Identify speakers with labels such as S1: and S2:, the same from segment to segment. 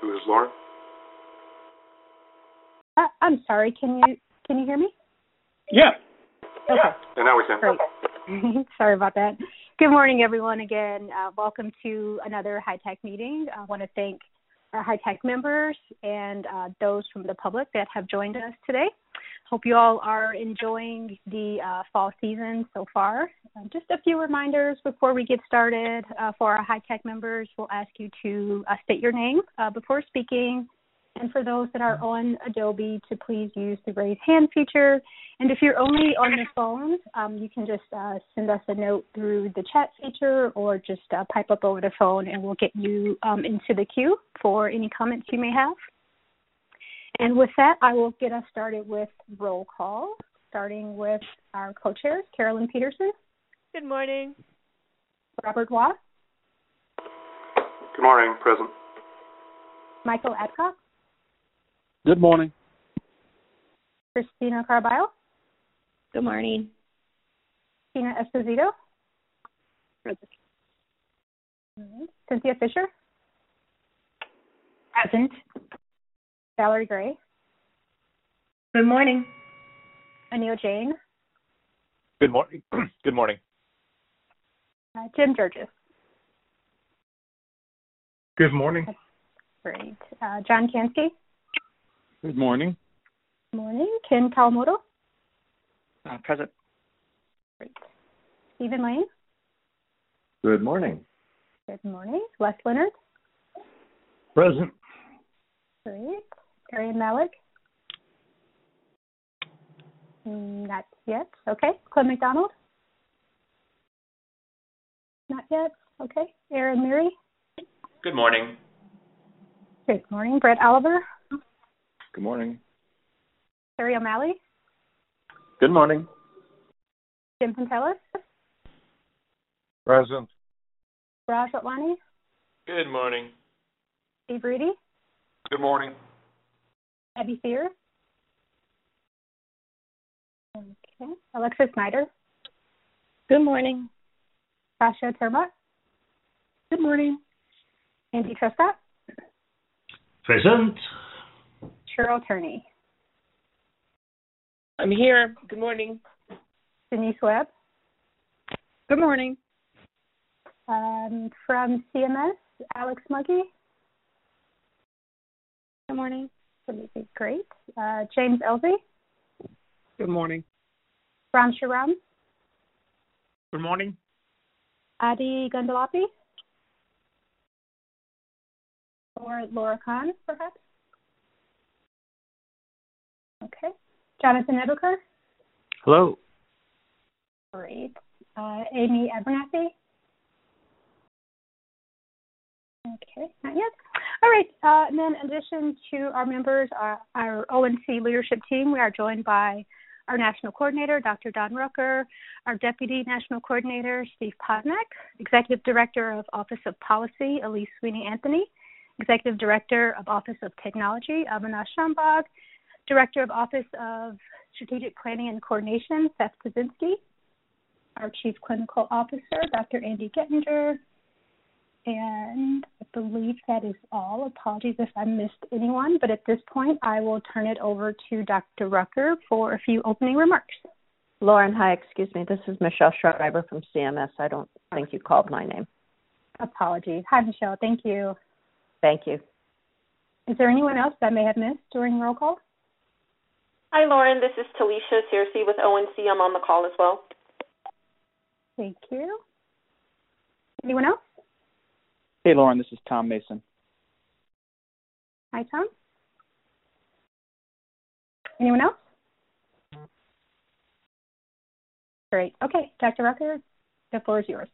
S1: Who is Lauren?
S2: I'm sorry. Can you hear me?
S3: Yeah.
S2: Okay.
S1: And now we can.
S2: Great. Sorry about that. Good morning, everyone. Again, welcome to another High-Tech meeting. I want to thank our High-Tech members and those from the public that have joined us today. Hope you all are enjoying the fall season so far. Just a few reminders before we get started. For our High-Tech members, we'll ask you to state your name before speaking. And for those that are on Adobe, to please use the raise hand feature. And if you're only on the phone, you can just send us a note through the chat feature or just pipe up over the phone, and we'll get you into the queue for any comments you may have. And with that, I will get us started with roll call, starting with our co-chairs, Carolyn Peterson.
S4: Good morning.
S2: Robert Waugh.
S1: Good morning, present.
S2: Michael Adcock.
S3: Good morning.
S2: Christina Carballo.
S4: Good morning.
S2: Tina Esposito.
S4: Present.
S2: Cynthia Fisher.
S4: Present.
S2: Valerie Gray.
S4: Good morning.
S2: Anil Jain.
S3: Good morning. Good morning.
S2: Jim Georges.
S5: Good morning.
S2: Great. John Kansky.
S3: Good morning.
S2: Good morning. Ken Kawamoto.
S3: Present.
S2: Great. Stephen Lane.
S5: Good morning.
S2: Good morning. Les Leonard.
S5: Present.
S2: Great. Arian Malik. Not yet. Okay. Clem McDonald. Not yet. Okay. Aaron Murray.
S6: Good morning.
S2: Good morning. Brett Oliver.
S5: Good morning.
S2: Terry O'Malley.
S5: Good morning.
S2: Jim Pantelis.
S5: Present.
S2: Raj Otwani.
S6: Good morning.
S2: Steve Reedy.
S1: Good morning.
S2: Abby Sear. Okay. Alexis Snyder.
S4: Good morning.
S2: Sasha Terma.
S4: Good morning.
S2: Andy Trescott.
S5: Present.
S2: Cheryl Turney.
S4: I'm here. Good morning.
S2: Denise Webb.
S4: Good morning.
S2: From CMS, Alex Muggy.
S4: Good morning.
S2: Great. James Elsey.
S3: Good morning.
S2: Ram Sharam.
S3: Good morning.
S2: Adi Gandalapi. Or Laura Khan, perhaps. Okay. Jonathan Ebeker.
S3: Hello.
S2: Great. Amy Abernathy. Okay, not yet. All right. And then in addition to our members, our ONC leadership team, we are joined by our national coordinator, Dr. Don Rucker, our deputy national coordinator, Steve Posnack, executive director of Office of Policy, Elise Sweeney-Anthony, executive director of Office of Technology, Avinash Shambhag, director of Office of Strategic Planning and Coordination, Seth Kaczynski, our chief clinical officer, Dr. Andy Gettinger, and I believe that is all. Apologies if I missed anyone, but at this point, I will turn it over to Dr. Rucker for a few opening remarks.
S7: Lauren, hi, excuse me. This is Michelle Schreiber from CMS. I don't think you called my name.
S2: Apologies. Hi, Michelle. Thank you.
S7: Thank you.
S2: Is there anyone else that I may have missed during roll call?
S8: Hi, Lauren. This is Talisha Searcy with ONC. I'm on the call as well.
S2: Thank you. Anyone else?
S3: Hey, Lauren. This is Tom Mason.
S2: Hi, Tom. Anyone else? Great. Okay, Dr. Rucker, the floor is yours.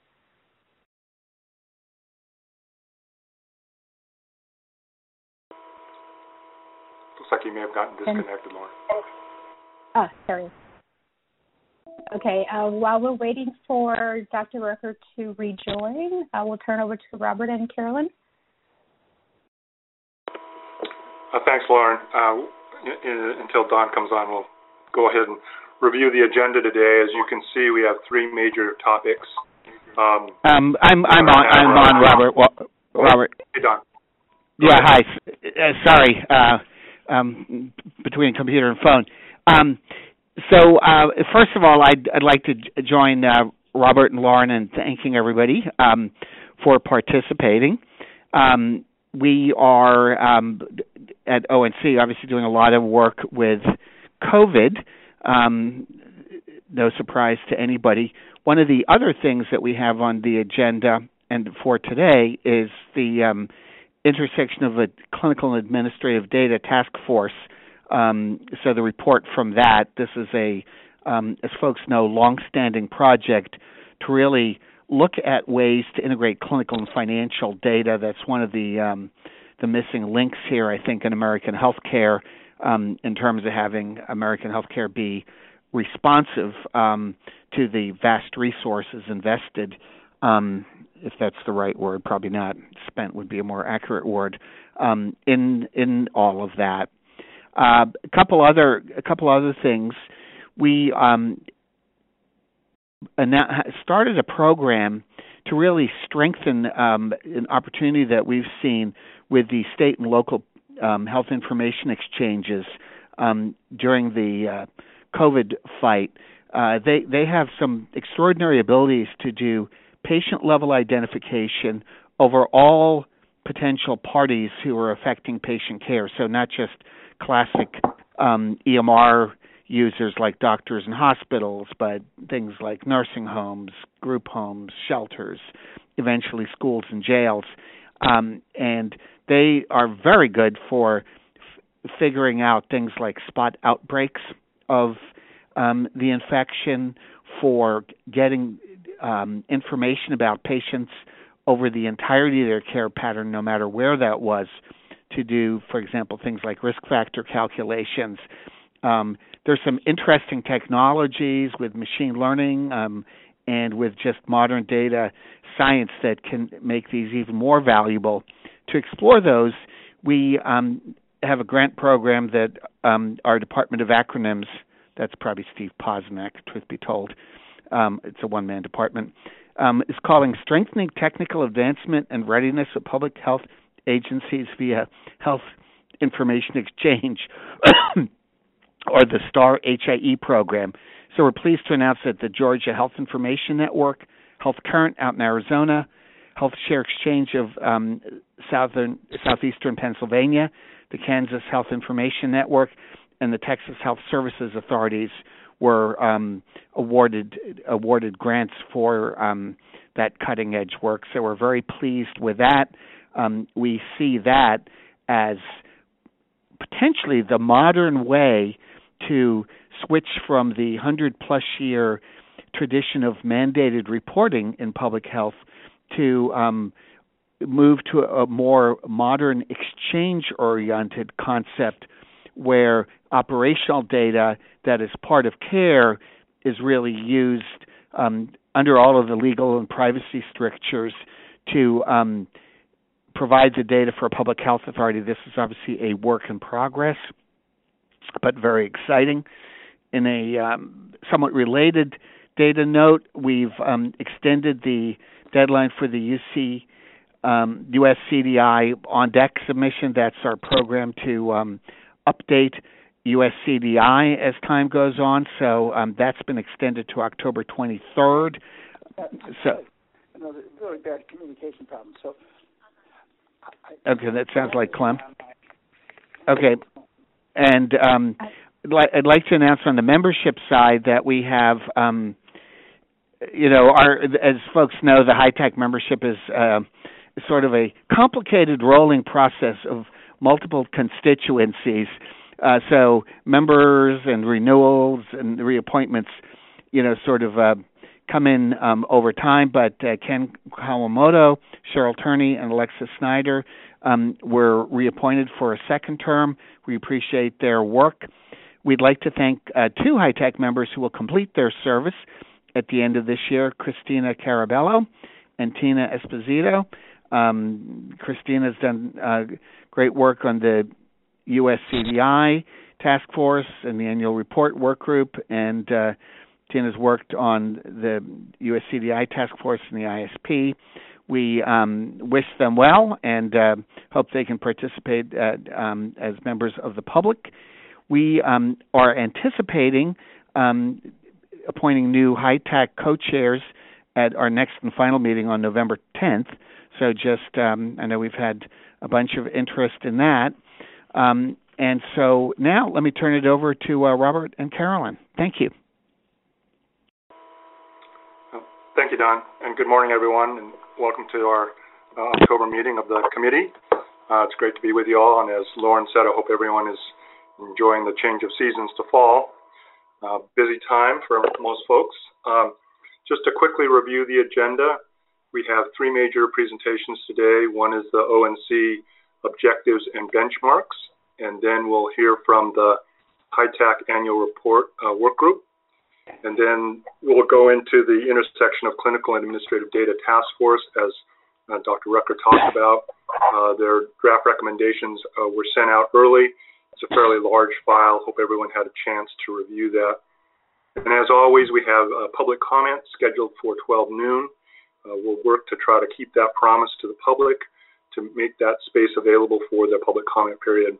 S1: Looks like you may have gotten disconnected, Lauren.
S2: Sorry. Okay, while we're waiting for Dr. Rucker to rejoin, I will turn over to Robert and Carolyn.
S1: Thanks, Lauren. Until Don comes on, we'll go ahead and review the agenda today. As you can see, we have three major topics.
S3: I'm on, Robert. Robert.
S1: Hey, Don.
S9: Yeah, hi. Sorry, between computer and phone. So first of all, I'd like to join Robert and Lauren in thanking everybody for participating. We are at ONC obviously doing a lot of work with COVID. No surprise to anybody. One of the other things that we have on the agenda and for today is the intersection of a clinical and administrative data task force. So the report from that, this is a, as folks know, long-standing project to really look at ways to integrate clinical and financial data. That's one of the missing links here, I think, in American healthcare, in terms of having American healthcare be responsive to the vast resources invested, if that's the right word, probably not. Spent would be a more accurate word, in all of that. A couple other things. We started a program to really strengthen an opportunity that we've seen with the state and local health information exchanges during the COVID fight. They have some extraordinary abilities to do patient-level identification over all potential parties who are affecting patient care. So not just classic EMR users like doctors and hospitals, but things like nursing homes, group homes, shelters, eventually schools and jails. And they are very good for figuring out things like spot outbreaks of the infection, for getting information about patients over the entirety of their care pattern, no matter where that was, to do, for example, things like risk factor calculations. There's some interesting technologies with machine learning and with just modern data science that can make these even more valuable. To explore those, we have a grant program that our Department of Acronyms, that's probably Steve Posnack, truth be told, it's a one-man department, is calling Strengthening Technical Advancement and Readiness of Public Health Agencies via Health Information Exchange, or the STAR HIE program. So we're pleased to announce that the Georgia Health Information Network, Health Current out in Arizona, Health Share Exchange of southeastern Pennsylvania, the Kansas Health Information Network, and the Texas Health Services Authorities were awarded grants for that cutting-edge work. So we're very pleased with that. We see that as potentially the modern way to switch from the 100-plus year tradition of mandated reporting in public health to move to a more modern exchange-oriented concept where operational data that is part of care is really used under all of the legal and privacy strictures to provide the data for a public health authority. This is obviously a work in progress, but very exciting. In a somewhat related data note, we've extended the deadline for the US CDI on deck submission. That's our program to update US CDI as time goes on. So that's been extended to October 23rd. So
S10: another really bad communication problem. So
S9: okay, that sounds like Clem. Okay, and I'd like to announce on the membership side that we have, as folks know, the high-tech membership is sort of a complicated rolling process of multiple constituencies. So members and renewals and reappointments, sort of come in over time. But Ken Kawamoto, Cheryl Turney, and Alexis Snyder were reappointed for a second term. We appreciate their work. We'd like to thank two high-tech members who will complete their service at the end of this year, Christina Carabello and Tina Esposito. Christina's done great work on the US CDI task force and the annual report work group, and Tina's worked on the US CDI task force and the ISP. We wish them well and hope they can participate as members of the public. We are anticipating appointing new HITAC co-chairs at our next and final meeting on November 10th. So just, I know we've had a bunch of interest in that. And so now let me turn it over to Robert and Carolyn. Thank you.
S1: Thank you, Don, and good morning, everyone, and welcome to our October meeting of the committee. It's great to be with you all, and as Lauren said, I hope everyone is enjoying the change of seasons to fall. Busy time for most folks. Just to quickly review the agenda, we have three major presentations today. One is the ONC objectives and benchmarks, and then we'll hear from the HITAC annual report work group. And then we'll go into the intersection of clinical and administrative data task force, as Dr. Rucker talked about. Their draft recommendations were sent out early. It's a fairly large file. Hope everyone had a chance to review that. And as always, we have public comment scheduled for 12 noon. We'll work to try to keep that promise to the public to make that space available for the public comment period.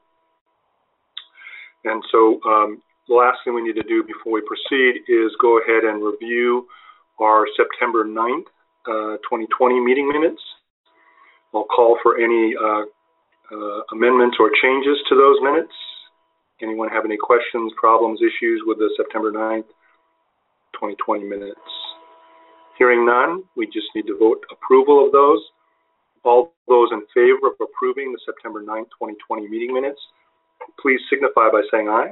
S1: And so the last thing we need to do before we proceed is go ahead and review our September 9th, 2020 meeting minutes. I'll call for any amendments or changes to those minutes. Anyone have any questions, problems, issues with the September 9th, 2020 minutes? Hearing none, we just need to vote approval of those. All those in favor of approving the September 9th, 2020 meeting minutes, please signify by saying aye.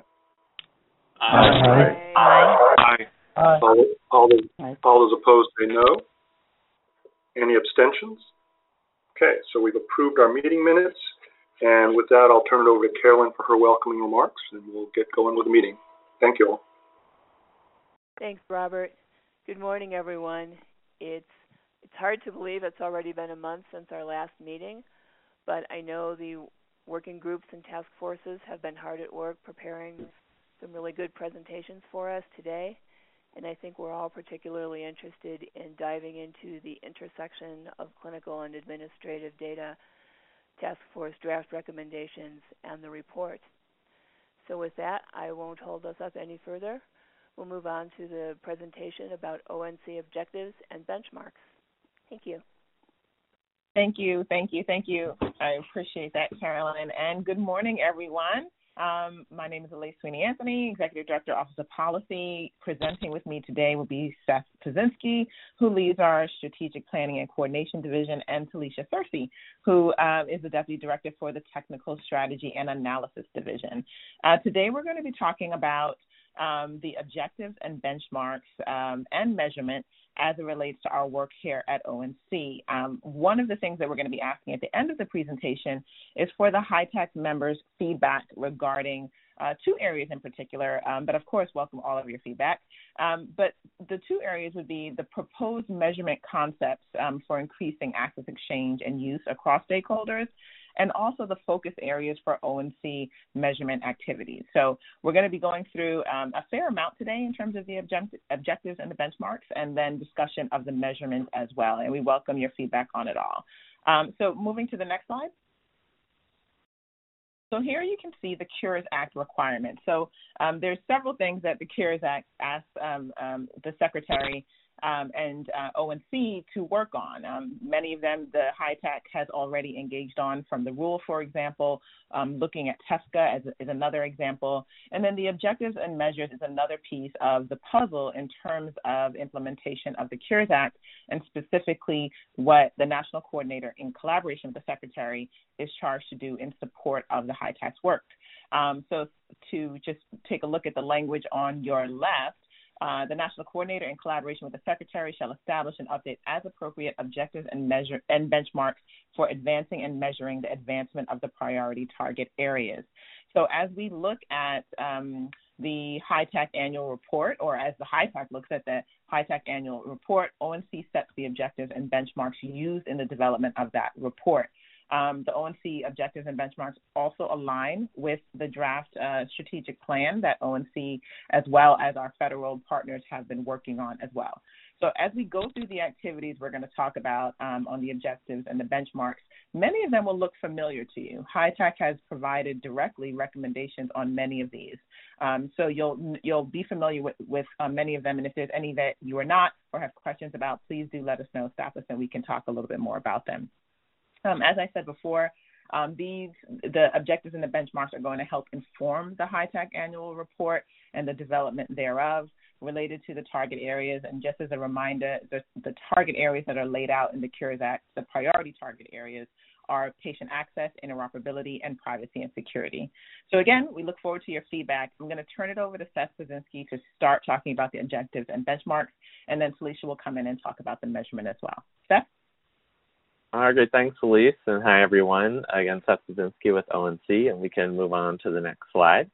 S6: Aye.
S1: Aye. Aye. All those opposed say no. Any abstentions? Okay, so we've approved our meeting minutes, and with that, I'll turn it over to Carolyn for her welcoming remarks, and we'll get going with the meeting. Thank you all.
S11: Thanks, Robert. Good morning, everyone. It's hard to believe it's already been a month since our last meeting, but I know the working groups and task forces have been hard at work preparing some really good presentations for us today, and I think we're all particularly interested in diving into the intersection of clinical and administrative data task force draft recommendations and the report. So with that, I won't hold us up any further. We'll move on to the presentation about ONC objectives and benchmarks. Thank you.
S12: Thank you. I appreciate that, Carolyn. And good morning, everyone. My name is Elise Sweeney-Anthony, Executive Director, Office of Policy. Presenting with me today will be Seth Pazinski, who leads our Strategic Planning and Coordination Division, and Talisha Searcy, who is the Deputy Director for the Technical Strategy and Analysis Division. Today we're going to be talking about the objectives and benchmarks and measurement as it relates to our work here at ONC. One of the things that we're going to be asking at the end of the presentation is for the HITAC members' feedback regarding two areas in particular, but of course welcome all of your feedback. But the two areas would be the proposed measurement concepts for increasing access, exchange, and use across stakeholders, and also the focus areas for ONC measurement activities. So we're going to be going through a fair amount today in terms of the objectives and the benchmarks, and then discussion of the measurement as well. And we welcome your feedback on it all. So moving to the next slide. So here you can see the Cures Act requirements. So there's several things that the Cures Act asks the Secretary and ONC to work on. Many of them the HITAC has already engaged on, from the rule, for example, looking at TSCA is another example. And then the objectives and measures is another piece of the puzzle in terms of implementation of the Cures Act, and specifically what the National Coordinator, in collaboration with the Secretary, is charged to do in support of the HITAC's work. So to just take a look at the language on your left, the National Coordinator, in collaboration with the Secretary, shall establish and update as appropriate objectives and benchmarks for advancing and measuring the advancement of the priority target areas. So as we look at the HITAC annual report, or as the HITAC looks at the HITAC annual report, ONC sets the objectives and benchmarks used in the development of that report. The ONC objectives and benchmarks also align with the draft strategic plan that ONC, as well as our federal partners, have been working on as well. So as we go through the activities we're going to talk about on the objectives and the benchmarks, many of them will look familiar to you. HITAC has provided directly recommendations on many of these. So you'll be familiar with many of them, and if there's any that you are not or have questions about, please do let us know, stop us, and we can talk a little bit more about them. As I said before, the objectives and the benchmarks are going to help inform the HITAC annual report and the development thereof related to the target areas. And just as a reminder, the target areas that are laid out in the Cures Act, the priority target areas, are patient access, interoperability, and privacy and security. So again, we look forward to your feedback. I'm going to turn it over to Seth Pazinski to start talking about the objectives and benchmarks, and then Felicia will come in and talk about the measurement as well. Seth?
S13: All right, great. Thanks, Elise, and hi, everyone. Again, Seth Pazinski with ONC, and we can move on to the next slide.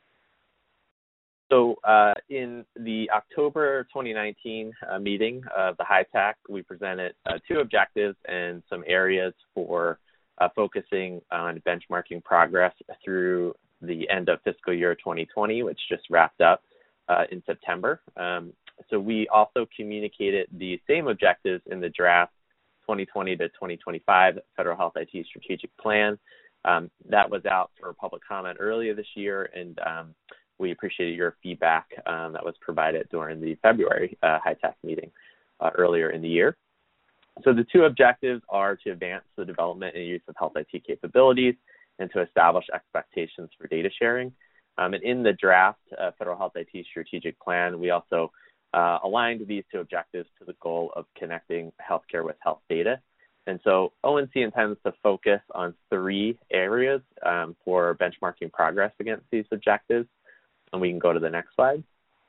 S13: So in the October 2019 meeting of the HITAC, we presented two objectives and some areas for focusing on benchmarking progress through the end of fiscal year 2020, which just wrapped up in September. So we also communicated the same objectives in the draft 2020 to 2025 Federal Health IT Strategic Plan. That was out for public comment earlier this year, and we appreciated your feedback that was provided during the February HITAC meeting earlier in the year. So the two objectives are to advance the development and use of health IT capabilities and to establish expectations for data sharing. And in the draft Federal Health IT Strategic Plan, we also aligned these two objectives to the goal of connecting healthcare with health data. And so ONC intends to focus on three areas for benchmarking progress against these objectives. And we can go to the next slide.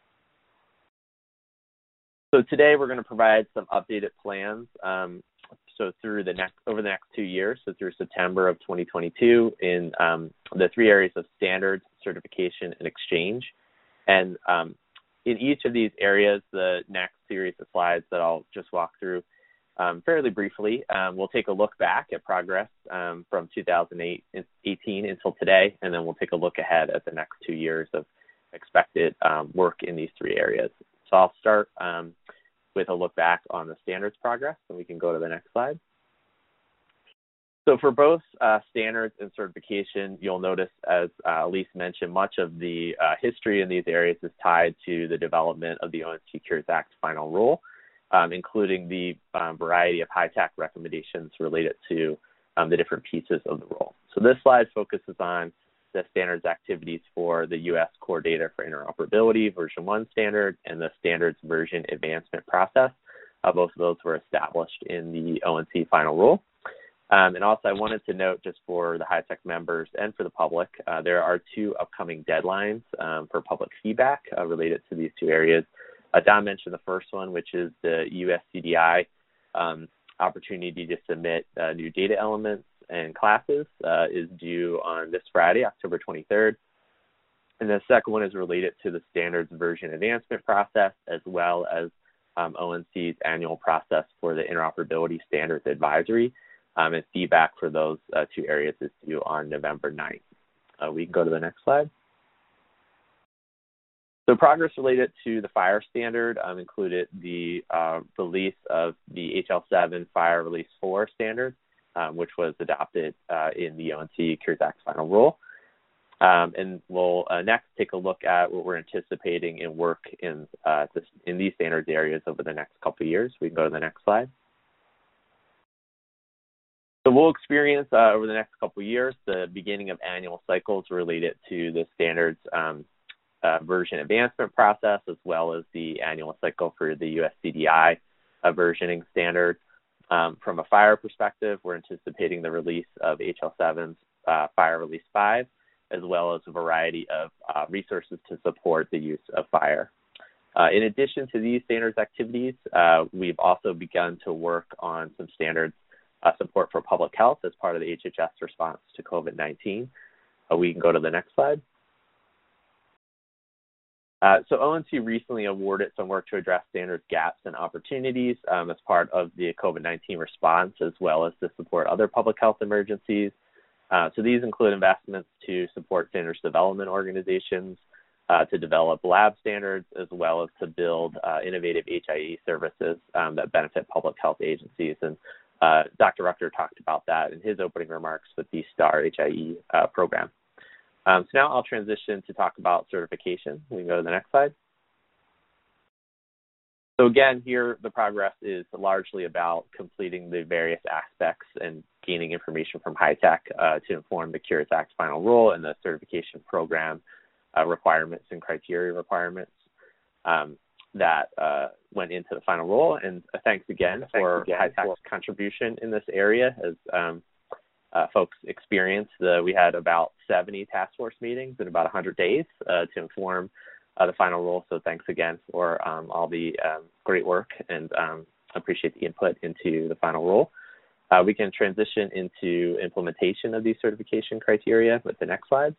S13: So today we're going to provide some updated plans. So over the next 2 years, so through September of 2022, in the three areas of standards, certification, and exchange. And in each of these areas, the next series of slides that I'll just walk through fairly briefly, we'll take a look back at progress from 2018 until today, and then we'll take a look ahead at the next 2 years of expected work in these three areas. So I'll start with a look back on the standards progress, and we can go to the next slide. So for both standards and certification, you'll notice, as Elise mentioned, much of the history in these areas is tied to the development of the ONC Cures Act final rule, including the variety of HITAC recommendations related to the different pieces of the rule. So this slide focuses on the standards activities for the U.S. Core Data for Interoperability version 1 standard and the standards version advancement process. Both of those were established in the ONC final rule. And also I wanted to note, just for the HITAC members and for the public, there are two upcoming deadlines for public feedback related to these two areas. Don mentioned the first one, which is the USCDI opportunity to submit new data elements and classes is due on this Friday, October 23rd. And the second one is related to the standards version advancement process, as well as ONC's annual process for the interoperability standards advisory. And feedback for those two areas is due on November 9th. We can go to the next slide. So progress related to the FHIR standard included the release of the HL7 FHIR Release 4 standard, which was adopted in the ONC Cures Act final rule. And we'll next take a look at what we're anticipating in work in these standards areas over the next couple of years. We can go to the next slide. So we'll experience over the next couple of years the beginning of annual cycles related to the standards version advancement process, as well as the annual cycle for the USCDI versioning standard. From a FHIR perspective, we're anticipating the release of HL7's FHIR Release 5, as well as a variety of resources to support the use of FHIR. In addition to these standards activities, we've also begun to work on some standards support for public health as part of the HHS response to COVID-19. We can go to the next slide. So ONC recently awarded some work to address standards gaps and opportunities as part of the COVID-19 response, as well as to support other public health emergencies. So these include investments to support standards development organizations, to develop lab standards as well as to build innovative HIE services that benefit public health agencies. And Dr. Rucker talked about that in his opening remarks with the STAR HIE program. So now I'll transition to talk about certification. We can go to the next slide. So again, here the progress is largely about completing the various aspects and gaining information from HITECH to inform the Cures Act final rule and the certification program requirements and criteria requirements that went into the final rule. And thanks again for HITECH's contribution in this area. As folks experienced, we had about 70 task force meetings in about 100 days to inform the final rule. So thanks again for all the great work, and appreciate the input into the final rule. We can transition into implementation of these certification criteria with the next slide.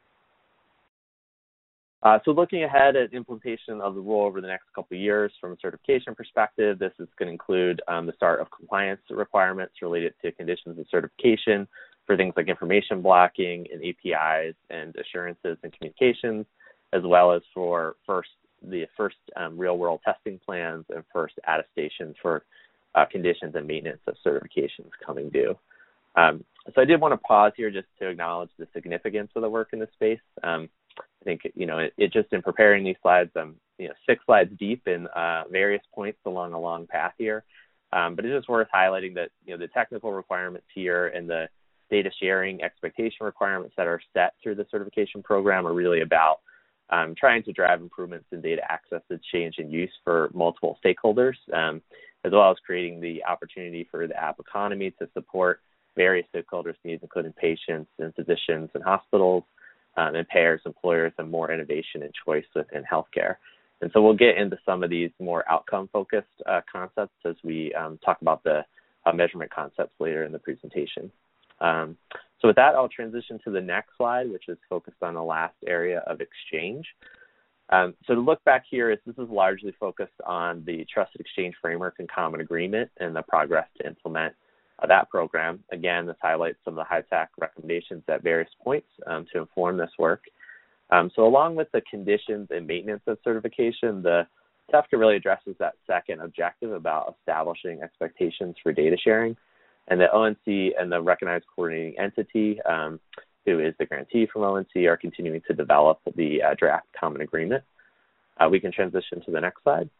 S13: So looking ahead at implementation of the rule over the next couple of years from a certification perspective, this is going to include the start of compliance requirements related to conditions of certification for things like information blocking and APIs and assurances and communications, as well as for the first real-world testing plans and first attestations for conditions and maintenance of certifications coming due. So I did want to pause here just to acknowledge the significance of the work in this space. I think, it just in preparing these slides, I'm 6 slides deep in various points along a long path here. But it's just worth highlighting that, the technical requirements here and the data sharing expectation requirements that are set through the certification program are really about trying to drive improvements in data access and change in use for multiple stakeholders, as well as creating the opportunity for the app economy to support various stakeholders' needs, including patients and physicians and hospitals, and payers, employers, and more innovation and choice within healthcare. And so we'll get into some of these more outcome-focused concepts as we talk about the measurement concepts later in the presentation. So with that, I'll transition to the next slide, which is focused on the last area of exchange. So to look back here, this is largely focused on the Trusted Exchange Framework and Common Agreement and the progress to implement that program. Again, this highlights some of the HITECH recommendations at various points to inform this work. So along with the conditions and maintenance of certification, the TEFCA really addresses that second objective about establishing expectations for data sharing. And the ONC and the recognized coordinating entity, who is the grantee from ONC, are continuing to develop the draft common agreement. We can transition to the next slide.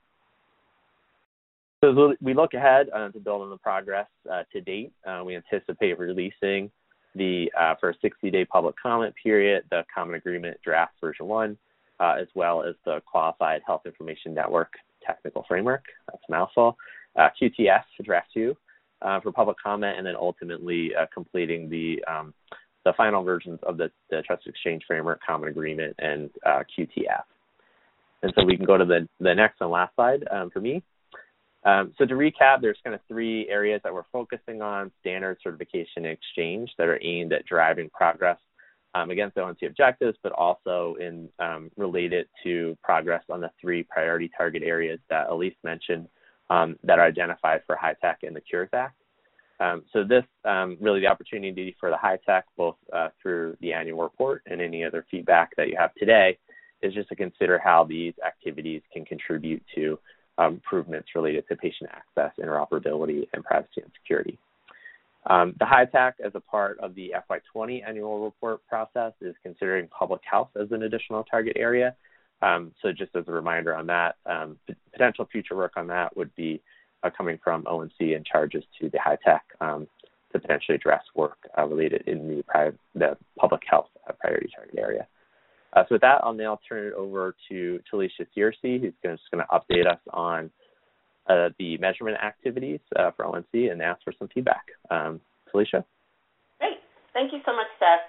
S13: So as we look ahead to build on the progress to date, we anticipate releasing for a 60-day public comment period, the Common Agreement Draft Version 1, as well as the Qualified Health Information Network Technical Framework, that's a mouthful, QTF Draft 2 for public comment, and then ultimately completing the final versions of the Trusted Exchange Framework, Common Agreement, and QTF. And so we can go to the next and last slide for me. So to recap, there's kind of 3 areas that we're focusing on: standard, certification, and exchange, that are aimed at driving progress against the ONC objectives, but also in related to progress on the 3 priority target areas that Elise mentioned that are identified for HITECH and the Cures Act. So this really the opportunity for the HITECH, both through the annual report and any other feedback that you have today, is just to consider how these activities can contribute to improvements related to patient access, interoperability, and privacy and security. The HITECH, as a part of the FY20 annual report process, is considering public health as an additional target area. So just as a reminder on that, potential future work on that would be coming from ONC and charges to the HITECH to potentially address work related in the public health priority target area. So with that, I'll now turn it over to Talisha Searcy, who's just going to update us on the measurement activities for ONC and ask for some feedback. Talisha?
S8: Great. Thank you so much, Seth.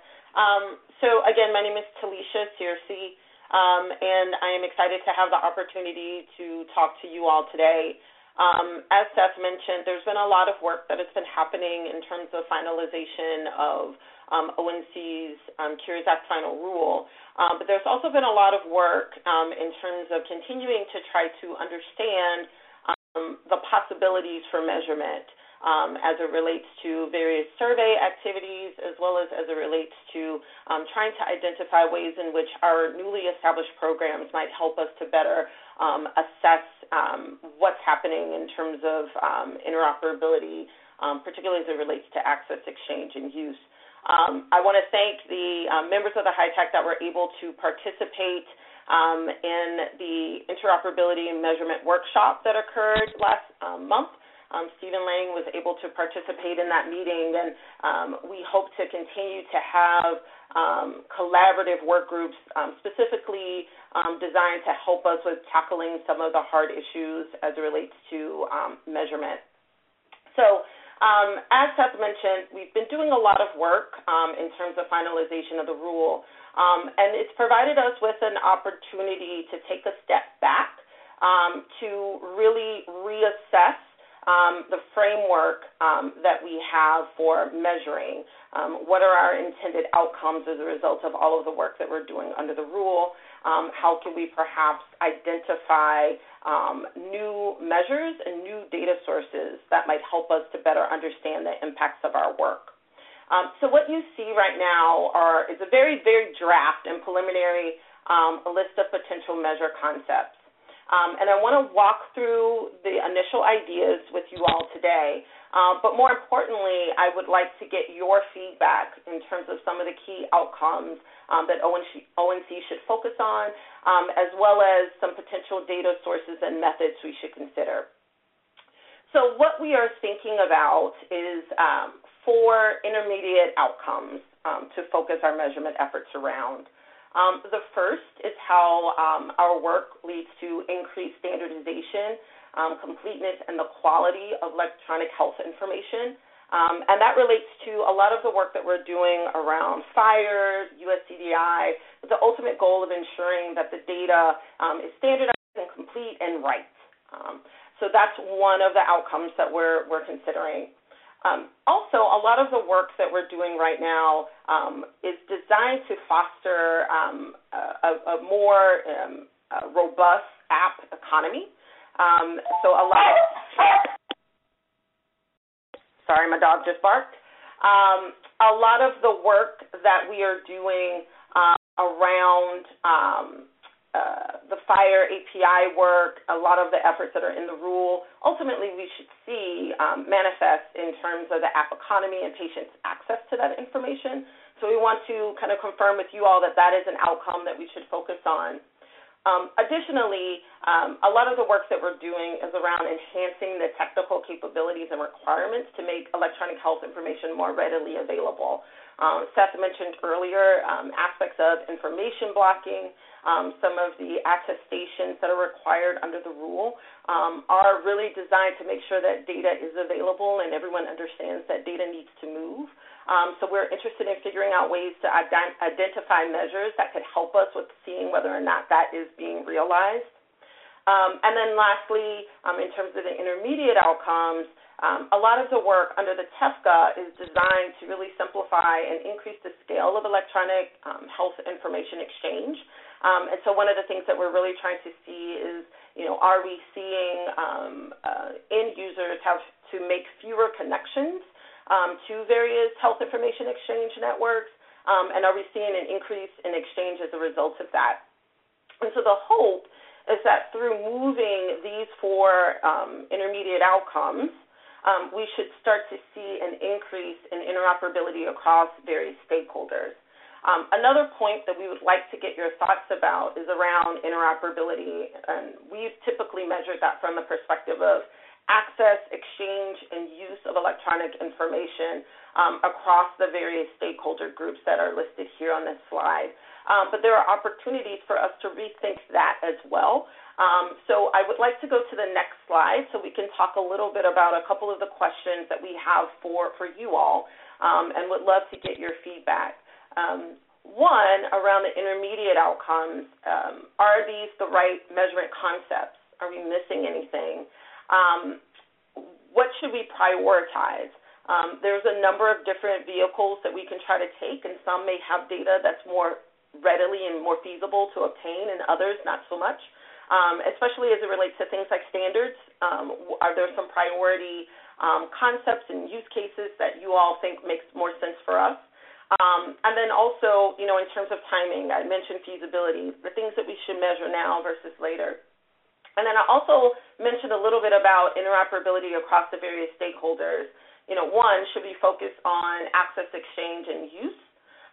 S8: So again, my name is Talisha Searcy, and I am excited to have the opportunity to talk to you all today. As Seth mentioned, there's been a lot of work that has been happening in terms of finalization of ONC's Cures Act final rule, but there's also been a lot of work in terms of continuing to try to understand the possibilities for measurement as it relates to various survey activities, as well as it relates to trying to identify ways in which our newly established programs might help us to better assess what's happening in terms of interoperability, particularly as it relates to access, exchange, and use. I want to thank the members of the HITECH that were able to participate in the interoperability and measurement workshop that occurred last month. Stephen Lang was able to participate in that meeting, and we hope to continue to have collaborative work groups specifically designed to help us with tackling some of the hard issues as it relates to measurement. So, as Seth mentioned, we've been doing a lot of work in terms of finalization of the rule, and it's provided us with an opportunity to take a step back to really reassess the framework that we have for measuring. What are our intended outcomes as a result of all of the work that we're doing under the rule? How can we perhaps identify new measures and new data sources that might help us to better understand the impacts of our work? So what you see right now is a very, very draft and preliminary list of potential measure concepts. And I want to walk through the initial ideas with you all today. But more importantly, I would like to get your feedback in terms of some of the key outcomes that ONC should focus on, as well as some potential data sources and methods we should consider. So what we are thinking about is 4 intermediate outcomes to focus our measurement efforts around. The first is how our work leads to increased standardization, completeness, and the quality of electronic health information. And that relates to a lot of the work that we're doing around FHIR, USCDI, with the ultimate goal of ensuring that the data is standardized and complete and right. So that's one of the outcomes that we're considering. Also, a lot of the work that we're doing right now is designed to foster a more robust app economy. So a lot of, sorry, my dog just barked. A lot of the work that we are doing around the FHIR API work, a lot of the efforts that are in the rule, ultimately we should see manifest in terms of the app economy and patients' access to that information. So we want to kind of confirm with you all that that is an outcome that we should focus on. Additionally, a lot of the work that we're doing is around enhancing the technical capabilities and requirements to make electronic health information more readily available. Seth mentioned earlier aspects of information blocking. Some of the attestations that are required under the rule are really designed to make sure that data is available and everyone understands that data needs to move. So we're interested in figuring out ways to identify measures that could help us with seeing whether or not that is being realized. And then lastly, in terms of the intermediate outcomes, a lot of the work under the TEFCA is designed to really simplify and increase the scale of electronic health information exchange. And so one of the things that we're really trying to see is, are we seeing end users have to make fewer connections to various health information exchange networks, and are we seeing an increase in exchange as a result of that? And so the hope is that through moving these 4 intermediate outcomes, we should start to see an increase in interoperability across various stakeholders. Another point that we would like to get your thoughts about is around interoperability, and we've typically measured that from the perspective of access, exchange, and use of electronic information across the various stakeholder groups that are listed here on this slide. But there are opportunities for us to rethink that as well. So I would like to go to the next slide so we can talk a little bit about a couple of the questions that we have for you all, and would love to get your feedback. One, around the intermediate outcomes, are these the right measurement concepts? Are we missing anything? What should we prioritize? There's a number of different vehicles that we can try to take, and some may have data that's more readily and more feasible to obtain, and others not so much. especially as it relates to things like standards. Are there some priority concepts and use cases that you all think makes more sense for us? And then also, in terms of timing, I mentioned feasibility, the things that we should measure now versus later. And then I also mentioned a little bit about interoperability across the various stakeholders. One, should we focus on access, exchange, and use?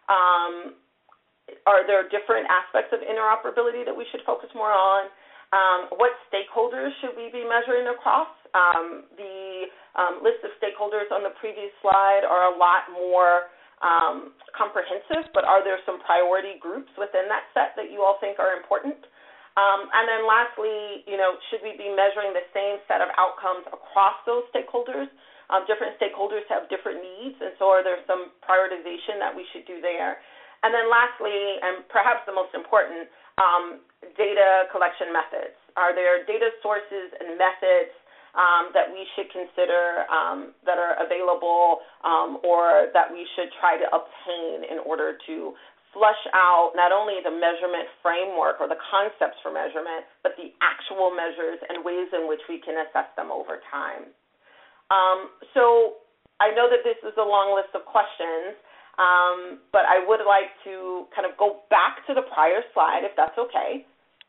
S8: Are there different aspects of interoperability that we should focus more on? What stakeholders should we be measuring across? The list of stakeholders on the previous slide are a lot more comprehensive, but are there some priority groups within that set that you all think are important? And then lastly, should we be measuring the same set of outcomes across those stakeholders? Different stakeholders have different needs, and so are there some prioritization that we should do there? And then lastly, and perhaps the most important, data collection methods. Are there data sources and methods that we should consider that are available or that we should try to obtain in order to flush out not only the measurement framework or the concepts for measurement, but the actual measures and ways in which we can assess them over time? So I know that this is a long list of questions, but I would like to kind of go back to the prior slide, if that's okay,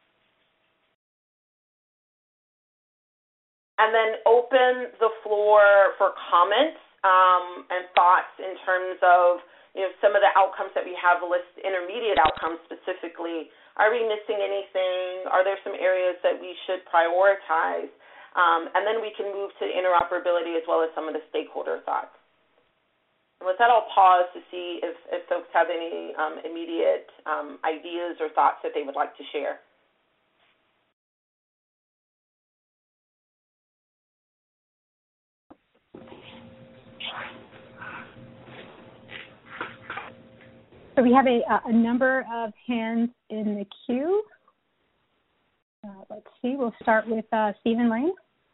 S8: and then open the floor for comments and thoughts in terms of some of the outcomes that we have listed, intermediate outcomes specifically. Are we missing anything? Are there some areas that we should prioritize? And then we can move to interoperability as well as some of the stakeholder thoughts. And with that, I'll pause to see if folks have any immediate ideas or thoughts that they would like to share.
S2: So we have a number of hands in the queue. Let's see, we'll start with Stephen Lane.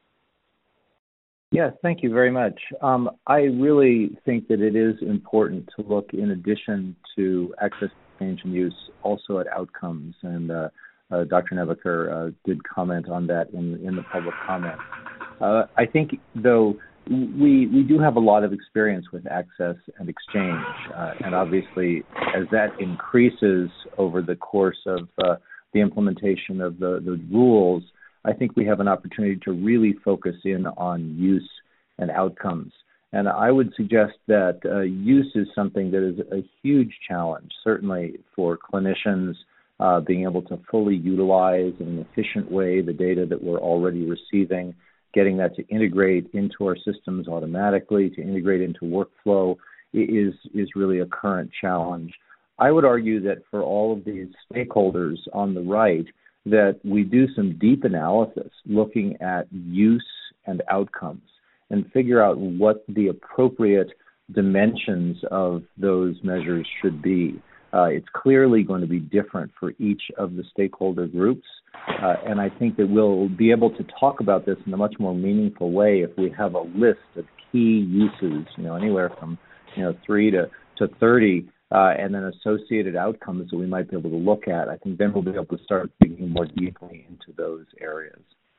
S3: Yes, thank you very much. I really think that it is important to look, in addition to access, exchange, and use, also at outcomes. And Dr. Nebaker did comment on that in the public comment. I think, though, we do have a lot of experience with access and exchange. And obviously, as that increases over the course of the implementation of the rules, I think we have an opportunity to really focus in on use and outcomes. And I would suggest that use is something that is a huge challenge, certainly for clinicians being able to fully utilize in an efficient way the data that we're already receiving, getting that to integrate into our systems automatically, to integrate into workflow is really a current challenge. I would argue that for all of these stakeholders on the right, that we do some deep analysis looking at use and outcomes and figure out what the appropriate dimensions of those measures should be. It's clearly going to be different for each of the stakeholder groups, and I think that we'll be able to talk about this in a much more meaningful way if we have a list of key uses, anywhere from 3 to 30, and then associated outcomes that we might be able to look at. I think then we'll be able to start digging more deeply into those areas.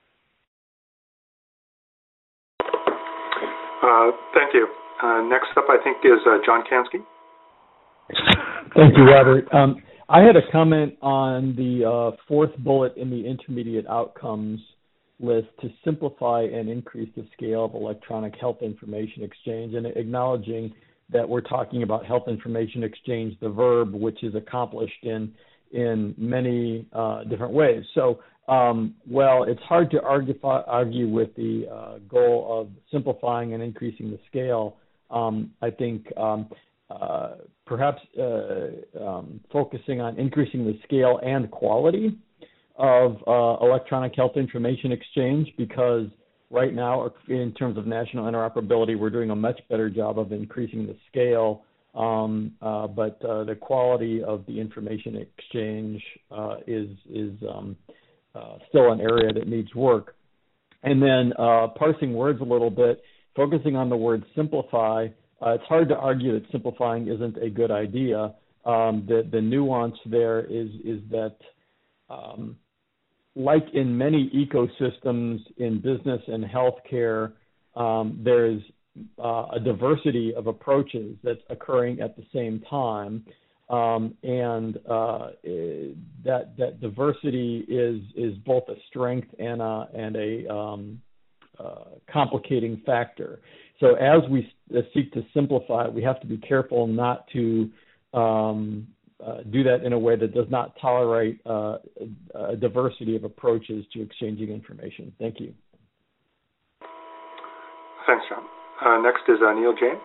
S1: Thank you. Next up, I think, is John Kansky.
S14: Thank you, Robert. I had a comment on the fourth bullet in the intermediate outcomes list to simplify and increase the scale of electronic health information exchange, and acknowledging that we're talking about health information exchange, the verb, which is accomplished in many different ways. So, it's hard to argue with the goal of simplifying and increasing the scale. I think perhaps focusing on increasing the scale and quality of electronic health information exchange, because right now, in terms of national interoperability, we're doing a much better job of increasing the scale, but the quality of the information exchange is still an area that needs work. And then parsing words a little bit, focusing on the word simplify, it's hard to argue that simplifying isn't a good idea. The nuance there is that like in many ecosystems in business and healthcare, there's a diversity of approaches that's occurring at the same time, and that diversity is both a strength and a complicating factor. So as we seek to simplify it, we have to be careful not to do that in a way that does not tolerate a diversity of approaches to exchanging information. Thank you.
S1: Thanks, John. Next is Neil Jain.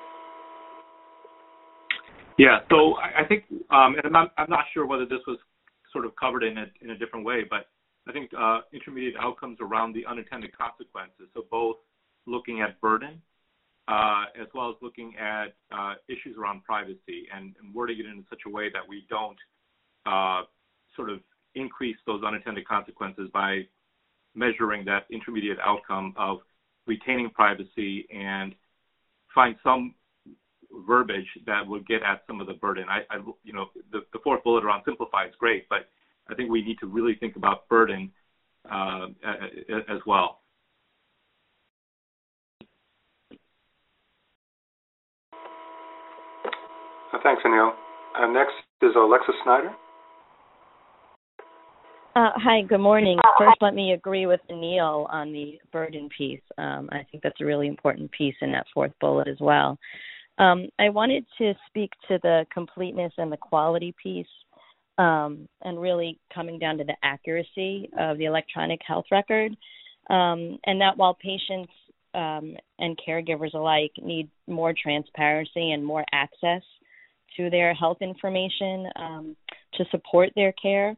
S15: Yeah, so I think, and I'm not sure whether this was sort of covered in a different way, but I think intermediate outcomes around the unintended consequences, so both looking at burden as well as looking at issues around privacy and wording it in such a way that we don't sort of increase those unintended consequences by measuring that intermediate outcome of retaining privacy and find some verbiage that will get at some of the burden. The fourth bullet around simplify is great, but I think we need to really think about burden as well.
S1: Thanks, Anil. Next is Alexis Snyder.
S16: Hi, good morning. First, let me agree with Anil on the burden piece. I think that's a really important piece in that fourth bullet as well. I wanted to speak to the completeness and the quality piece, and really coming down to the accuracy of the electronic health record, and that while patients and caregivers alike need more transparency and more access to their health information to support their care,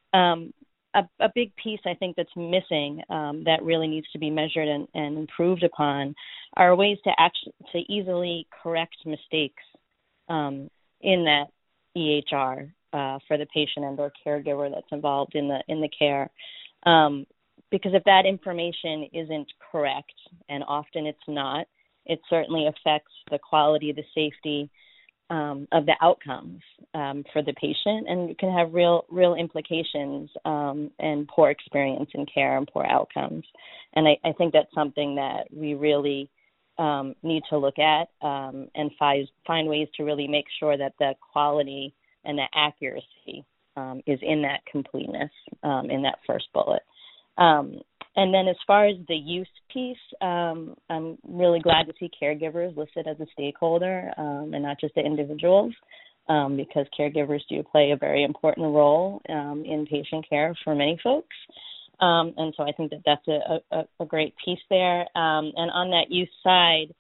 S16: a big piece I think that's missing that really needs to be measured and improved upon are ways to easily correct mistakes in that EHR for the patient and or caregiver that's involved in the care. Because if that information isn't correct, and often it's not, it certainly affects the quality, the safety of the outcomes for the patient, and can have real implications and poor experience in care and poor outcomes. And I think that's something that we really need to look at and find ways to really make sure that the quality and the accuracy is in that completeness in that first bullet. And then as far as the use piece, I'm really glad to see caregivers listed as a stakeholder and not just the individuals, because caregivers do play a very important role in patient care for many folks. And so I think that that's a great piece there. And on that use side,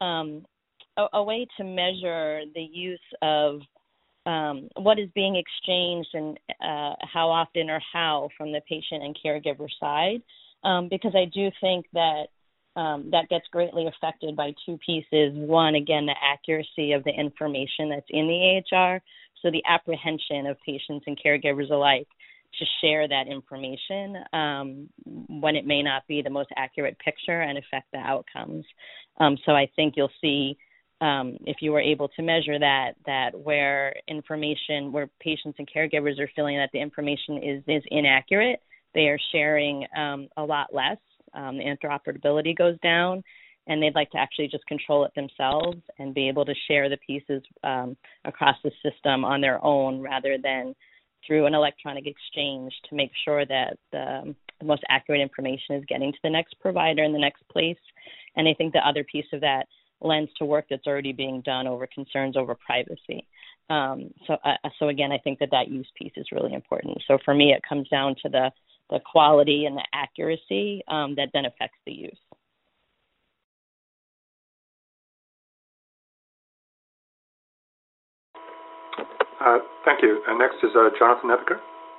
S16: a way to measure the use of what is being exchanged and how often or how from the patient and caregiver side, because I do think that that gets greatly affected by two pieces. One, again, the accuracy of the information that's in the EHR, so the apprehension of patients and caregivers alike to share that information when it may not be the most accurate picture and affect the outcomes. So I think you'll see, if you were able to measure that where patients and caregivers are feeling that the information is inaccurate, they are sharing a lot less. The interoperability goes down, and they'd like to actually just control it themselves and be able to share the pieces across the system on their own rather than through an electronic exchange, to make sure that the most accurate information is getting to the next provider in the next place. And I think the other piece of that lends to work that's already being done over concerns over privacy. So again, I think that use piece is really important. So for me, it comes down to the quality and the accuracy that then affects the use.
S1: Thank you. And next is Jonathan Nebaker.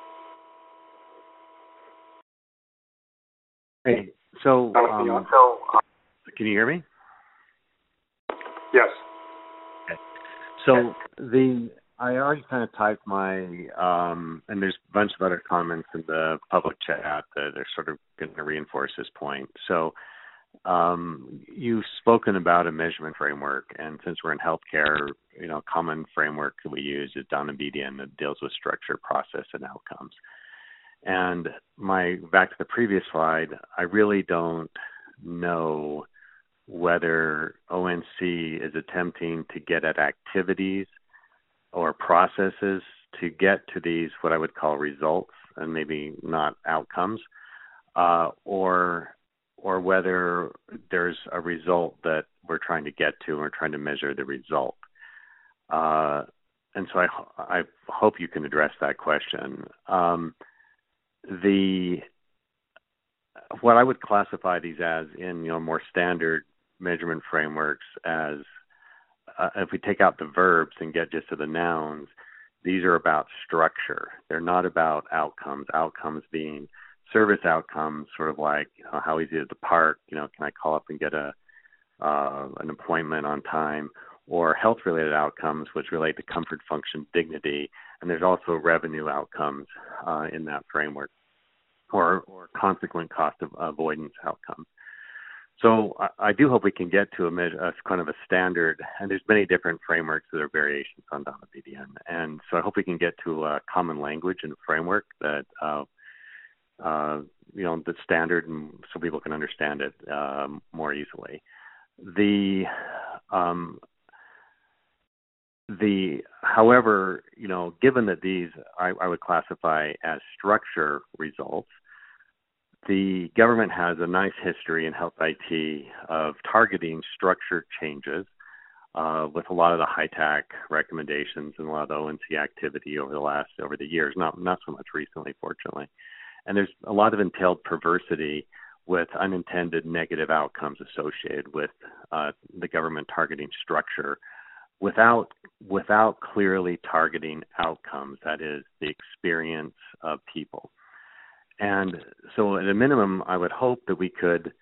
S17: Hey, so can you hear me?
S1: Yes.
S17: Okay. So I already kind of typed my, and there's a bunch of other comments in the public chat that are sort of going to reinforce this point. So you've spoken about a measurement framework, and since we're in healthcare, a common framework that we use is Down-Median that deals with structure, process, and outcomes. And back to the previous slide, I really don't know whether ONC is attempting to get at activities or processes to get to these, what I would call results, and maybe not outcomes, or whether there's a result that we're trying to get to and we're trying to measure the result. And so I hope you can address that question. What I would classify these as in more standard measurement frameworks as if we take out the verbs and get just to the nouns, these are about structure. They're not about outcomes. Outcomes being service outcomes, sort of like how easy is the park? Can I call up and get an appointment on time? Or health-related outcomes, which relate to comfort, function, dignity, and there's also revenue outcomes in that framework, or consequent cost of avoidance outcomes. So I do hope we can get to a kind of a standard, and there's many different frameworks that are variations on DALA-BDN, and so I hope we can get to a common language and framework that that's standard, and so people can understand it more easily. However, given that these I would classify as structure results, the government has a nice history in health IT of targeting structure changes with a lot of the HITAC recommendations and a lot of the ONC activity over the years, not so much recently, fortunately. And there's a lot of entailed perversity with unintended negative outcomes associated with the government targeting structure without clearly targeting outcomes, that is, the experience of people. And so at a minimum, I would hope that we could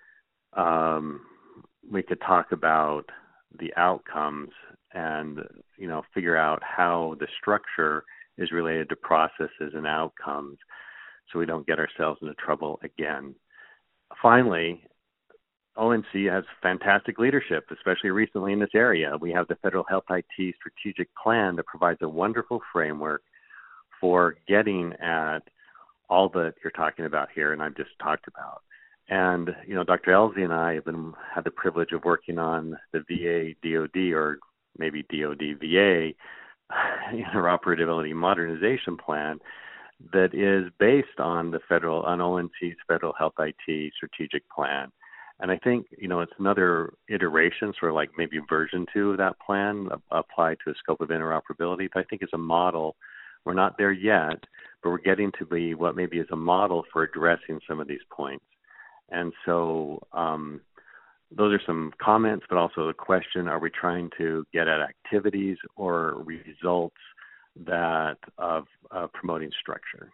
S17: talk about the outcomes and, figure out how the structure is related to processes and outcomes so we don't get ourselves into trouble again. Finally, ONC has fantastic leadership, especially recently in this area. We have the Federal Health IT Strategic Plan that provides a wonderful framework for getting at all that you're talking about here and I've just talked about. And, Dr. Elsie and I have had the privilege of working on the VA-DOD, or maybe DOD-VA, Interoperability Modernization Plan that is based on ONC's Federal Health IT Strategic Plan. And I think, it's another iteration, sort of like maybe version 2 of that plan applied to a scope of interoperability. But I think it's a model. We're not there yet, but we're getting to be what maybe is a model for addressing some of these points. And so those are some comments, but also the question, are we trying to get at activities or results that of promoting structure?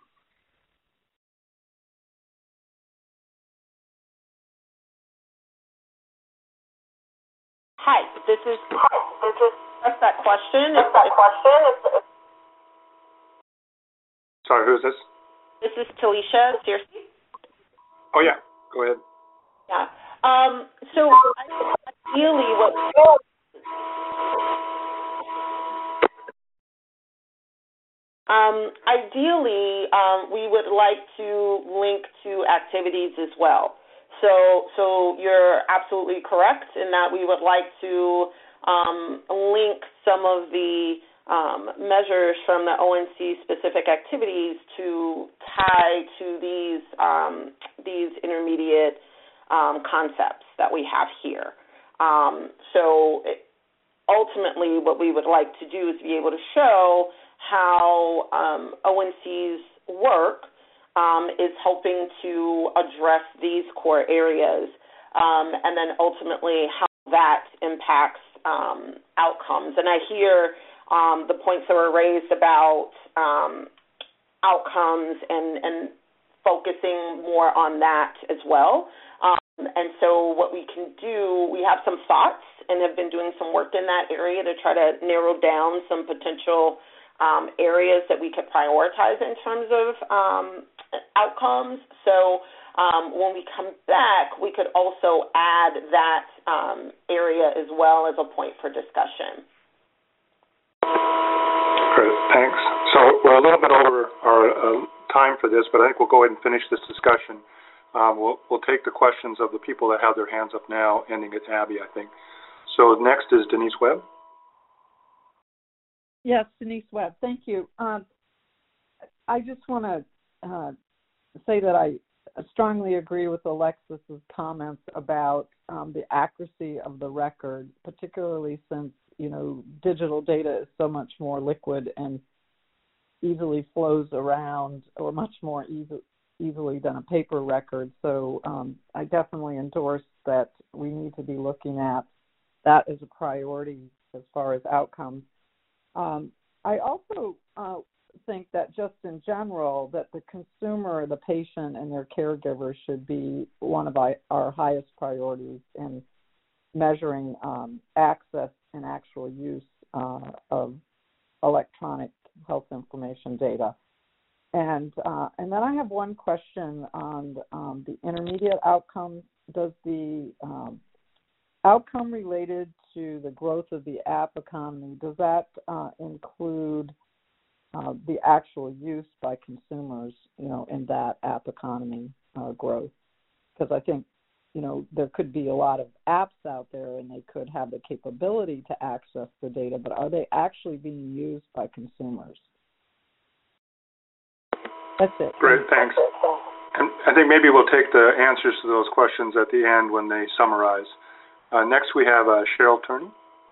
S8: Hi, this is that question.
S1: Sorry, who is this?
S8: This is Talisha Searcy.
S1: Oh yeah, go ahead.
S8: Yeah. So ideally, we would like to link to activities as well. So you're absolutely correct in that we would like to link some of the measures from the ONC specific activities to tie to these intermediate concepts that we have here. So ultimately what we would like to do is be able to show how ONC's work is helping to address these core areas, and then ultimately how that impacts outcomes. And I hear the points that were raised about outcomes and focusing more on that as well. And so what we can do, we have some thoughts and have been doing some work in that area to try to narrow down some potential areas that we could prioritize in terms of outcomes. So when we come back, we could also add that area as well as a point for discussion.
S1: Great, thanks. So we're a little bit over our time for this, but I think we'll go ahead and finish this discussion. We'll take the questions of the people that have their hands up now, ending at Abby, I think. So next is Denise Webb.
S18: Yes, Denise Webb. Thank you. I just want to say that I strongly agree with Alexis's comments about the accuracy of the record, particularly since, digital data is so much more liquid and easily flows around, or much more easily than a paper record. So I definitely endorse that we need to be looking at that as a priority as far as outcomes. I also think that just in general, that the consumer, the patient, and their caregiver should be one of our highest priorities in measuring access and actual use of electronic health information data. And then I have one question on the intermediate outcomes. Does the outcome related to the growth of the app economy, does that include the actual use by consumers, in that app economy growth? Because I think, there could be a lot of apps out there and they could have the capability to access the data, but are they actually being used by consumers? That's it.
S1: Great, thanks. And I think maybe we'll take the answers to those questions at the end when they summarize. Next we have Cheryl Turney.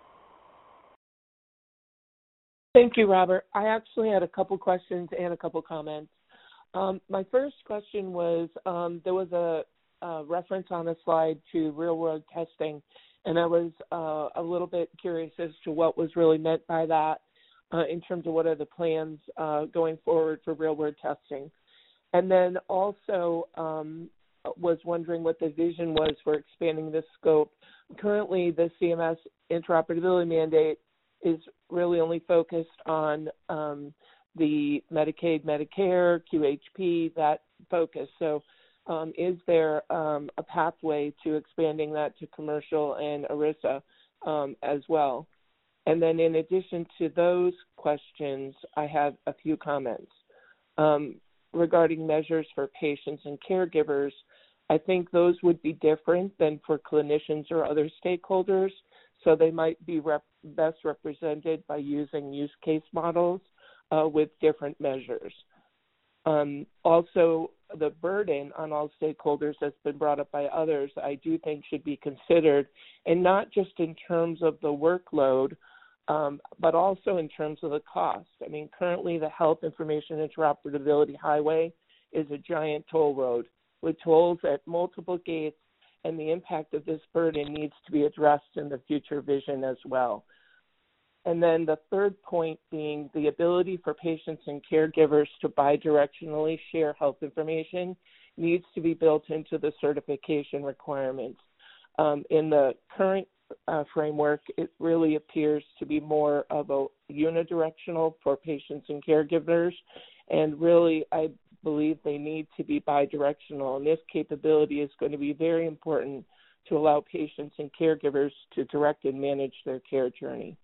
S4: Thank you, Robert. I actually had a couple questions and a couple comments. My first question was, there was a reference on a slide to real-world testing, and I was a little bit curious as to what was really meant by that in terms of what are the plans going forward for real-world testing. And then also was wondering what the vision was for expanding this scope. Currently, the CMS interoperability mandate is really only focused on the Medicaid, Medicare, QHP, that focus. So is there a pathway to expanding that to commercial and ERISA as well? And then in addition to those questions, I have a few comments. Regarding measures for patients and caregivers, I think those would be different than for clinicians or other stakeholders, so they might be best represented by using use case models with different measures. Also, the burden on all stakeholders that's been brought up by others, I do think should be considered, and not just in terms of the workload, but also in terms of the cost. I mean, currently the Health Information Interoperability Highway is a giant toll road with tolls at multiple gates, and the impact of this burden needs to be addressed in the future vision as well. And then the third point being the ability for patients and caregivers to bidirectionally share health information needs to be built into the certification requirements. In the current framework, it really appears to be more of a unidirectional for patients and caregivers, and really I believe they need to be bidirectional, and this capability is going to be very important to allow patients and caregivers to direct and manage their care journey.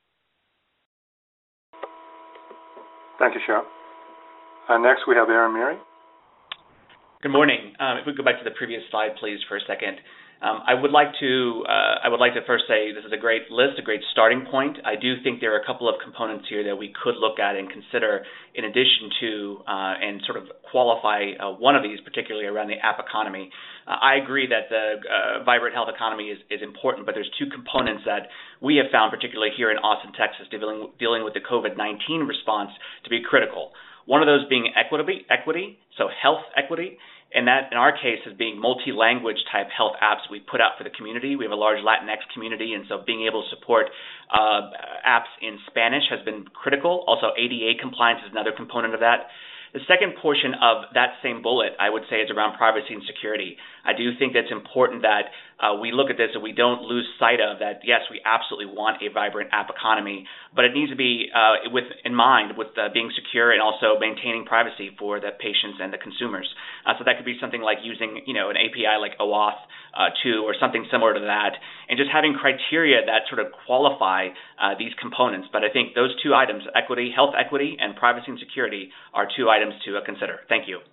S1: Thank you, Cheryl. Next we have Aaron Mary.
S6: Good morning. If we go back to the previous slide, please, for a second. I would like to first say this is a great list, a great starting point. I do think there are a couple of components here that we could look at and consider in addition to and sort of qualify one of these, particularly around the app economy. I agree that the vibrant health economy is important, but there's two components that we have found, particularly here in Austin, Texas, dealing with the COVID-19 response, to be critical. One of those being equity, so health equity, and that in our case is being multi-language type health apps we put out for the community. We have a large Latinx community, and so being able to support apps in Spanish has been critical. Also, ADA compliance is another component of that. The second portion of that same bullet, I would say, is around privacy and security. I do think that's important that we look at this and we don't lose sight of that, yes, we absolutely want a vibrant app economy, but it needs to be in mind with being secure and also maintaining privacy for the patients and the consumers. So that could be something like using, an API like OAuth 2 or something similar to that, and just having criteria that sort of qualify these components. But I think those two items, health equity and privacy and security, are two items to consider. Thank you.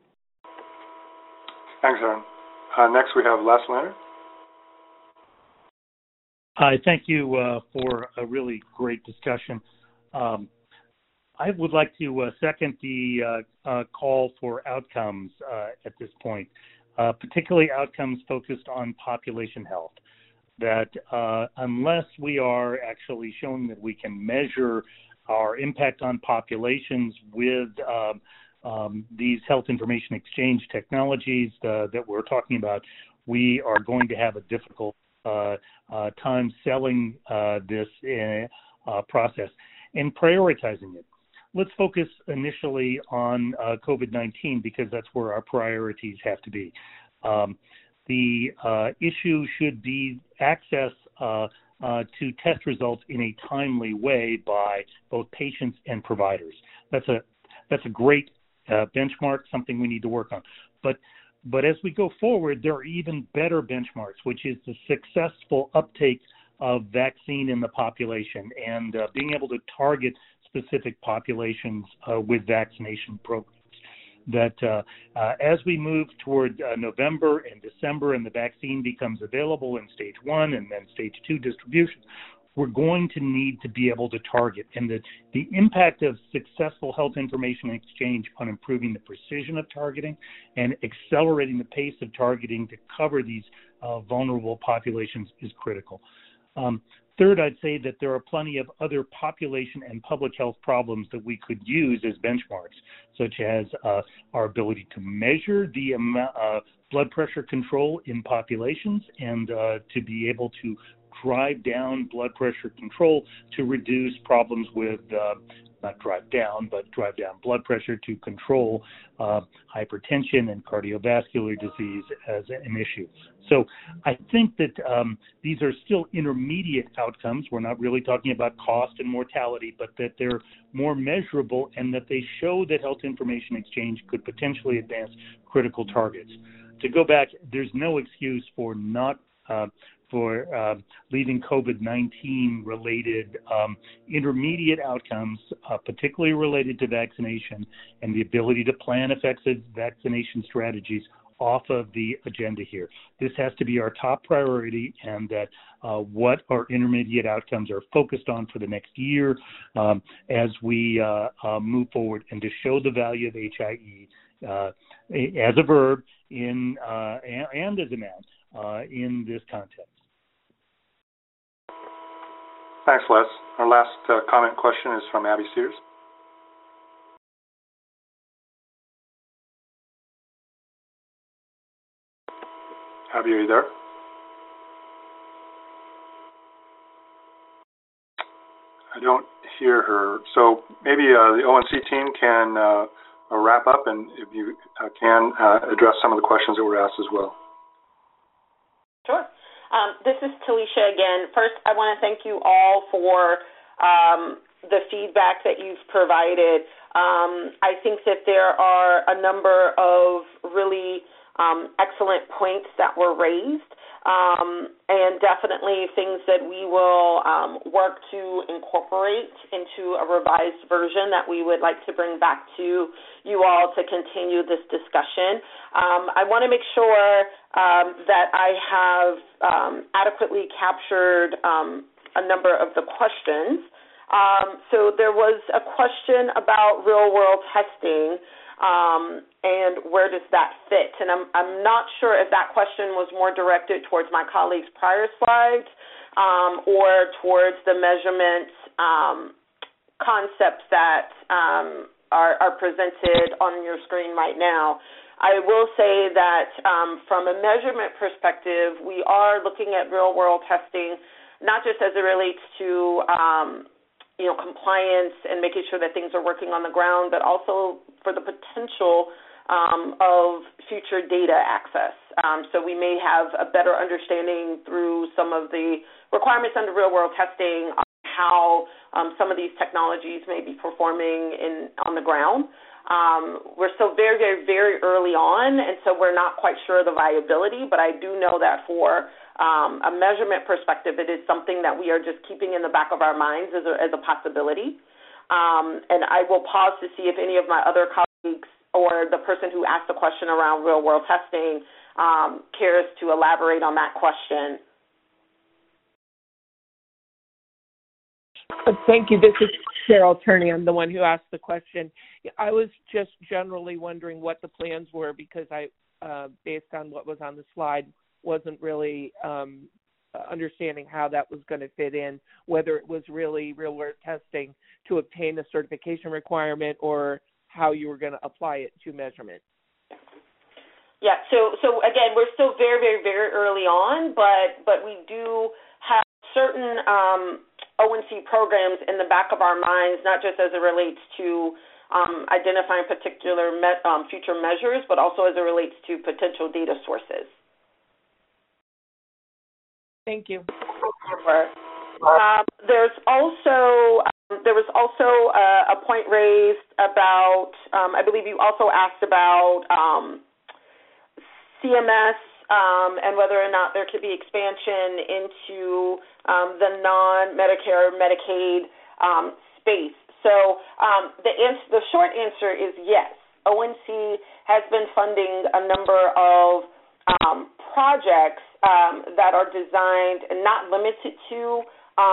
S1: Thanks, Aaron. Next, we have Les Leonard.
S5: Hi, thank you for a really great discussion. I would like to second the call for outcomes at this point, particularly outcomes focused on population health. That unless we are actually showing that we can measure our impact on populations with these health information exchange technologies that we're talking about, we are going to have a difficult time selling this process and prioritizing it. Let's focus initially on COVID-19 because that's where our priorities have to be. The issue should be access to test results in a timely way by both patients and providers. That's a great benchmark, something we need to work on. But as we go forward, there are even better benchmarks, which is the successful uptake of vaccine in the population and being able to target specific populations with vaccination programs. That as we move toward November and December and the vaccine becomes available in stage 1 and then stage 2 distribution, we're going to need to be able to target. And the impact of successful health information exchange on improving the precision of targeting and accelerating the pace of targeting to cover these vulnerable populations is critical. Third, I'd say that there are plenty of other population and public health problems that we could use as benchmarks, such as our ability to measure the blood pressure control in populations and to be able to drive down blood pressure control to reduce problems with, not drive down, but drive down blood pressure to control hypertension and cardiovascular disease as an issue. So I think that these are still intermediate outcomes. We're not really talking about cost and mortality, but that they're more measurable and that they show that health information exchange could potentially advance critical targets. To go back, there's no excuse for leaving COVID-19 related intermediate outcomes, particularly related to vaccination and the ability to plan effective vaccination strategies off of the agenda here. This has to be our top priority, and that what our intermediate outcomes are focused on for the next year as we move forward, and to show the value of HIE as a verb and as a noun in this context.
S1: Thanks, Les. Our last comment question is from Abby Sears. Abby, are you there? I don't hear her. So maybe the ONC team can wrap up, and if you can address some of the questions that were asked as well.
S8: Sure. This is Talisha again. First, I want to thank you all for the feedback that you've provided. I think that there are a number of really excellent points that were raised, and definitely things that we will work to incorporate into a revised version that we would like to bring back to you all to continue this discussion. I want to make sure that I have adequately captured a number of the questions. So there was a question about real-world testing. And where does that fit? And I'm not sure if that question was more directed towards my colleague's prior slides or towards the measurement concepts that are presented on your screen right now. I will say that from a measurement perspective, we are looking at real-world testing, not just as it relates to compliance and making sure that things are working on the ground, but also for the potential of future data access. So we may have a better understanding through some of the requirements under real-world testing on how some of these technologies may be performing on the ground. We're still very, very, very early on, and so we're not quite sure of the viability, but I do know that for a measurement perspective, it is something that we are just keeping in the back of our minds as a possibility. And I will pause to see if any of my other colleagues or the person who asked the question around real-world testing cares to elaborate on that question.
S4: Thank you. This is Carol Turney. I'm the one who asked the question. I was just generally wondering what the plans were because I, based on what was on the slide, wasn't really understanding how that was going to fit in, whether it was really real-world testing to obtain the certification requirement or how you were going to apply it to measurement.
S8: Yeah, so again, we're still very, very, very early on, but we do have certain ONC programs in the back of our minds, not just as it relates to identifying particular future measures, but also as it relates to potential data sources.
S4: Thank you.
S8: There was also a point raised about, I believe you also asked about CMS and whether or not there could be expansion into the non-Medicare, Medicaid space. So the short answer is yes. ONC has been funding a number of projects that are designed and not limited to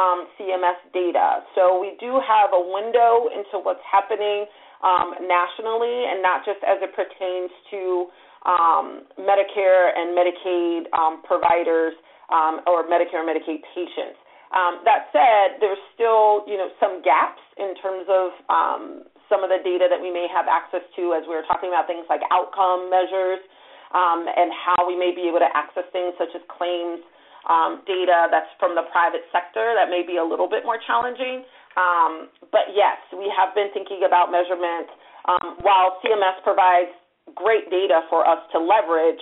S8: CMS data. So we do have a window into what's happening nationally and not just as it pertains to Medicare and Medicaid providers or Medicare and Medicaid patients. That said, there's still, some gaps in terms of some of the data that we may have access to as we were talking about things like outcome measures and how we may be able to access things such as claims data that's from the private sector that may be a little bit more challenging. But yes, we have been thinking about measurement while CMS provides great data for us to leverage,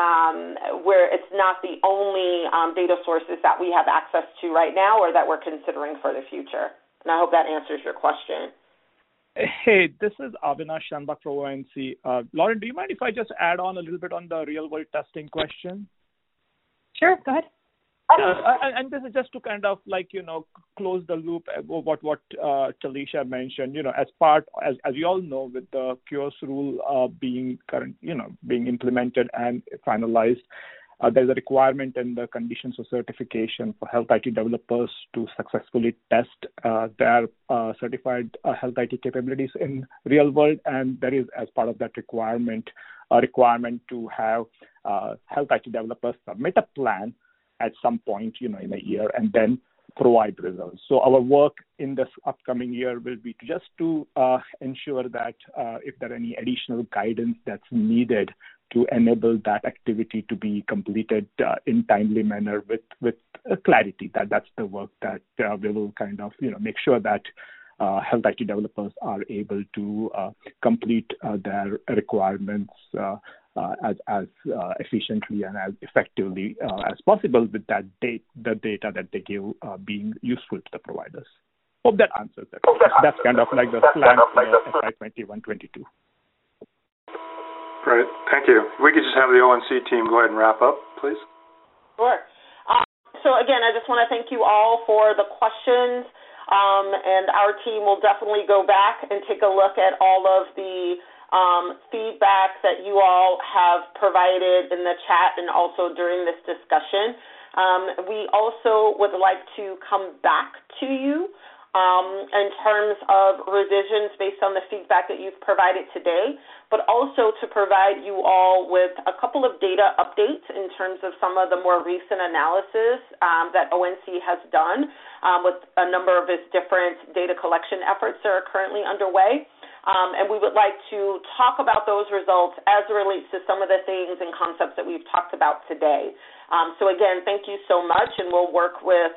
S8: where it's not the only data sources that we have access to right now or that we're considering for the future. And I hope that answers your question.
S19: Hey, this is Avinash Shanbhag from ONC. Lauren, do you mind if I just add on a little bit on the real-world testing question?
S2: Sure, go ahead.
S19: And this is just to kind of close the loop of what Talisha mentioned. As you all know, with the QoS rule being implemented and finalized, there's a requirement in the conditions of certification for health IT developers to successfully test their certified health IT capabilities in real world, and there is, as part of that requirement, a requirement to have health IT developers submit a plan at some point, in a year, and then provide results. So our work in this upcoming year will be to ensure that if there are any additional guidance that's needed to enable that activity to be completed in timely manner with clarity. That's the work that we will kind of make sure that health IT developers are able to complete their requirements as efficiently and as effectively as possible with the data that they give being useful to the providers. Hope that answers that. That's kind of like the plan for FY 21-22.
S1: Great. Thank you. If we could just have the ONC team go ahead and wrap up, please.
S8: Sure. So again, I just want to thank you all for the questions, and our team will definitely go back and take a look at all of the feedback that you all have provided in the chat and also during this discussion. We also would like to come back to you in terms of revisions based on the feedback that you've provided today, but also to provide you all with a couple of data updates in terms of some of the more recent analysis that ONC has done with a number of its different data collection efforts that are currently underway. And we would like to talk about those results as it relates to some of the things and concepts that we've talked about today. So again, thank you so much, and we'll work with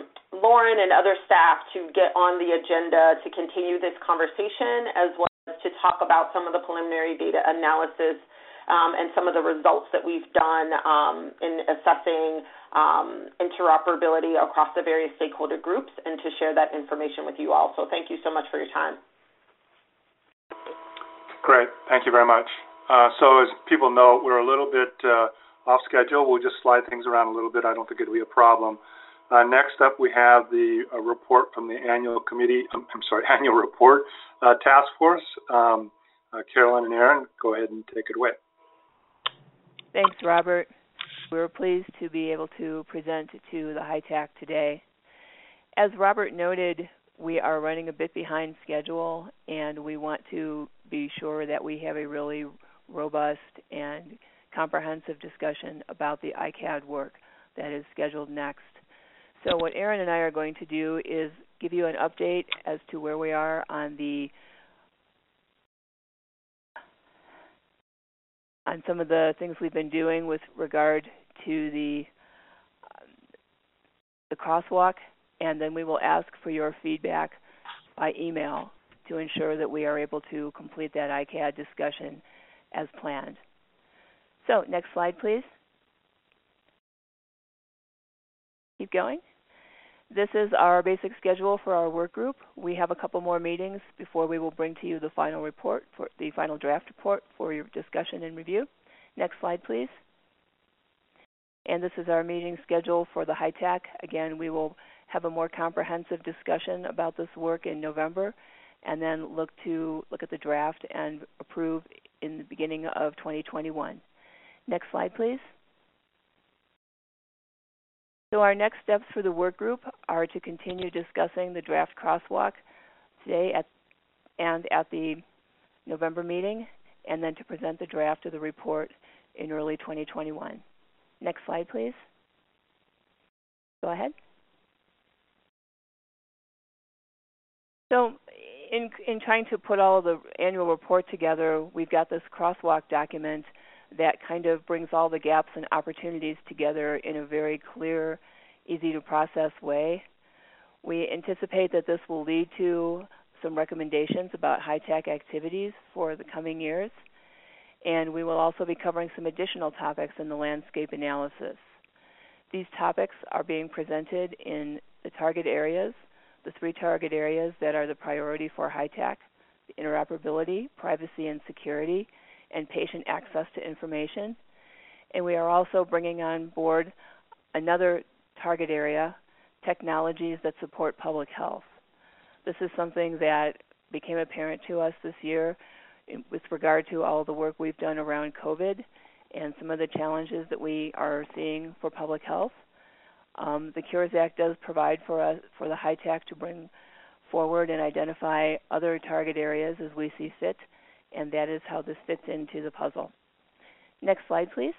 S8: Lauren and other staff to get on the agenda to continue this conversation as well as to talk about some of the preliminary data analysis and some of the results that we've done in assessing interoperability across the various stakeholder groups and to share that information with you all. So thank you so much for your time.
S1: Great. Thank you very much. So as people know, we're a little bit off schedule. We'll just slide things around a little bit. I don't think it'll be a problem. Next up, we have the report from the annual report task force. Carolyn and Aaron, go ahead and take it away.
S11: Thanks, Robert. We're pleased to be able to present to the HITAC today. As Robert noted, we are running a bit behind schedule, and we want to be sure that we have a really robust and comprehensive discussion about the ICAD work that is scheduled next. So what Aaron and I are going to do is give you an update as to where we are on some of the things we've been doing with regard to the crosswalk, and then we will ask for your feedback by email to ensure that we are able to complete that ICAD discussion as planned. So next slide, please. Keep going. This is our basic schedule for our work group. We have a couple more meetings before we will bring to you the final report, for the final draft report for your discussion and review. Next slide, please. And this is our meeting schedule for the HITAC. Again, we will have a more comprehensive discussion about this work in November, and then look at the draft and approve in the beginning of 2021. Next slide, please. So our next steps for the work group are to continue discussing the draft crosswalk today at the November meeting, and then to present the draft of the report in early 2021. Next slide, please. Go ahead. So in trying to put all of the annual report together, we've got this crosswalk document that kind of brings all the gaps and opportunities together in a very clear, easy to process way. We anticipate that this will lead to some recommendations about HITAC activities for the coming years, and we will also be covering some additional topics in the landscape analysis. These topics are being presented in the target areas, the 3 target areas that are the priority for HITAC: interoperability, privacy and security, and patient access to information. And we are also bringing on board another target area, technologies that support public health. This is something that became apparent to us this year with regard to all the work we've done around COVID and some of the challenges that we are seeing for public health. The Cures Act does provide for the HITAC to bring forward and identify other target areas as we see fit, and that is how this fits into the puzzle. Next slide, please.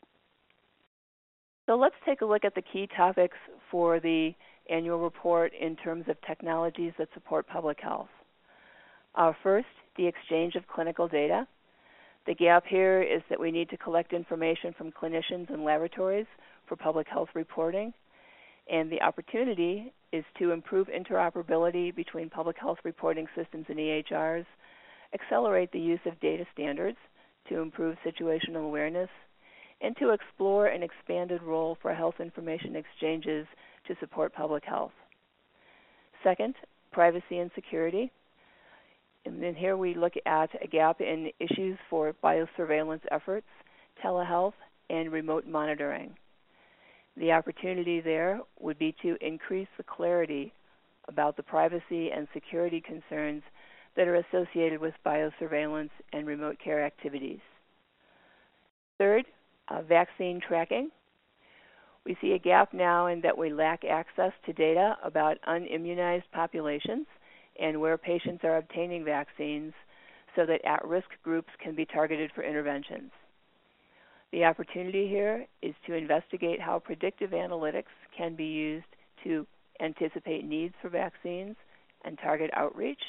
S11: So let's take a look at the key topics for the annual report in terms of technologies that support public health. First, the exchange of clinical data. The gap here is that we need to collect information from clinicians and laboratories for public health reporting, and the opportunity is to improve interoperability between public health reporting systems and EHRs, accelerate the use of data standards to improve situational awareness, and to explore an expanded role for health information exchanges to support public health. Second, privacy and security. And then here we look at a gap in issues for biosurveillance efforts, telehealth, and remote monitoring. The opportunity there would be to increase the clarity about the privacy and security concerns that are associated with biosurveillance and remote care activities. Third, vaccine tracking. We see a gap now in that we lack access to data about unimmunized populations and where patients are obtaining vaccines so that at-risk groups can be targeted for interventions. The opportunity here is to investigate how predictive analytics can be used to anticipate needs for vaccines and target outreach,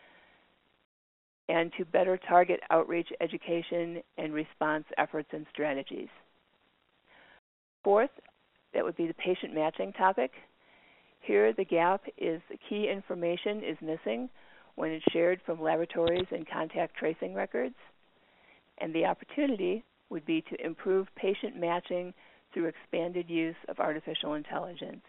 S11: and to better target outreach, education, and response efforts and strategies. Fourth, that would be the patient matching topic. Here, the gap is the key information is missing when it's shared from laboratories and contact tracing records. And the opportunity would be to improve patient matching through expanded use of artificial intelligence.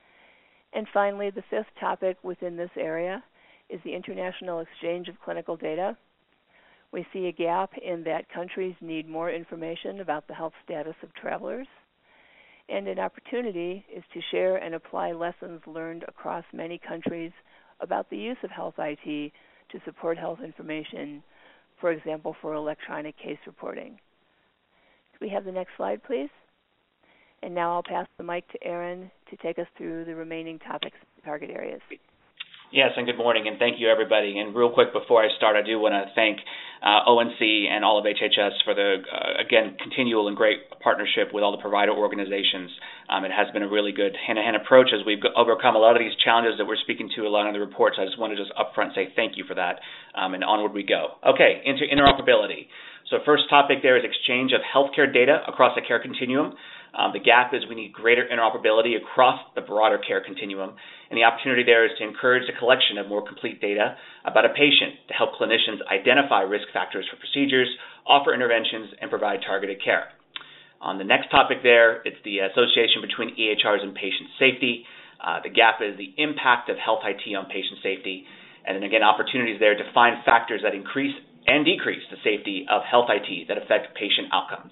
S11: And finally, the fifth topic within this area is the international exchange of clinical data. We see a gap in that countries need more information about the health status of travelers, and an opportunity is to share and apply lessons learned across many countries about the use of health IT to support health information, for example, for electronic case reporting. Could we have the next slide, please? And now I'll pass the mic to Aaron to take us through the remaining topics and target areas.
S6: Yes, and good morning, and thank you, everybody. And real quick before I start, I do want to thank ONC and all of HHS for the, again, continual and great partnership with all the provider organizations. It has been a really good hand-in-hand approach as we've overcome a lot of these challenges that we're speaking to a lot of the reports. I just want to just upfront say thank you for that, and onward we go. Okay, into interoperability. So first topic there is exchange of healthcare data across the care continuum. The gap is we need greater interoperability across the broader care continuum, and the opportunity there is to encourage the collection of more complete data about a patient to help clinicians identify risk factors for procedures, offer interventions, and provide targeted care. On the next topic there, it's the association between EHRs and patient safety. The gap is the impact of health IT on patient safety, and then again, opportunities there to find factors that increase and decrease the safety of health IT that affect patient outcomes.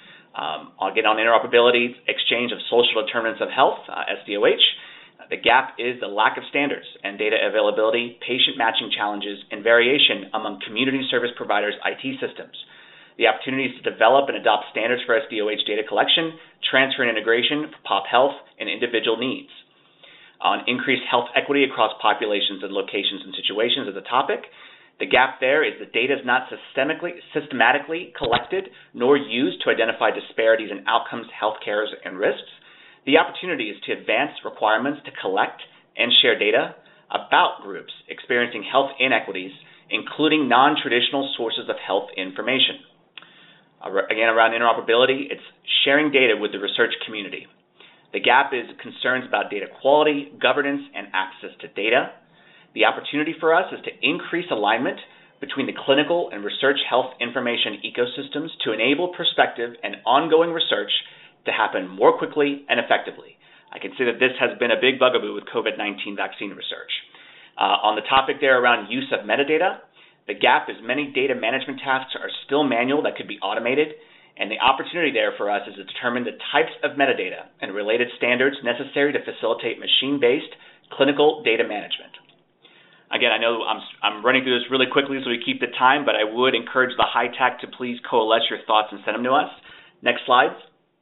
S6: Again, on interoperability, exchange of social determinants of health, SDOH. The gap is the lack of standards and data availability, patient matching challenges, and variation among community service providers' IT systems. The opportunities to develop and adopt standards for SDOH data collection, transfer and integration for pop health and individual needs. On increased health equity across populations and locations and situations is a topic. The gap there is the data is not systematically collected nor used to identify disparities in outcomes, health cares, and risks. The opportunity is to advance requirements to collect and share data about groups experiencing health inequities, including non-traditional sources of health information. Again, around interoperability, it's sharing data with the research community. The gap is concerns about data quality, governance, and access to data. The opportunity for us is to increase alignment between the clinical and research health information ecosystems to enable perspective and ongoing research to happen more quickly and effectively. I can see that this has been a big bugaboo with COVID-19 vaccine research. On the topic there around use of metadata, the gap is many data management tasks are still manual that could be automated, and the opportunity there for us is to determine the types of metadata and related standards necessary to facilitate machine-based clinical data management. Again, I know I'm running through this really quickly so we keep the time, but I would encourage the high tech to please coalesce your thoughts and send them to us. Next slide.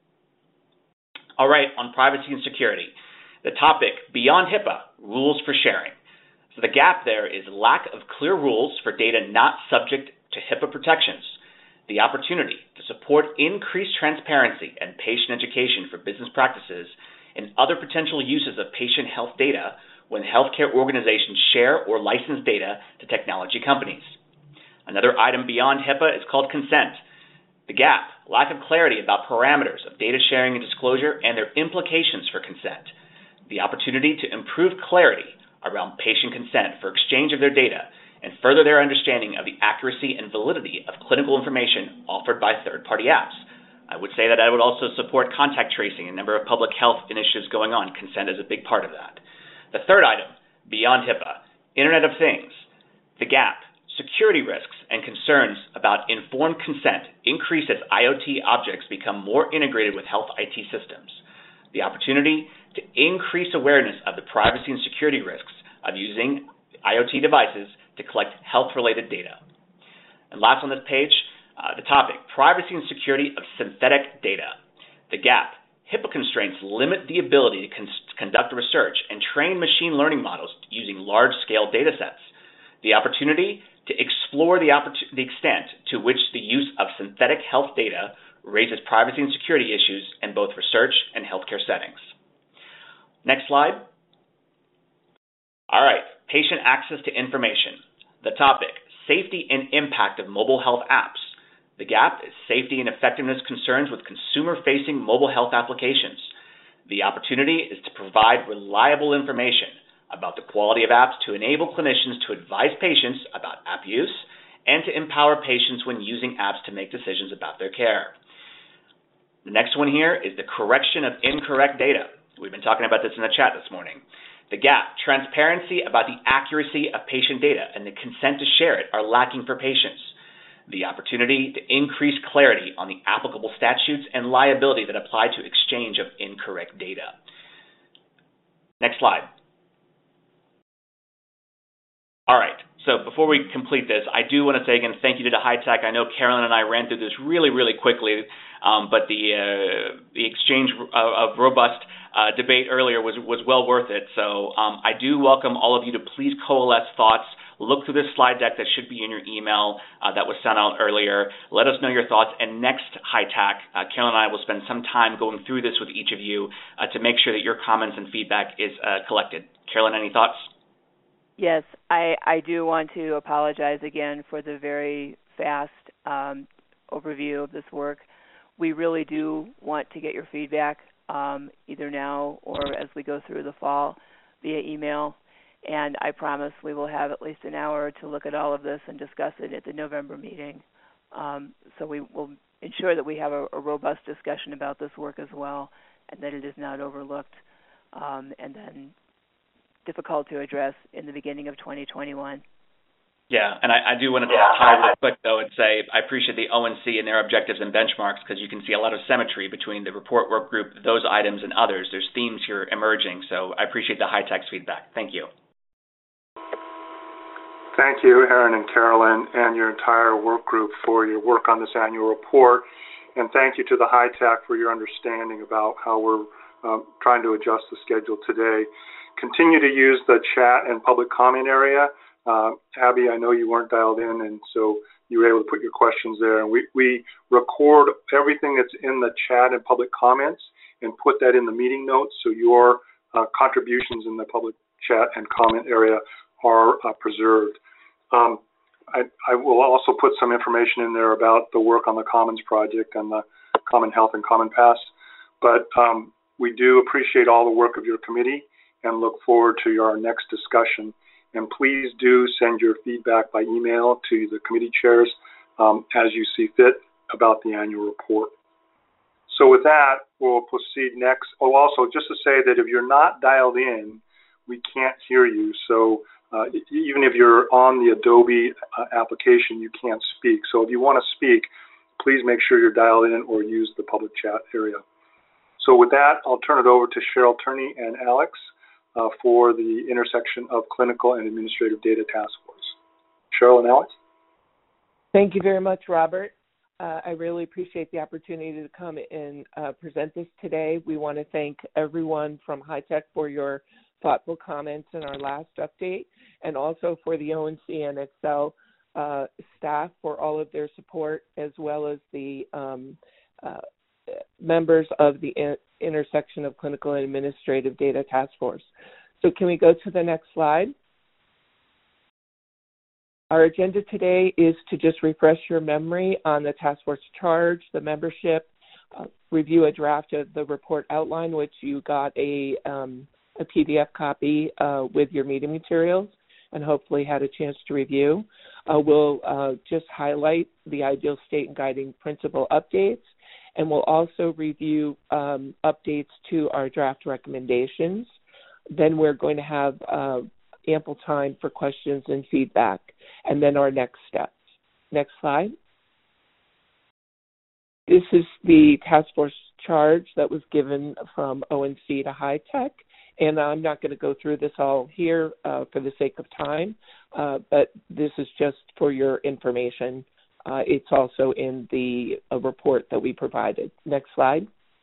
S6: All right, on privacy and security. The topic, beyond HIPAA, rules for sharing. So the gap there is lack of clear rules for data not subject to HIPAA protections. The opportunity to support increased transparency and patient education for business practices and other potential uses of patient health data when healthcare organizations share or license data to technology companies. Another item beyond HIPAA is called consent. The gap, lack of clarity about parameters of data sharing and disclosure and their implications for consent. The opportunity to improve clarity around patient consent for exchange of their data and further their understanding of the accuracy and validity of clinical information offered by third-party apps. I would say that I would also support contact tracing and a number of public health initiatives going on. Consent is a big part of that. The third item, beyond HIPAA, Internet of Things. The gap, security risks and concerns about informed consent increase as IoT objects become more integrated with health IT systems. The opportunity to increase awareness of the privacy and security risks of using IoT devices to collect health-related data. And last on this page, the topic, privacy and security of synthetic data. The gap, HIPAA constraints limit the ability to conduct research and train machine learning models using large-scale data sets. The opportunity to explore the extent to which the use of synthetic health data raises privacy and security issues in both research and healthcare settings. Next slide. All right, patient access to information. The topic, safety and impact of mobile health apps. The gap is safety and effectiveness concerns with consumer-facing mobile health applications. The opportunity is to provide reliable information about the quality of apps to enable clinicians to advise patients about app use and to empower patients when using apps to make decisions about their care. The next one here is the correction of incorrect data. We've been talking about this in the chat this morning. The gap, transparency about the accuracy of patient data and the consent to share it are lacking for patients. The opportunity to increase clarity on the applicable statutes and liability that apply to exchange of incorrect data. Next slide. All right, so before we complete this, I do want to say again thank you to the HITECH. I know Carolyn and I ran through this really, really quickly, but the exchange of robust debate earlier was well worth it. So I do welcome all of you to please coalesce thoughts. Look through this slide deck that should be in your email that was sent out earlier. Let us know your thoughts. And next HITECH, Carolyn and I will spend some time going through this with each of you to make sure that your comments and feedback is collected. Carolyn, any thoughts?
S11: Yes, I do want to apologize again for the very fast overview of this work. We really do want to get your feedback either now or as we go through the fall via email. And I promise we will have at least an hour to look at all of this and discuss it at the November meeting. So we will ensure that we have a robust discussion about this work as well and that it is not overlooked and then difficult to address in the beginning of 2021.
S6: Yeah, and I do want to tie real quick, though, and say I appreciate the ONC and their objectives and benchmarks because you can see a lot of symmetry between the report work group, those items, and others. There's themes here emerging, so I appreciate the HITECH feedback. Thank you.
S1: Thank you, Aaron and Carolyn, and your entire work group for your work on this annual report. And thank you to the HITECH for your understanding about how we're trying to adjust the schedule today. Continue to use the chat and public comment area. Abby, I know you weren't dialed in, and so you were able to put your questions there. And we record everything that's in the chat and public comments and put that in the meeting notes, so your contributions in the public chat and comment area are preserved. I will also put some information in there about the work on the Commons project and the Common Health and Common Pass. But we do appreciate all the work of your committee and look forward to our next discussion. And please do send your feedback by email to the committee chairs as you see fit about the annual report. So with that, we'll proceed next. Oh, also, just to say that if you're not dialed in, we can't hear you. So even if you're on the Adobe application, you can't speak. So if you want to speak, please make sure you're dialed in or use the public chat area. So with that, I'll turn it over to Cheryl Turney and Alex for the intersection of clinical and administrative data task force. Cheryl and Alex?
S4: Thank you very much, Robert. I really appreciate the opportunity to come and present this today. We want to thank everyone from HITECH for your thoughtful comments in our last update, and also for the ONC and Excel staff for all of their support, as well as the members of the intersection of clinical and administrative data task force. So can we go to the next slide? Our agenda today is to just refresh your memory on the task force charge, the membership, review a draft of the report outline, which you got a PDF copy with your meeting materials and hopefully had a chance to review. We'll just highlight the ideal state and guiding principle updates, and we'll also review updates to our draft recommendations. Then we're going to have ample time for questions and feedback, and then our next steps. Next slide. This is the task force charge that was given from ONC to HITECH, and I'm not going to go through this all here for the sake of time, but this is just for your information. It's also in the report that we provided. Next slide.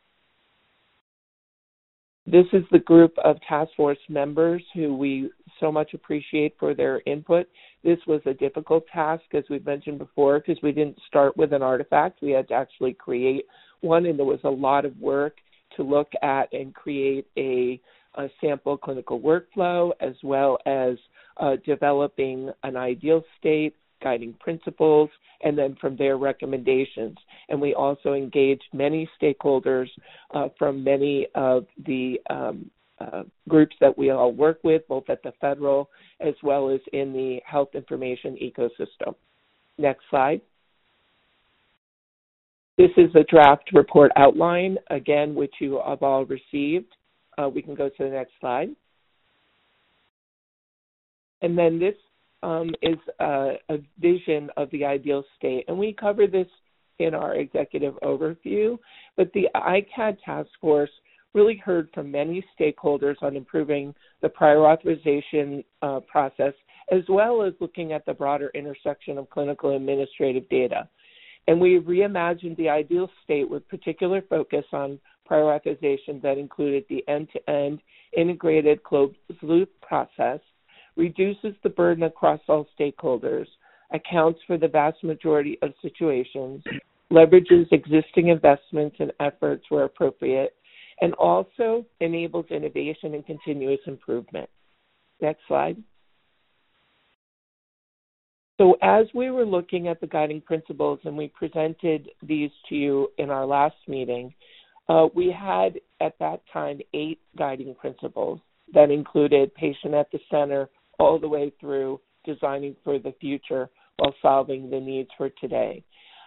S4: This is the group of task force members who we so much appreciate for their input. This was a difficult task, as we've mentioned before, because we didn't start with an artifact. We had to actually create one, and there was a lot of work to look at and create a sample clinical workflow, as well as developing an ideal state, guiding principles, and then from there recommendations. And we also engaged many stakeholders from many of the groups that we all work with, both at the federal as well as in the health information ecosystem. Next slide. This is a draft report outline, again, which you have all received. We can go to the next slide. And then this is a vision of the ideal state. And we cover this in our executive overview, but the ICAD task force really heard from many stakeholders on improving the prior authorization process, as well as looking at the broader intersection of clinical and administrative data. And we reimagined the ideal state with particular focus on prior authorization that included the end-to-end integrated closed-loop process, reduces the burden across all stakeholders, accounts for the vast majority of situations, leverages existing investments and efforts where appropriate, and also enables innovation and continuous improvement. Next slide. So as we were looking at the guiding principles, and we presented these to you in our last meeting, we had at that time 8 guiding principles that included patient at the center all the way through designing for the future while solving the needs for today.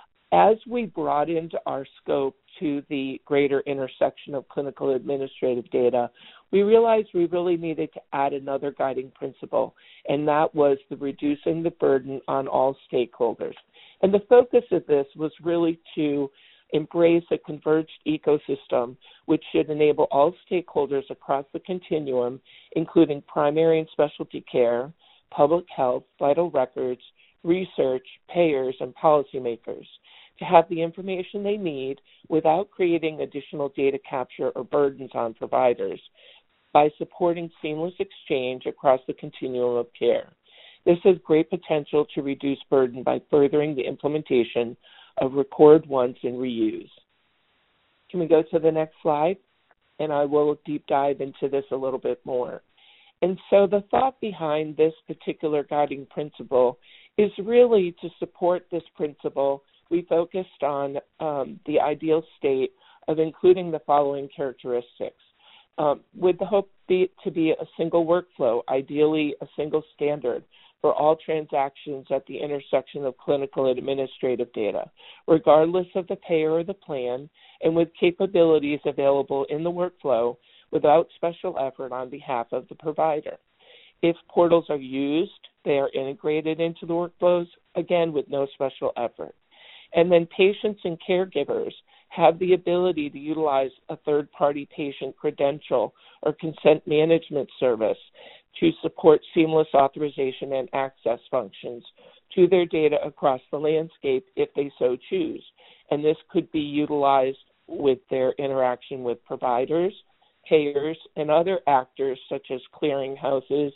S4: As we broadened our scope to the greater intersection of clinical administrative data, we realized we really needed to add another guiding principle, and that was the reducing the burden on all stakeholders. And the focus of this was really to embrace a converged ecosystem which should enable all stakeholders across the continuum, including primary and specialty care, public health, vital records, research, payers, and policymakers, to have the information they need without creating additional data capture or burdens on providers by supporting seamless exchange across the continuum of care. This has great potential to reduce burden by furthering the implementation of record once and reuse. Can we go to the next slide? And I will deep dive into this a little bit more. And so the thought behind this particular guiding principle is really to support this principle. We focused on the ideal state of including the following characteristics, with the hope to be a single workflow, ideally a single standard for all transactions at the intersection of clinical and administrative data, regardless of the payer or the plan, and with capabilities available in the workflow without special effort on behalf of the provider. If portals are used, they are integrated into the workflows, again, with no special effort. And then patients and caregivers have the ability to utilize a third-party patient credential or consent management service to support seamless authorization and access functions to their data across the landscape if they so choose. And this could be utilized with their interaction with providers, payers, and other actors such as clearinghouses,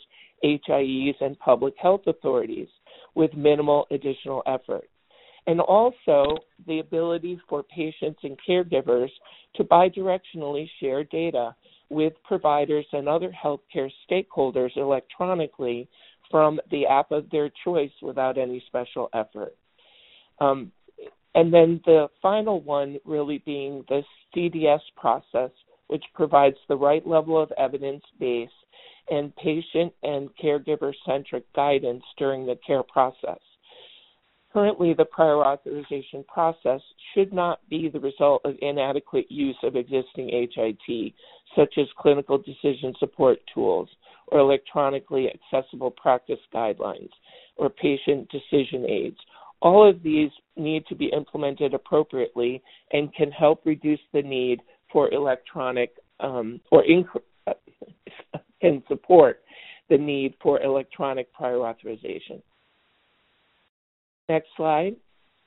S4: HIEs, and public health authorities with minimal additional effort. And also the ability for patients and caregivers to bidirectionally share data with providers and other healthcare stakeholders electronically from the app of their choice without any special effort. And then the final one really being the CDS process, which provides the right level of evidence base and patient and caregiver-centric guidance during the care process. Currently, the prior authorization process should not be the result of inadequate use of existing HIT, such as clinical decision support tools or electronically accessible practice guidelines or patient decision aids. All of these need to be implemented appropriately and can help reduce the need for electronic can support the need for electronic prior authorization. Next slide.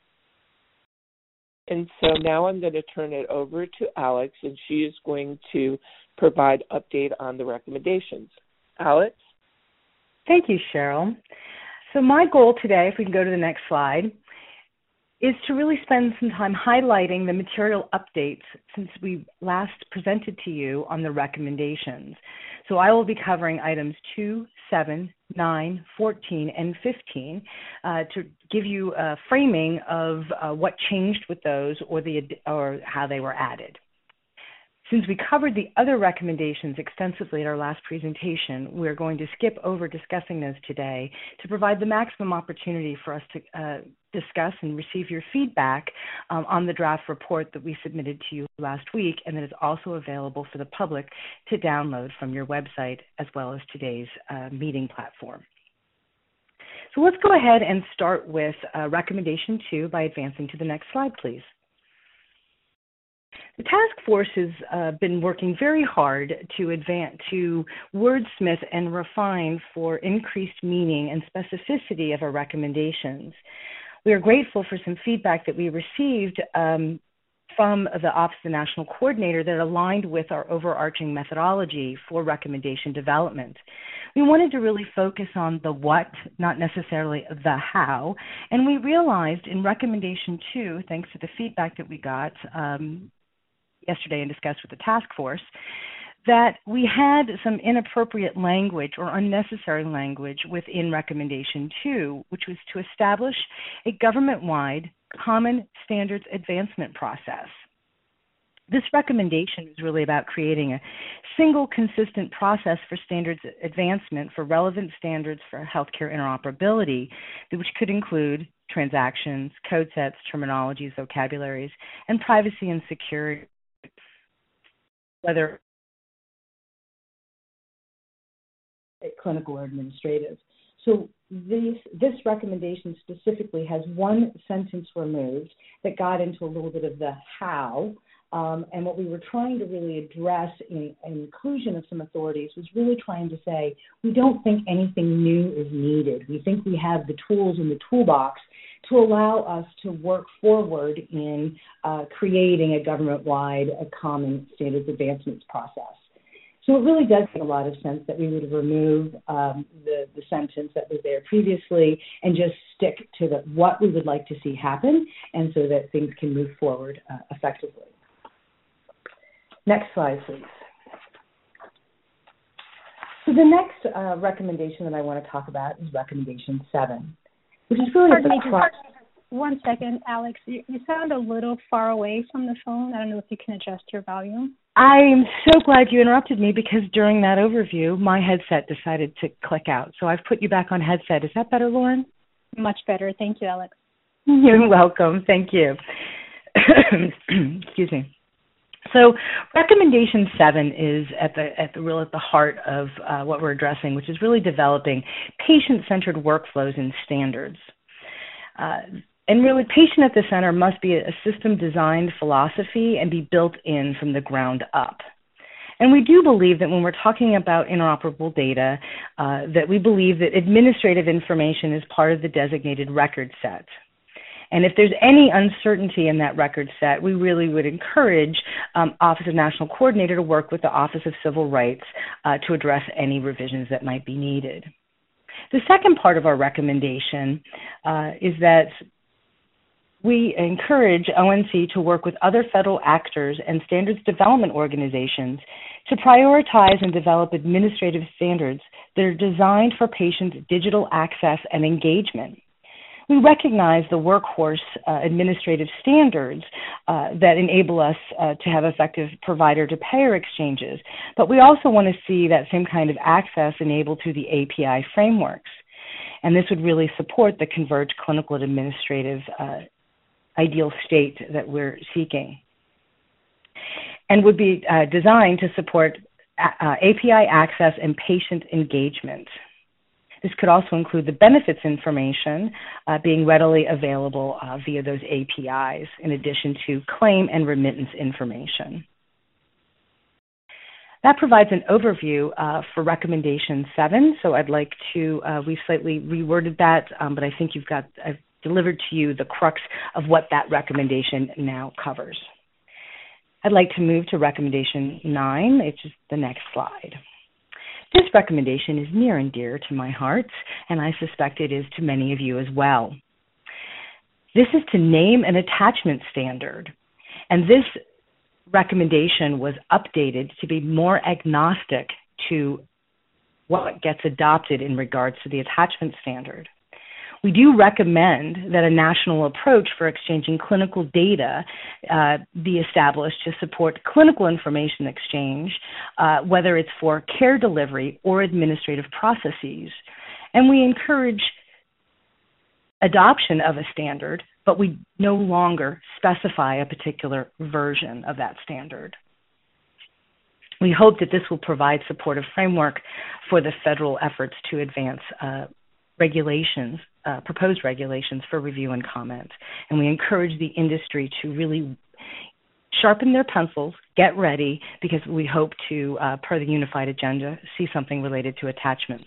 S4: And so now I'm going to turn it over to Alex, and she is going to provide update on the recommendations. Alex?
S20: Thank you, Cheryl. So my goal today, if we can go to the next slide, is to really spend some time highlighting the material updates since we last presented to you on the recommendations. So I will be covering items 2, 7, 9, 14, and 15 to give you a framing of what changed with those or how they were added. Since we covered the other recommendations extensively at our last presentation, we're going to skip over discussing those today to provide the maximum opportunity for us to discuss and receive your feedback on the draft report that we submitted to you last week, and that is also available for the public to download from your website as well as today's meeting platform. So let's go ahead and start with recommendation 2 by advancing to the next slide, please. The task force has been working very hard to wordsmith and refine for increased meaning and specificity of our recommendations. We are grateful for some feedback that we received from the Office of the National Coordinator that aligned with our overarching methodology for recommendation development. We wanted to really focus on the what, not necessarily the how, and we realized in recommendation 2, thanks to the feedback that we got yesterday and discussed with the task force, that we had some inappropriate language or unnecessary language within recommendation 2, which was to establish a government-wide common standards advancement process. This recommendation is really about creating a single consistent process for standards advancement for relevant standards for healthcare interoperability, which could include transactions, code sets, terminologies, vocabularies, and privacy and security, whether clinical or administrative. So this recommendation specifically has one sentence removed that got into a little bit of the how, and what we were trying to really address in inclusion of some authorities was really trying to say, we don't think anything new is needed. We think we have the tools in the toolbox to allow us to work forward in creating a government-wide common standards advancements process. So it really does make a lot of sense that we would remove the sentence that was there previously and just stick to what we would like to see happen, and so that things can move forward effectively. Next slide, please. So the next recommendation that I want to talk about is recommendation 7, which is really
S2: Pardon me, just 1 second, Alex. You sound a little far away from the phone. I don't know if you can adjust your volume.
S20: I'm so glad you interrupted me, because during that overview, my headset decided to click out. So I've put you back on headset. Is that better, Lauren?
S2: Much better. Thank you, Alex.
S20: You're welcome. Thank you. Excuse me. So recommendation 7 is at the heart of what we're addressing, which is really developing patient-centered workflows and standards. And really, patient at the center must be a system-designed philosophy and be built in from the ground up. And we do believe that when we're talking about interoperable data, that we believe that administrative information is part of the designated record set. And if there's any uncertainty in that record set, we really would encourage Office of National Coordinator to work with the Office of Civil Rights to address any revisions that might be needed. The second part of our recommendation is that we encourage ONC to work with other federal actors and standards development organizations to prioritize and develop administrative standards that are designed for patient digital access and engagement. We recognize the workhorse administrative standards that enable us to have effective provider-to-payer exchanges, but we also want to see that same kind of access enabled through the API frameworks. And this would really support the converged clinical and administrative ideal state that we're seeking, and would be designed to support API access and patient engagement. This could also include the benefits information being readily available via those APIs, in addition to claim and remittance information. That provides an overview for recommendation 7. So I'd like to, we've slightly reworded that, but I think I've delivered to you the crux of what that recommendation now covers. I'd like to move to recommendation 9, which is the next slide. This recommendation is near and dear to my heart, and I suspect it is to many of you as well. This is to name an attachment standard, and this recommendation was updated to be more agnostic to what gets adopted in regards to the attachment standard. We do recommend that a national approach for exchanging clinical data be established to support clinical information exchange, whether it's for care delivery or administrative processes. And we encourage adoption of a standard, but we no longer specify a particular version of that standard. We hope that this will provide supportive framework for the federal efforts to advance regulations, proposed regulations for review and comment. And we encourage the industry to really sharpen their pencils, get ready, because we hope to, per the unified agenda, see something related to attachments.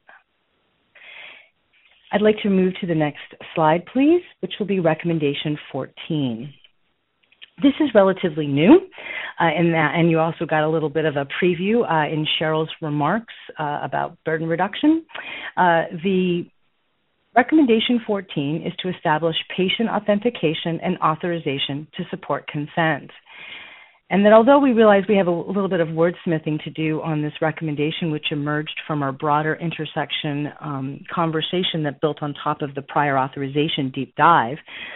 S20: I'd like to move to the next slide, please, which will be recommendation 14. This is relatively new, and you also got a little bit of a preview in Cheryl's remarks about burden reduction. The recommendation 14 is to establish patient authentication and authorization to support consent. And that although we realize we have a little bit of wordsmithing to do on this recommendation, which emerged from our broader intersection conversation that built on top of the prior authorization deep dive,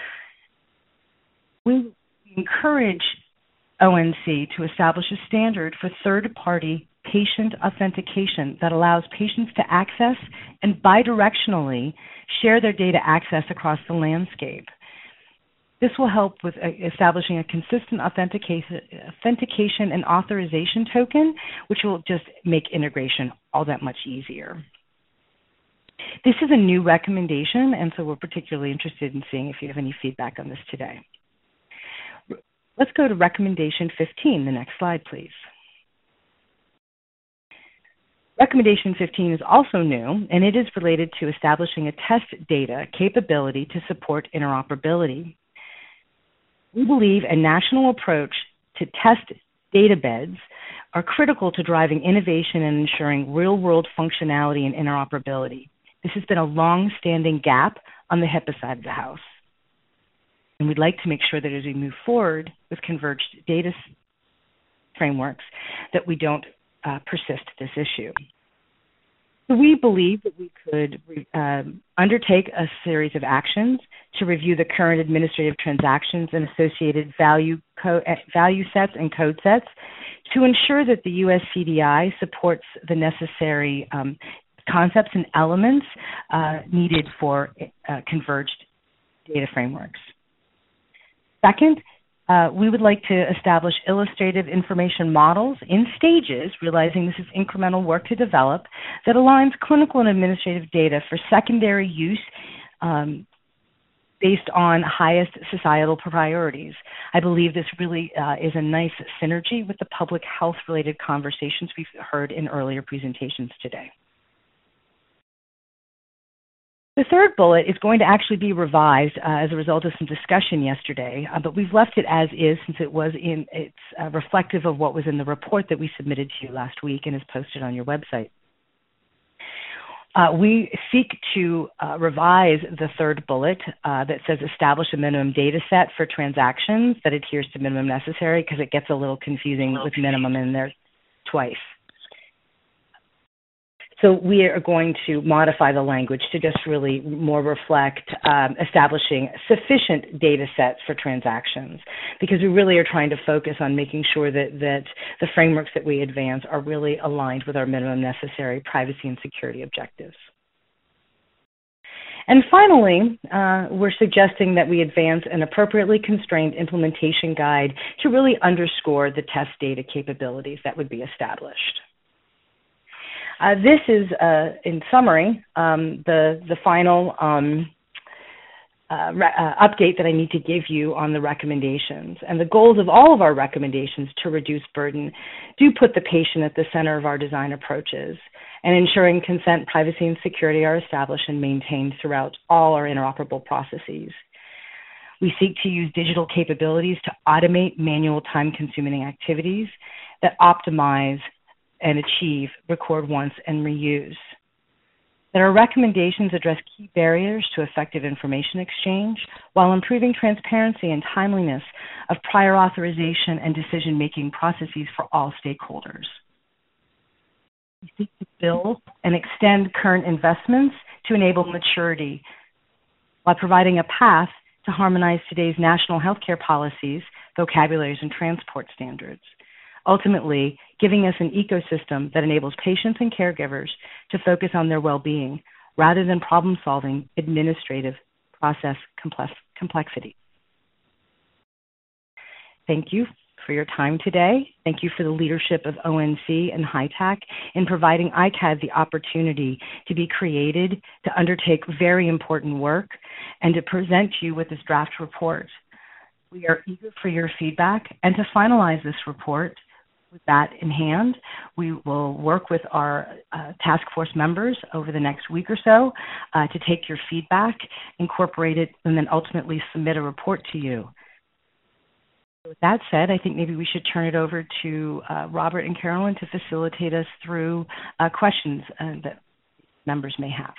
S20: we encourage ONC to establish a standard for third-party patient authentication that allows patients to access and bidirectionally share their data access across the landscape. This will help with establishing a consistent authentication and authorization token, which will just make integration all that much easier. This is a new recommendation, and so we're particularly interested in seeing if you have any feedback on this today. Let's go to recommendation 15, the next slide, please. Recommendation 15 is also new, and it is related to establishing a test data capability to support interoperability. We believe a national approach to test data beds are critical to driving innovation and ensuring real-world functionality and interoperability. This has been a long-standing gap on the HIPAA side of the house. And we'd like to make sure that as we move forward with converged data frameworks, that we don't persist this issue. We believe that we could undertake a series of actions to review the current administrative transactions and associated value sets and code sets to ensure that the US CDI supports the necessary concepts and elements needed for converged data frameworks. Second, we would like to establish illustrative information models in stages, realizing this is incremental work to develop, that aligns clinical and administrative data for secondary use based on highest societal priorities. I believe this really is a nice synergy with the public health-related conversations we've heard in earlier presentations today. The third bullet is going to actually be revised as a result of some discussion yesterday, but we've left it as is since it's reflective of what was in the report that we submitted to you last week and is posted on your website. We seek to revise the third bullet that says establish a minimum data set for transactions that adheres to minimum necessary, because it gets a little confusing with minimum in there twice. So we are going to modify the language to just really more reflect establishing sufficient data sets for transactions, because we really are trying to focus on making sure that the frameworks that we advance are really aligned with our minimum necessary privacy and security objectives. And finally, we're suggesting that we advance an appropriately constrained implementation guide to really underscore the test data capabilities that would be established. This is, in summary, the final update that I need to give you on the recommendations. And the goals of all of our recommendations to reduce burden do put the patient at the center of our design approaches, and ensuring consent, privacy, and security are established and maintained throughout all our interoperable processes. We seek to use digital capabilities to automate manual time-consuming activities that optimize and achieve record once and reuse. That our recommendations address key barriers to effective information exchange while improving transparency and timeliness of prior authorization and decision-making processes for all stakeholders. We seek to build and extend current investments to enable maturity while providing a path to harmonize today's national healthcare policies, vocabularies, and transport standards. Ultimately, giving us an ecosystem that enables patients and caregivers to focus on their well-being rather than problem-solving administrative process complexity. Thank you for your time today. Thank you for the leadership of ONC and HITAC in providing ICAD the opportunity to be created, to undertake very important work, and to present you with this draft report. We are eager for your feedback and to finalize this report. With that in hand, we will work with our task force members over the next week or so to take your feedback, incorporate it, and then ultimately submit a report to you. With that said, I think maybe we should turn it over to Robert and Carolyn to facilitate us through questions that members may have.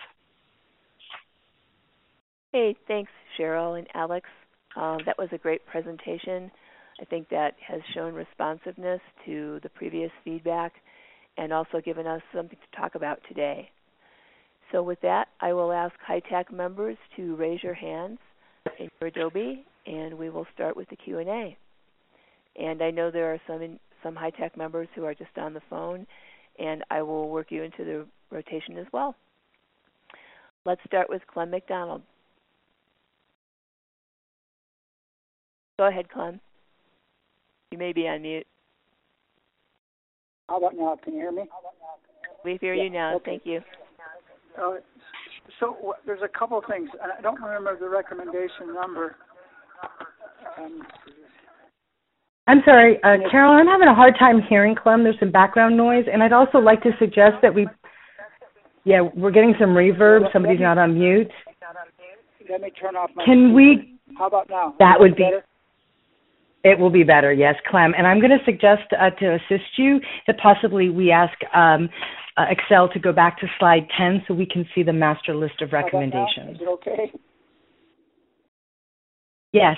S11: Hey, thanks, Cheryl and Alex. That was a great presentation. I think that has shown responsiveness to the previous feedback and also given us something to talk about today. So with that, I will ask HITAC members to raise your hands in your Adobe, and we will start with the Q&A. And I know there are some HITAC members who are just on the phone, and I will work you into the rotation as well. Let's start with Clem McDonald. Go ahead, Clem. You may be on mute.
S10: How about now? Can you hear me?
S11: We hear you now.
S10: Okay.
S11: Thank you.
S10: So there's a couple of things. I don't remember the recommendation number.
S20: I'm sorry, Carolyn, I'm having a hard time hearing Clem. There's some background noise, and I'd also like to suggest that we're getting some reverb. Somebody's not on mute.
S10: Let me turn off my
S20: Can we?
S10: How about now?
S20: That would be
S10: better?
S20: It will be better, yes, Clem. And I'm going to suggest to assist you that possibly we ask Excel to go back to slide 10 so we can see the master list of recommendations.
S10: Is it okay?
S20: Yes.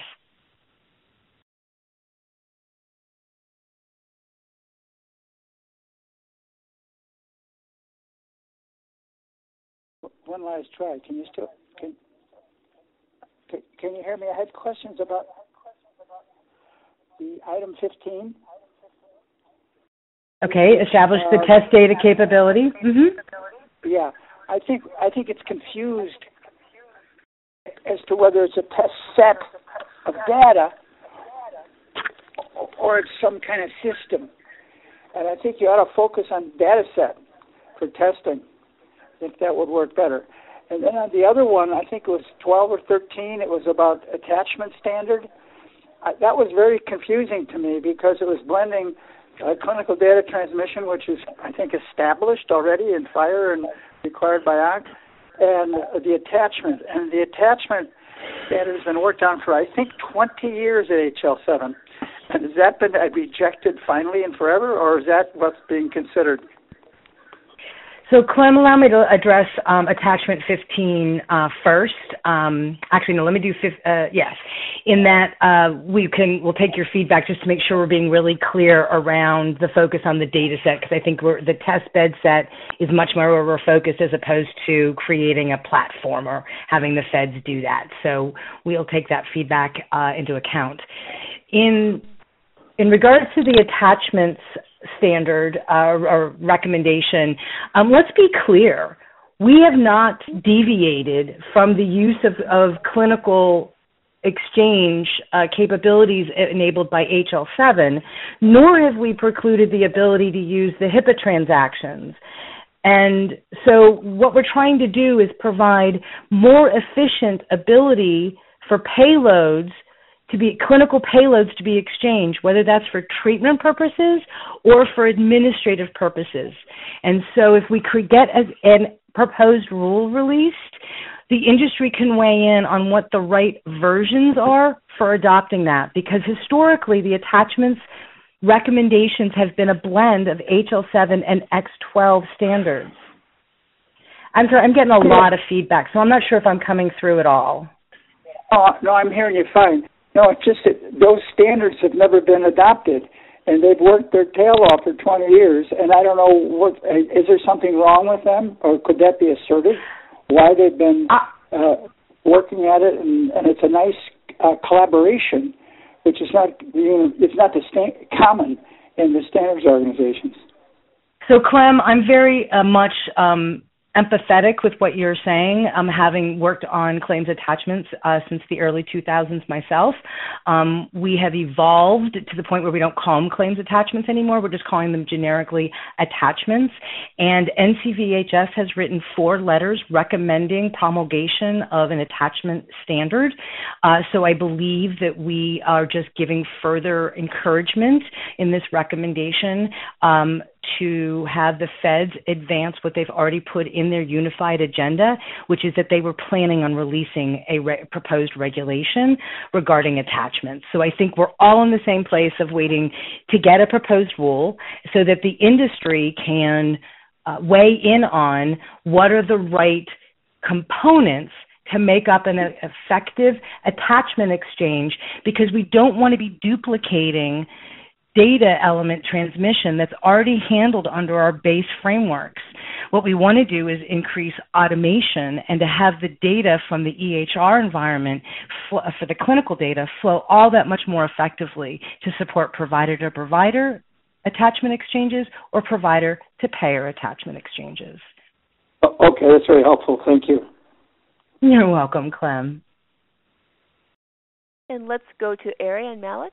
S10: One last try. Can you still can you hear me? I had questions about the item 15.
S20: Okay, establish the test data capability. Mm-hmm.
S10: Yeah, I think it's confused as to whether it's a test set of data or it's some kind of system. And I think you ought to focus on data set for testing. I think that would work better. And then on the other one, I think it was 12 or 13, it was about attachment standard. That was very confusing to me because it was blending clinical data transmission, which is, I think, established already in FHIR and required by ONC, and the attachment. And the attachment standard has been worked on for, I think, 20 years at HL7. And has that been rejected finally and forever, or is that what's being considered?
S20: So, Clem, allow me to address attachment 15 first. Actually, no, let me do yes. In that, we'll take your feedback just to make sure we're being really clear around the focus on the data set, because I think the test bed set is much more where we're focused as opposed to creating a platform or having the feds do that. So we'll take that feedback into account. In regards to the attachments standard or recommendation, let's be clear. We have not deviated from the use of clinical exchange capabilities enabled by HL7, nor have we precluded the ability to use the HIPAA transactions. And so what we're trying to do is provide more efficient ability for payloads clinical payloads to be exchanged, whether that's for treatment purposes or for administrative purposes. And so if we could get a proposed rule released, the industry can weigh in on what the right versions are for adopting that, because historically the attachments recommendations have been a blend of HL7 and X12 standards. I'm sorry, I'm getting a lot of feedback, so I'm not sure if I'm coming through at all.
S10: Oh, no, I'm hearing you fine. No, it's just that those standards have never been adopted, and they've worked their tail off for 20 years, and I don't know, is there something wrong with them, or could that be asserted? Why they've been working at it, and it's a nice collaboration, which is not common in the standards organizations.
S20: So, Clem, I'm very much empathetic with what you're saying. Having worked on claims attachments since the early 2000s myself, we have evolved to the point where we don't call them claims attachments anymore. We're just calling them generically attachments. And NCVHS has written 4 letters recommending promulgation of an attachment standard. So I believe that we are just giving further encouragement in this recommendation to have the feds advance what they've already put in their unified agenda, which is that they were planning on releasing a proposed regulation regarding attachments. So I think we're all in the same place of waiting to get a proposed rule so that the industry can weigh in on what are the right components to make up an effective attachment exchange, because we don't want to be duplicating data element transmission that's already handled under our base frameworks. What we want to do is increase automation and to have the data from the EHR environment for the clinical data flow all that much more effectively to support provider-to-provider attachment exchanges or provider-to-payer attachment exchanges.
S10: Okay, that's very helpful. Thank you.
S20: You're welcome, Clem.
S11: And let's go to Arian Malik.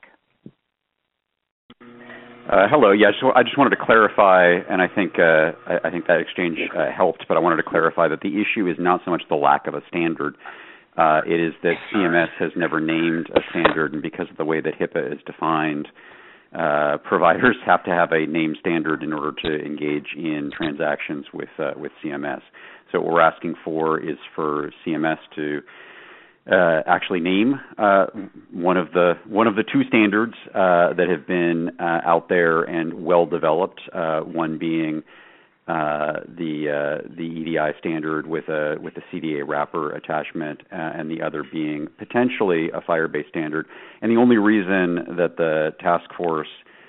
S21: Hello. Yeah, I just wanted to clarify, and I think that exchange helped, but I wanted to clarify that the issue is not so much the lack of a standard. It is that CMS has never named a standard, and because of the way that HIPAA is defined, providers have to have a named standard in order to engage in transactions with CMS. So what we're asking for is for CMS to actually name one of the 2 standards that have been out there and well developed. One being the EDI standard with a CDA wrapper attachment, and the other being potentially a FHIR-based standard. And the only reason that the task force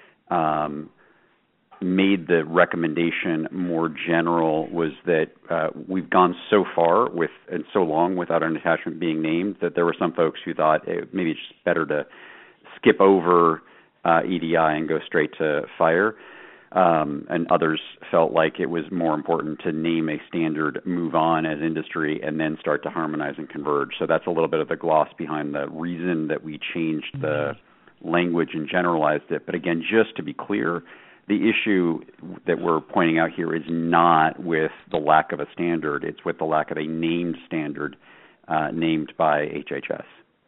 S21: made the recommendation more general was that we've gone so far and so long without an attachment being named that there were some folks who thought maybe it's just better to skip over EDI and go straight to FHIR. And others felt like it was more important to name a standard, move on as industry, and then start to harmonize and converge. So that's a little bit of the gloss behind the reason that we changed the language and generalized it. But again, just to be clear, the issue that we're pointing out here is not with the lack of a standard. It's with the lack of a named standard named by HHS.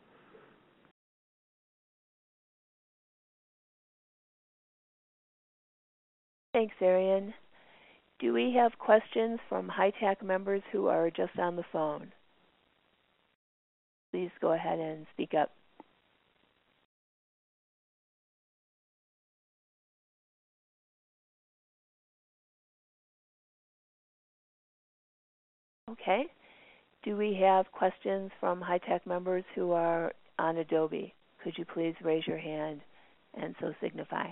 S11: Thanks, Arian. Do we have questions from HITAC members who are just on the phone? Please go ahead and speak up. Okay. Do we have questions from HITAC members who are on Adobe? Could you please raise your hand and so signify?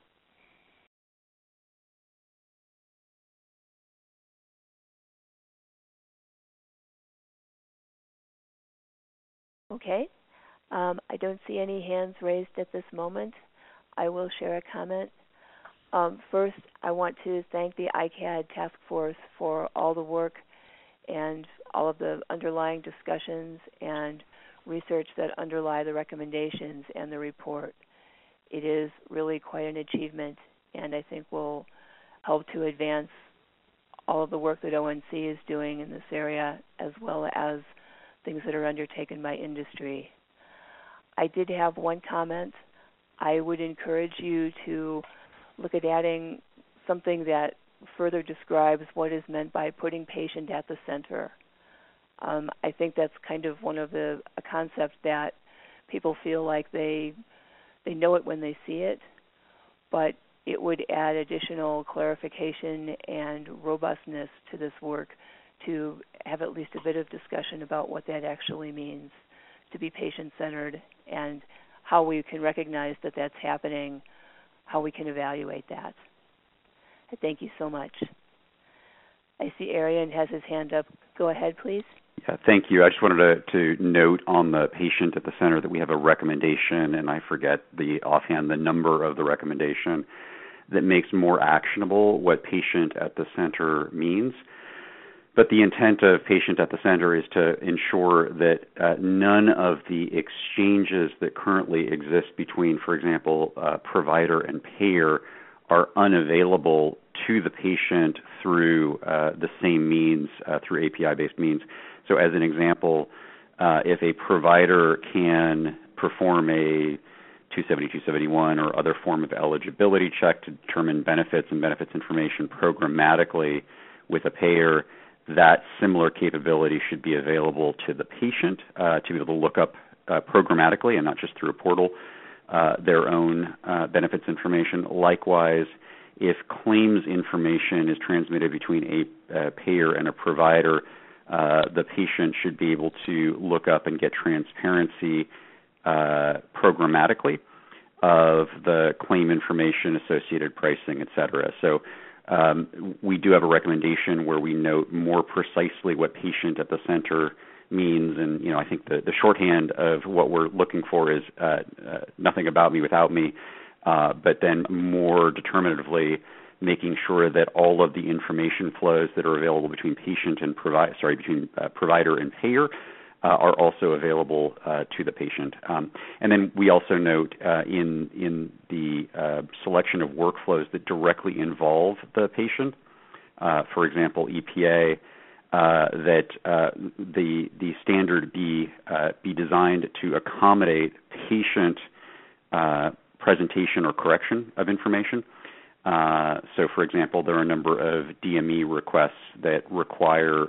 S11: Okay. I don't see any hands raised at this moment. I will share a comment. First, I want to thank the ICAD task force for all the work and all of the underlying discussions and research that underlie the recommendations and the report. It is really quite an achievement, and I think will help to advance all of the work that ONC is doing in this area, as well as things that are undertaken by industry. I did have one comment. I would encourage you to look at adding something that further describes what is meant by putting patient at the center. I think that's kind of one of a concept that people feel like they know it when they see it, but it would add additional clarification and robustness to this work to have at least a bit of discussion about what that actually means to be patient-centered and how we can recognize that that's happening, how we can evaluate that. Thank you so much. I see Arian has his hand up. Go ahead, please.
S21: Yeah, thank you. I just wanted to note on the patient at the center that we have a recommendation, and I forget offhand the number of the recommendation, that makes more actionable what patient at the center means. But the intent of patient at the center is to ensure that none of the exchanges that currently exist between, for example, provider and payer are unavailable to the patient through the same means, through API-based means. So as an example, if a provider can perform a 270, 271 or other form of eligibility check to determine benefits and benefits information programmatically with a payer, that similar capability should be available to the patient to be able to look up programmatically and not just through a portal their own benefits information. Likewise, if claims information is transmitted between a payer and a provider, the patient should be able to look up and get transparency programmatically of the claim information, associated pricing, et cetera. So we do have a recommendation where we note more precisely what patient at the center means, and I think the shorthand of what we're looking for is nothing about me without me, but then more determinatively making sure that all of the information flows that are available between patient and provider and payer are also available to the patient. And then we also note in the selection of workflows that directly involve the patient, for example, EPA, that the standard be designed to accommodate patient presentation or correction of information. So, for example, there are a number of DME requests that require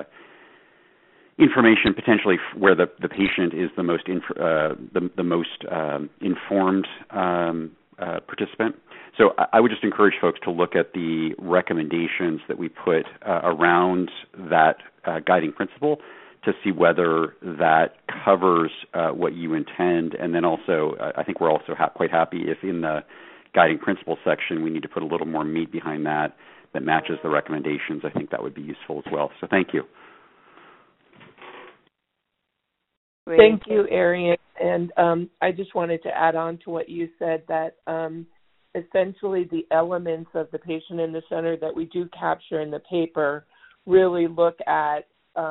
S21: information potentially where the patient is the most informed participant. So I would just encourage folks to look at the recommendations that we put around that guiding principle to see whether that covers what you intend. And then also, I think we're also quite happy if in the guiding principle section we need to put a little more meat behind that matches the recommendations. I think that would be useful as well. So thank you.
S4: Thank you, Arian. And I just wanted to add on to what you said, that essentially the elements of the patient in the center that we do capture in the paper really look at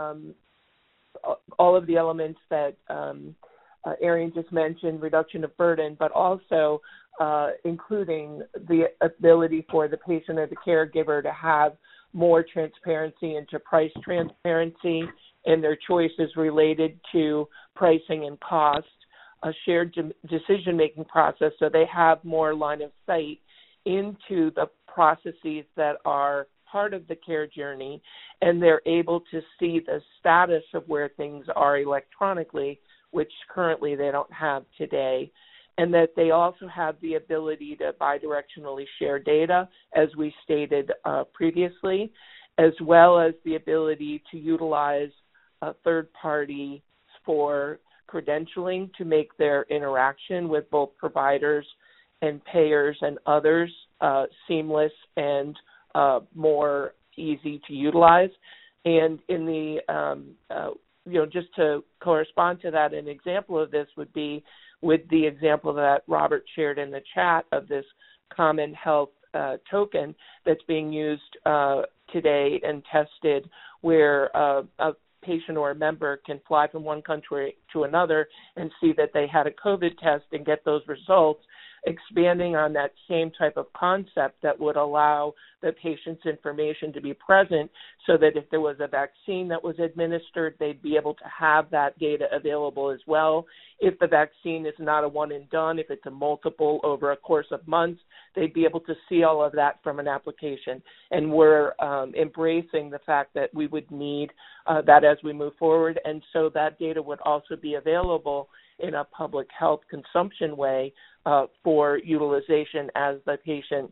S4: all of the elements that Arian just mentioned, reduction of burden, but also including the ability for the patient or the caregiver to have more transparency into price transparency and their choices related to pricing and cost, a shared decision-making process so they have more line of sight into the processes that are part of the care journey, and they're able to see the status of where things are electronically, which currently they don't have today, and that they also have the ability to bidirectionally share data, as we stated previously, as well as the ability to utilize a third party for credentialing to make their interaction with both providers and payers and others seamless and more easy to utilize. And in the, just to correspond to that, an example of this would be with the example that Robert shared in the chat of this Common Health token that's being used today and tested, where a patient or a member can fly from one country to another and see that they had a COVID test and get those results, expanding on that same type of concept that would allow the patient's information to be present so that if there was a vaccine that was administered, they'd be able to have that data available as well. If the vaccine is not a one and done, if it's a multiple over a course of months, they'd be able to see all of that from an application. And we're embracing the fact that we would need that as we move forward. And so that data would also be available in a public health consumption way for utilization as the patient,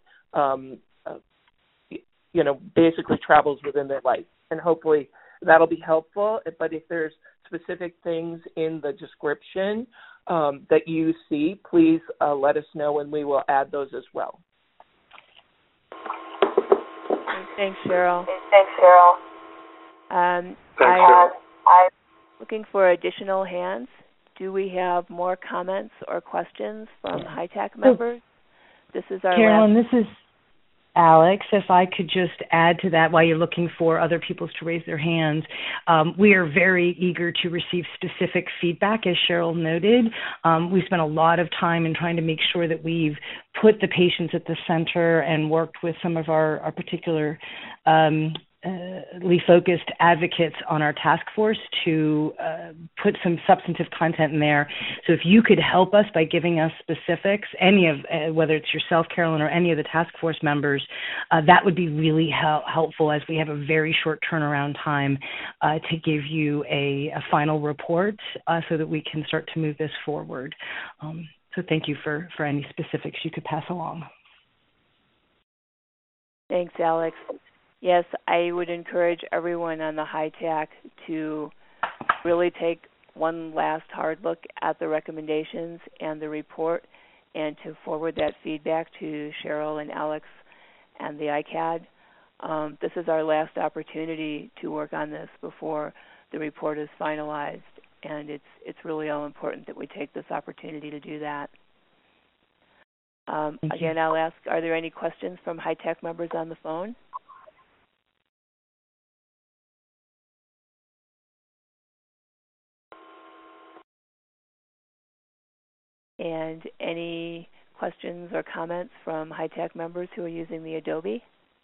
S4: basically travels within their life. And hopefully that'll be helpful. But if there's specific things in the description that you see, please let us know and we will add those as well.
S11: Thanks, Cheryl.
S1: Thanks, Cheryl.
S11: Looking for additional hands. Do we have more comments or questions from HITAC members? This is our
S20: Carolyn, this is Alex. If I could just add to that while you're looking for other people to raise their hands, we are very eager to receive specific feedback, as Cheryl noted. We spent a lot of time in trying to make sure that we've put the patients at the center and worked with some of our particular focused advocates on our task force to put some substantive content in there. So if you could help us by giving us specifics, any of whether it's yourself, Carolyn, or any of the task force members, that would be really helpful, as we have a very short turnaround time to give you a final report so that we can start to move this forward. So thank you for any specifics you could pass along.
S11: Thanks, Alex. Yes, I would encourage everyone on the HITAC to really take one last hard look at the recommendations and the report, and to forward that feedback to Cheryl and Alex and the ICAD. This is our last opportunity to work on this before the report is finalized, and it's really all important that we take this opportunity to do that. Again, I'll ask, are there any questions from HITAC members on the phone? And any questions or comments from HITAC members who are using the Adobe?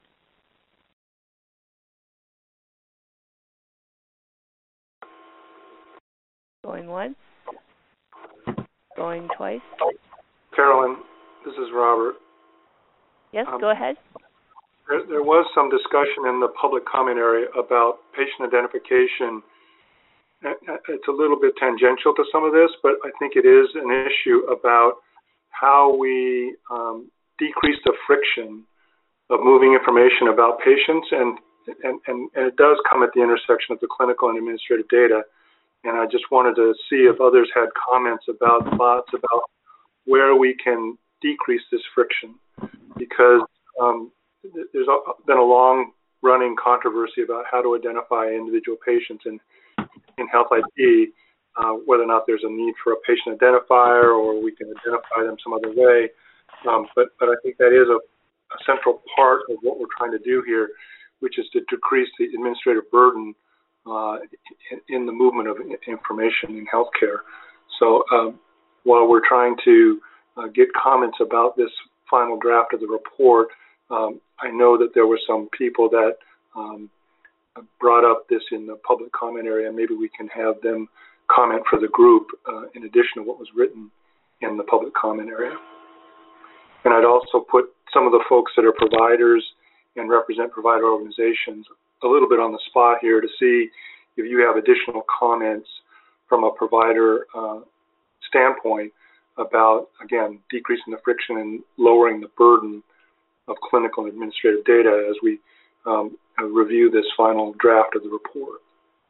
S11: Going once? Going twice?
S1: Carolyn, this is Robert.
S11: Yes, go ahead.
S1: There was some discussion in the public comment area about patient identification. It's a little bit tangential to some of this, but I think it is an issue about how we decrease the friction of moving information about patients, and it does come at the intersection of the clinical and administrative data. And I just wanted to see if others had comments about thoughts about where we can decrease this friction, because there's been a long-running controversy about how to identify individual patients in Health ID, whether or not there's a need for a patient identifier or we can identify them some other way. But I think that is a central part of what we're trying to do here, which is to decrease the administrative burden in the movement of information in healthcare. So while we're trying to get comments about this final draft of the report, I know that there were some people that brought up this in the public comment area. Maybe we can have them comment for the group in addition to what was written in the public comment area. And I'd also put some of the folks that are providers and represent provider organizations a little bit on the spot here to see if you have additional comments from a provider standpoint about, again, decreasing the friction and lowering the burden of clinical and administrative data as we review this final draft of the report.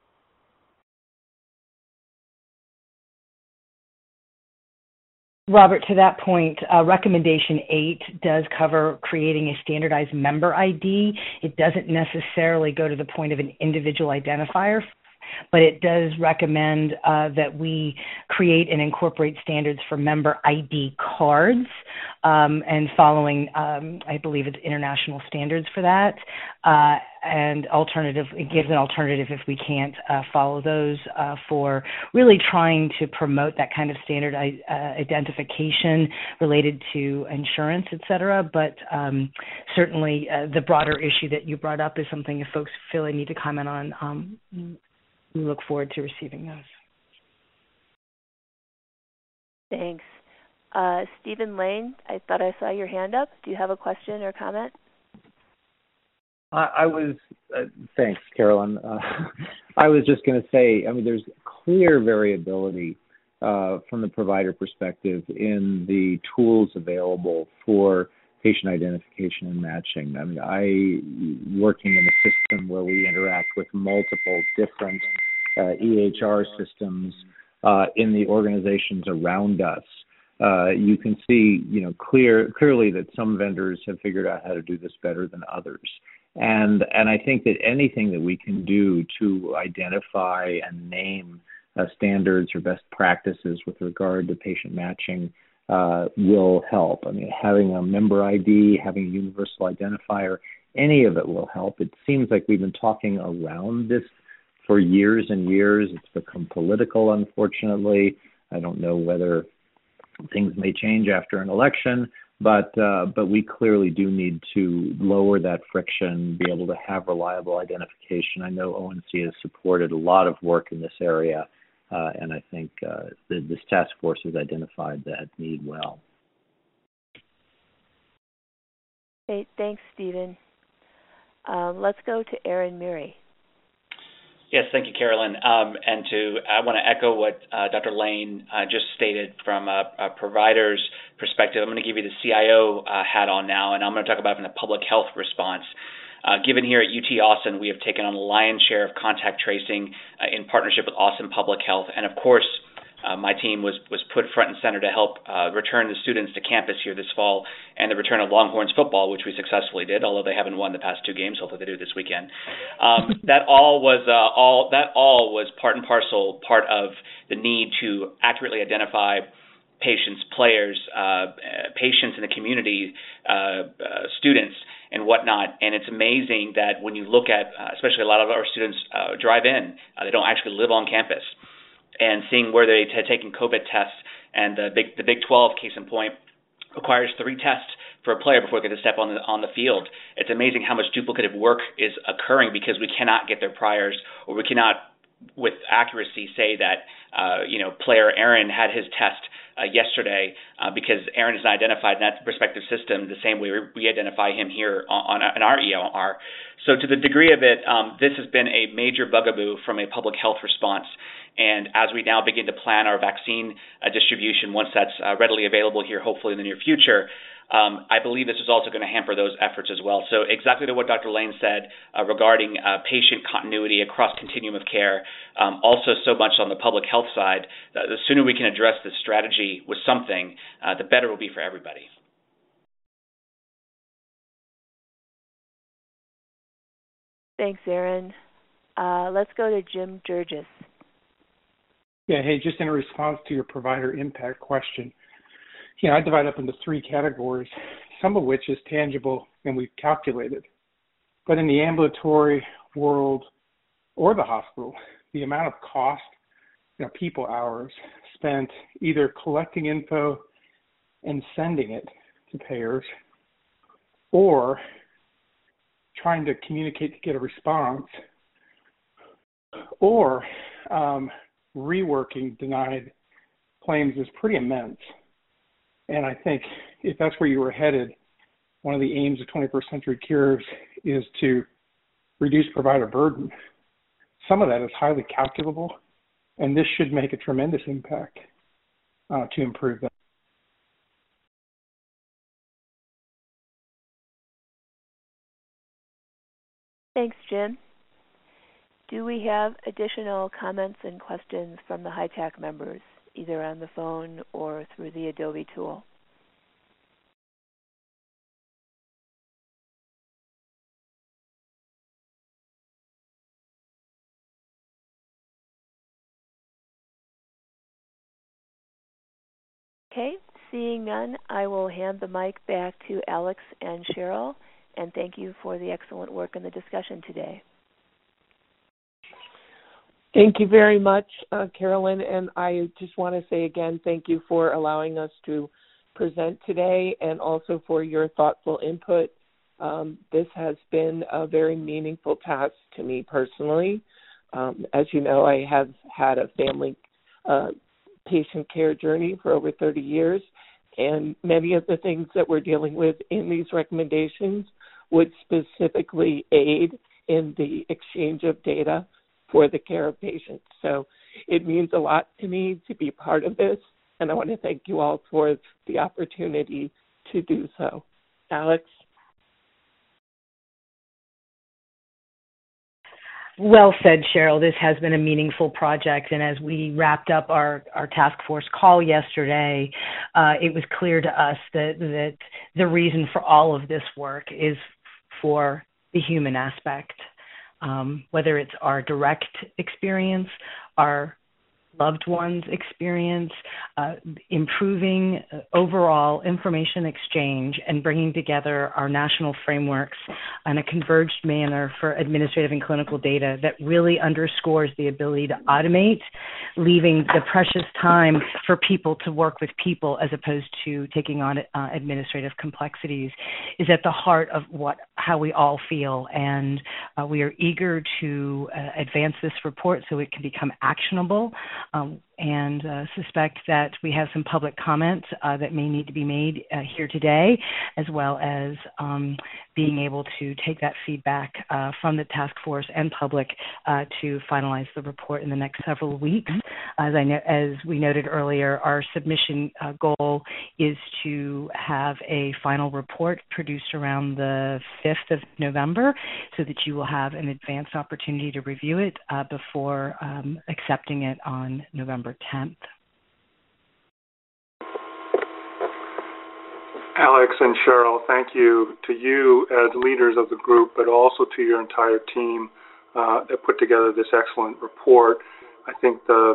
S20: Robert, to that point, recommendation 8 does cover creating a standardized member ID. It doesn't necessarily go to the point of an individual identifier, but it does recommend that we create and incorporate standards for member ID cards, and following, I believe it's international standards for that. And it gives an alternative if we can't follow those for really trying to promote that kind of standard identification related to insurance, et cetera. But certainly the broader issue that you brought up is something if folks feel they need to comment on, we look forward to receiving those.
S11: Thanks. Stephen Lane, I thought I saw your hand up. Do you have a question or comment?
S3: Thanks, Carolyn. I was just going to say, there's clear variability from the provider perspective in the tools available for patient identification and matching. Working in a system where we interact with multiple different EHR systems in the organizations around us, you can see, clearly that some vendors have figured out how to do this better than others. And I think that anything that we can do to identify and name standards or best practices with regard to patient matching will help. I mean, having a member ID, having a universal identifier, any of it will help. It seems like we've been talking around this for years and years. It's become political, unfortunately. I don't know whether things may change after an election, but we clearly do need to lower that friction, be able to have reliable identification. I know ONC has supported a lot of work in this area, and I think this task force has identified that need well.
S11: Great, thanks, Stephen. Let's go to Aaron Murray.
S6: Yes, thank you, Carolyn. I want to echo what Dr. Lane just stated from a provider's perspective. I'm going to give you the CIO hat on now, and I'm going to talk about it from the public health response. Given here at UT Austin, we have taken on the lion's share of contact tracing in partnership with Austin Public Health, and of course, my team was put front and center to help return the students to campus here this fall, and the return of Longhorns football, which we successfully did, although they haven't won the past 2 games. Hopefully they do this weekend. That all was part and parcel part of the need to accurately identify patients, players, patients in the community, students, and whatnot. And it's amazing that when you look at, especially a lot of our students drive in, they don't actually live on campus. And seeing where they had taken COVID tests, and the Big 12 case in point requires 3 tests for a player before they get to step on the field. It's amazing how much duplicative work is occurring because we cannot get their priors, or we cannot, with accuracy, say that player Aaron had his test yesterday because Aaron is not identified in that respective system the same way we identify him here in our EMR. So to the degree of it, this has been a major bugaboo from a public health response. And as we now begin to plan our vaccine distribution, once that's readily available here, hopefully in the near future, I believe this is also going to hamper those efforts as well. So exactly to what Dr. Lane said regarding patient continuity across continuum of care, also so much on the public health side, the sooner we can address this strategy with something, the better it will be for everybody.
S11: Thanks, Aaron. Let's go to Jim Durgis.
S7: Yeah, hey, just in response to your provider impact question, I divide up into 3 categories, some of which is tangible and we've calculated. But in the ambulatory world or the hospital, the amount of cost, people hours spent either collecting info and sending it to payers, or trying to communicate to get a response, or reworking denied claims is pretty immense. And I think if that's where you were headed, one of the aims of 21st Century Cures is to reduce provider burden. Some of that is highly calculable, and this should make a tremendous impact to improve that.
S11: Thanks, Jim. Do we have additional comments and questions from the HITAC members, either on the phone or through the Adobe tool? Okay, seeing none, I will hand the mic back to Alex and Cheryl, and thank you for the excellent work in the discussion today.
S4: Thank you very much, Carolyn, and I just want to say again, thank you for allowing us to present today and also for your thoughtful input. This has been a very meaningful task to me personally. As you know, I have had a family patient care journey for over 30 years, and many of the things that we're dealing with in these recommendations would specifically aid in the exchange of data for the care of patients. So it means a lot to me to be part of this, and I want to thank you all for the opportunity to do so. Alex?
S20: Well said, Cheryl. This has been a meaningful project, and as we wrapped up our task force call yesterday, it was clear to us that the reason for all of this work is for the human aspect, whether it's our direct experience, our loved ones' experience, improving overall information exchange and bringing together our national frameworks in a converged manner for administrative and clinical data that really underscores the ability to automate, leaving the precious time for people to work with people as opposed to taking on administrative complexities, is at the heart of how we all feel. And we are eager to advance this report so it can become actionable. And suspect that we have some public comments that may need to be made here today, as well as being able to take that feedback from the task force and public to finalize the report in the next several weeks. As we noted earlier, our submission goal is to have a final report produced around the 5th of November so that you will have an advanced opportunity to review it before accepting it on November 10th.
S1: Alex and Cheryl, thank you to you as leaders of the group, but also to your entire team that put together this excellent report. I think the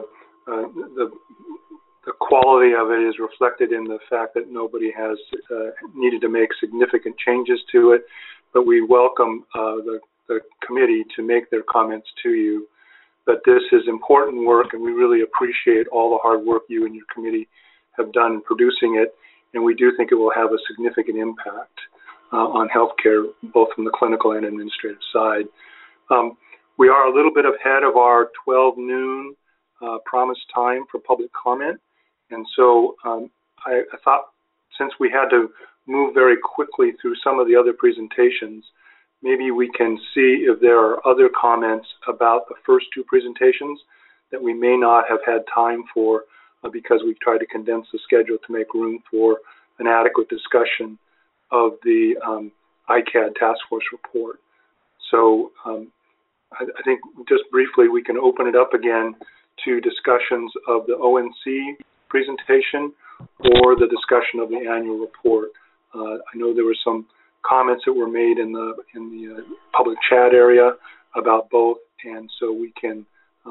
S1: quality of it is reflected in the fact that nobody has needed to make significant changes to it, but we welcome the committee to make their comments to you. But this is important work, and we really appreciate all the hard work you and your committee have done in producing it, and we do think it will have a significant impact on healthcare, both from the clinical and administrative side. We are a little bit ahead of our 12 noon promised time for public comment, and so I thought since we had to move very quickly through some of the other presentations, maybe we can see if there are other comments about the first two presentations that we may not have had time for because we tried to condense the schedule to make room for an adequate discussion of the ICAD task force report. So I think just briefly we can open it up again to discussions of the ONC presentation or the discussion of the annual report. I know there were some comments that were made in the public chat area about both, and so we can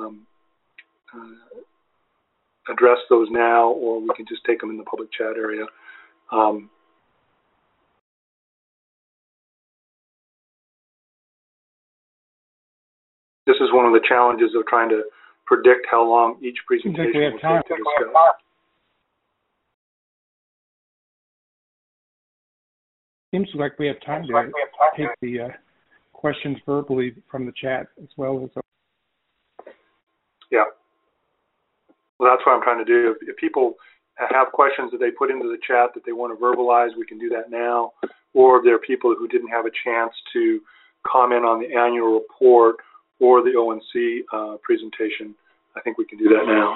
S1: address those now, or we can just take them in the public chat area. This is one of the challenges of trying to predict how long each presentation will take to discuss.
S7: Seems like we have time to take the questions verbally from the chat as well as.
S1: Yeah. Well, that's what I'm trying to do. If people have questions that they put into the chat that they want to verbalize, we can do that now. Or if there are people who didn't have a chance to comment on the annual report or the ONC presentation, I think we can do that now.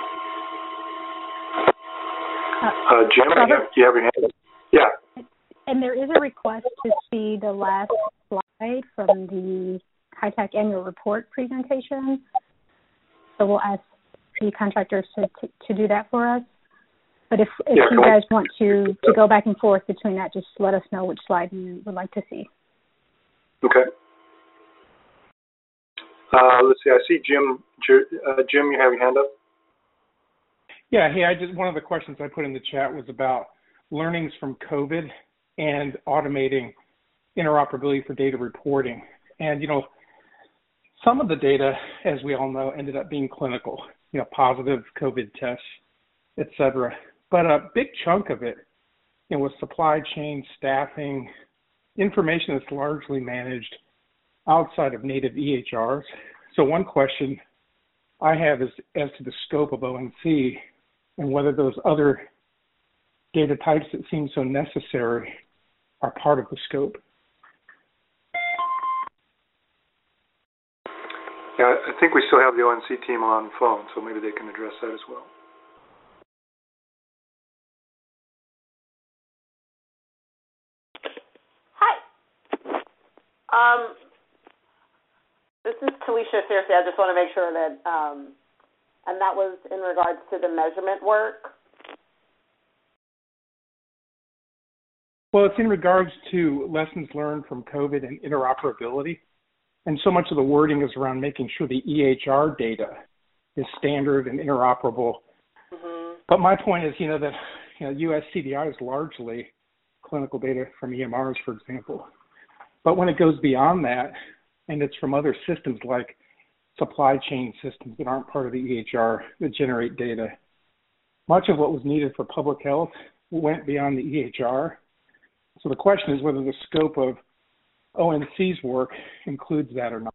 S1: Jim, you have your hand up? Yeah.
S2: And there is a request to see the last slide from the HITECH annual report presentation. So we'll ask the contractors to do that for us. But if you guys want to go back and forth between that, just let us know which slide you would like to see.
S1: Okay. Let's see. I see Jim. Jim, you have your hand up?
S7: Yeah. Hey, one of the questions I put in the chat was about learnings from COVID and automating interoperability for data reporting. And, some of the data, as we all know, ended up being clinical, positive COVID tests, et cetera. But a big chunk of it, was supply chain, staffing, information that's largely managed outside of native EHRs. So one question I have is as to the scope of ONC and whether those other data types that seem so necessary are part of the scope.
S1: Yeah, I think we still have the ONC team on the phone, so maybe they can address that as well.
S8: Hi. This is Talisha Searcy. I just want to make sure that, and that was in regards to the measurement work.
S7: Well, it's in regards to lessons learned from COVID and interoperability. And so much of the wording is around making sure the EHR data is standard and interoperable. But my point is, that US CDI is largely clinical data from EMRs, for example. But when it goes beyond that, and it's from other systems like supply chain systems that aren't part of the EHR that generate data, much of what was needed for public health went beyond the EHR. So the question is whether the scope of ONC's work includes that or not.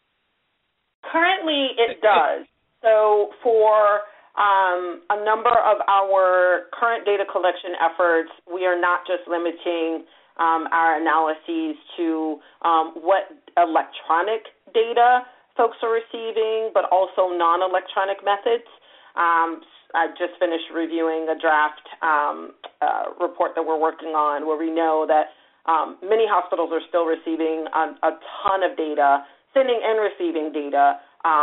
S8: Currently, it does. So for a number of our current data collection efforts, we are not just limiting our analyses to what electronic data folks are receiving, but also non-electronic methods. I just finished reviewing a draft report that we're working on where we know that many hospitals are still receiving a ton of data, sending and receiving data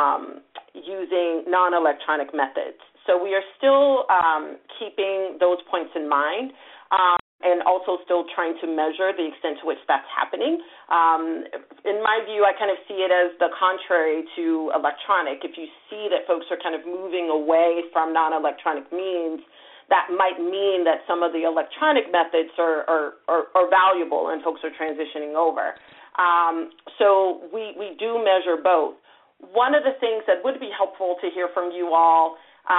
S8: using non-electronic methods. So we are still keeping those points in mind and also still trying to measure the extent to which that's happening. In my view, I kind of see it as the contrary to electronic. If you see that folks are kind of moving away from non-electronic means, that might mean that some of the electronic methods are valuable and folks are transitioning over. So we do measure both. One of the things that would be helpful to hear from you all,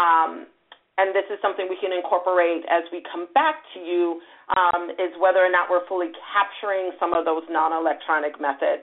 S8: and this is something we can incorporate as we come back to you, is whether or not we're fully capturing some of those non-electronic methods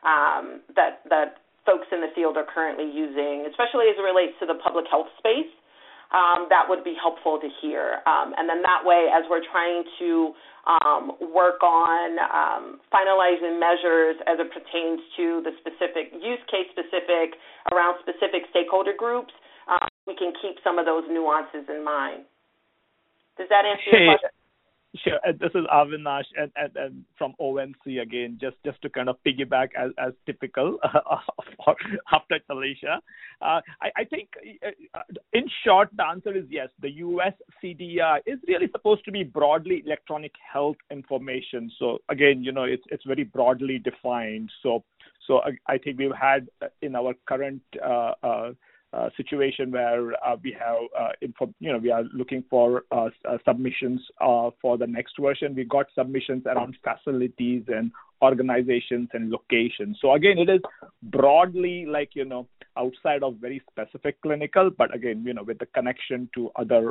S8: that folks in the field are currently using, especially as it relates to the public health space. That would be helpful to hear. And then that way, as we're trying to work on finalizing measures as it pertains to the specific use case specific around specific stakeholder groups, we can keep some of those nuances in mind. Does that answer your question?
S19: Sure. This is Avinash and from ONC again, just to kind of piggyback as typical after Talisha. I think, in short, the answer is yes. The US CDI is really supposed to be broadly electronic health information. So again, it's very broadly defined. So I think we've had in our current situation where we have, we are looking for submissions for the next version. We got submissions around facilities and organizations and locations. So again, it is broadly outside of very specific clinical, but again, with the connection to other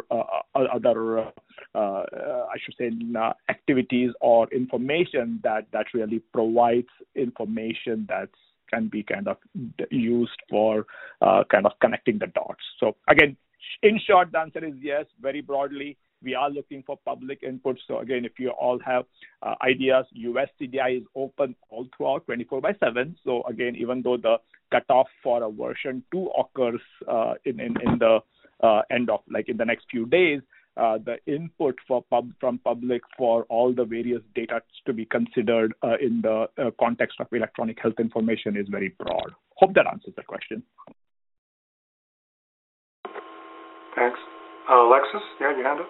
S19: I should say activities or information that really provides information that can be kind of used for kind of connecting the dots. So again, in short, the answer is yes, very broadly. We are looking for public input. So again, if you all have ideas, US CDI is open all throughout 24/7. So again, even though the cutoff for a version 2 occurs in the end of in the next few days, the input from public for all the various data to be considered in the context of electronic health information is very broad. Hope that answers the question.
S1: Thanks. Alexis, you had your hand up?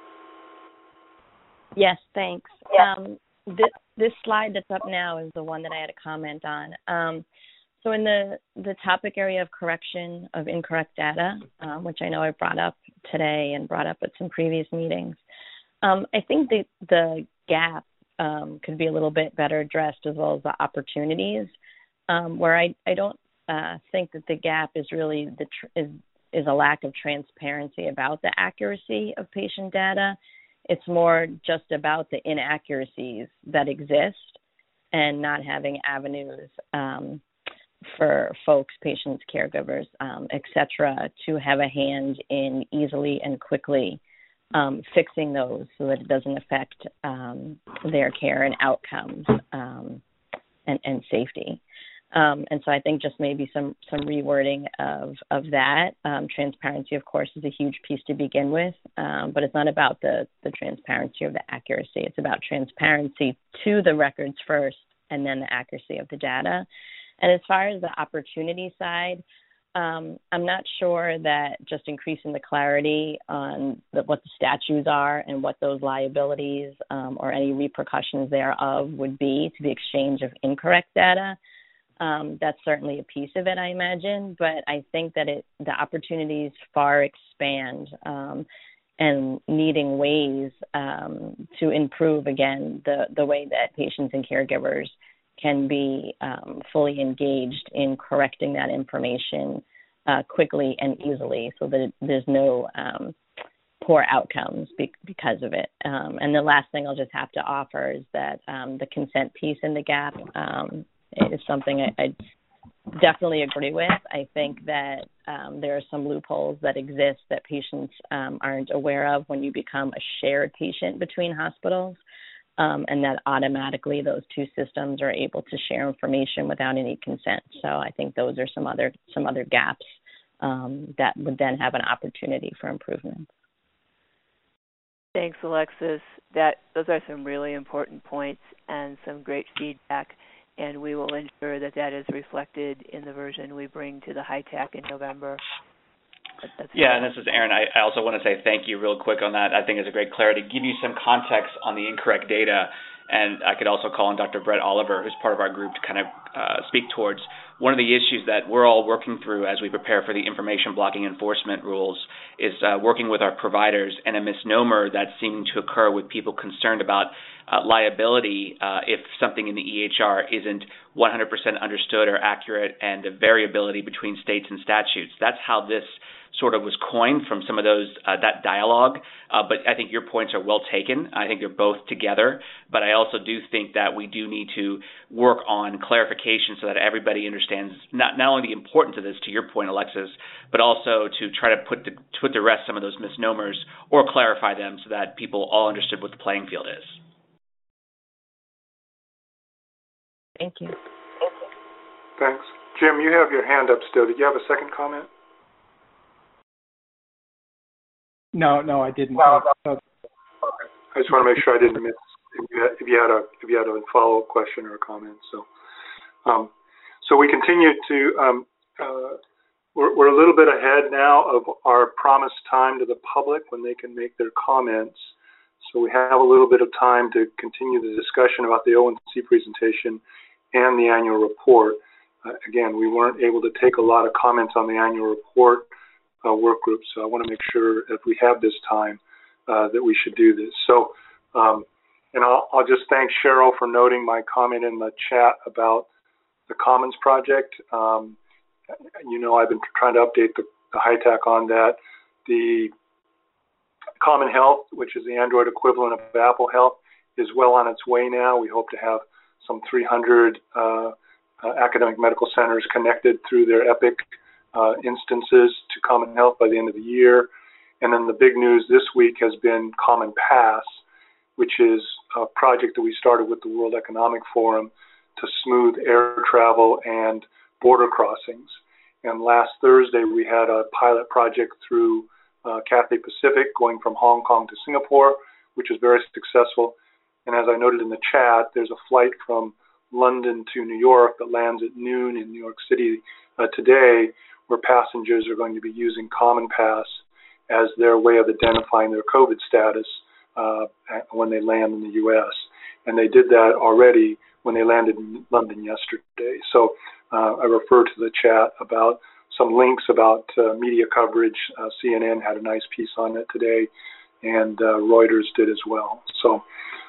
S16: Yes, thanks. This slide that's up now is the one that I had a comment on. So in the topic area of correction of incorrect data, which I know I brought up today and brought up at some previous meetings, I think the gap could be a little bit better addressed, as well as the opportunities, where I don't think that the gap is really is a lack of transparency about the accuracy of patient data. It's more just about the inaccuracies that exist and not having avenues for folks, patients, caregivers, et cetera, to have a hand in easily and quickly fixing those so that it doesn't affect their care and outcomes and safety. And so I think just maybe some rewording of that. Transparency, of course, is a huge piece to begin with, but it's not about the transparency or the accuracy. It's about transparency to the records first and then the accuracy of the data. And as far as the opportunity side, I'm not sure that just increasing the clarity on what the statutes are and what those liabilities or any repercussions thereof would be to the exchange of incorrect data. That's certainly a piece of it, I imagine, but I think that the opportunities far expand and needing ways to improve, again, the way that patients and caregivers can be fully engaged in correcting that information quickly and easily so that there's no poor outcomes because of it. And the last thing I'll just have to offer is that the consent piece in the gap is something I definitely agree with. I think that there are some loopholes that exist that patients aren't aware of when you become a shared patient between hospitals, and that automatically those two systems are able to share information without any consent. So I think those are some other gaps that would then have an opportunity for improvement.
S11: Thanks, Alexis. Those are some really important points and some great feedback, and we will ensure that is reflected in the version we bring to the HITAC in November.
S6: And this is Aaron. I also want to say thank you real quick on that. I think it's a great clarity. Give you some context on the incorrect data, and I could also call on Dr. Brett Oliver, who's part of our group, to kind of speak towards one of the issues that we're all working through as we prepare for the information blocking enforcement rules is working with our providers, and a misnomer that's seeming to occur with people concerned about liability if something in the EHR isn't 100% understood or accurate, and the variability between states and statutes. That's how this sort of was coined from some of those that dialogue. But I think your points are well taken. I think they're both together. But I also do think that we do need to work on clarification so that everybody understands not only the importance of this, to your point, Alexis, but also to try to put to rest some of those misnomers or clarify them so that people all understood what the playing field is.
S16: Thank you.
S1: Thanks. Jim, you have your hand up still. Did you have a second comment?
S7: No, I didn't.
S1: I just want to make sure I didn't miss if you had a follow-up question or a comment. So we continue to. We're a little bit ahead now of our promised time to the public when they can make their comments. So we have a little bit of time to continue the discussion about the O&C presentation and the annual report. Again, we weren't able to take a lot of comments on the annual report work group, so I want to make sure if we have this time that we should do this. So, and I'll just thank Cheryl for noting my comment in the chat about the Commons project. I've been trying to update the HITAC on that. The Common Health, which is the Android equivalent of Apple Health, is well on its way now. We hope to have some 300 academic medical centers connected through their Epic instances to Common Health by the end of the year. And then the big news this week has been Common Pass, which is a project that we started with the World Economic Forum to smooth air travel and border crossings. And last Thursday, we had a pilot project through Cathay Pacific going from Hong Kong to Singapore, which is very successful. And as I noted in the chat, there's a flight from London to New York that lands at noon in New York City today, where passengers are going to be using Common Pass as their way of identifying their COVID status when they land in the U.S. And they did that already when they landed in London yesterday. So I refer to the chat about some links about media coverage. CNN had a nice piece on it today, and Reuters did as well. So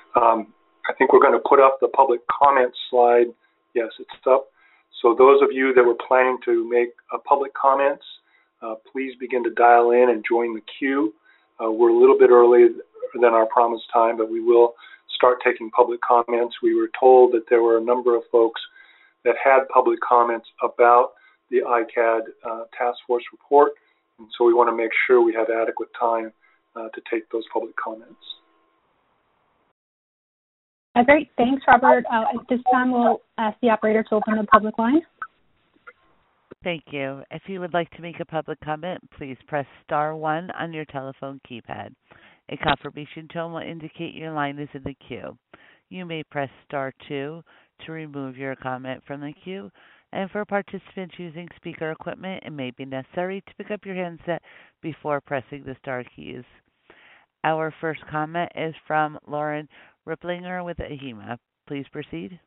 S1: I think we're going to put up the public comment slide. Yes, it's up. So those of you that were planning to make public comments, please begin to dial in and join the queue. We're a little bit early than our promised time, but we will start taking public comments. We were told that there were a number of folks that had public comments about the ICAD task force report, and so we want to make sure we have adequate time to take those public comments.
S2: Great. Thanks, Robert. At this time, we'll ask the operator to open the public line.
S9: Thank you. If you would like to make a public comment, please press star 1 on your telephone keypad. A confirmation tone will indicate your line is in the queue. You may press star 2 to remove your comment from the queue. And for participants using speaker equipment, it may be necessary to pick up your handset before pressing the star keys. Our first comment is from Lauren Ripplinger with AHIMA. Please proceed.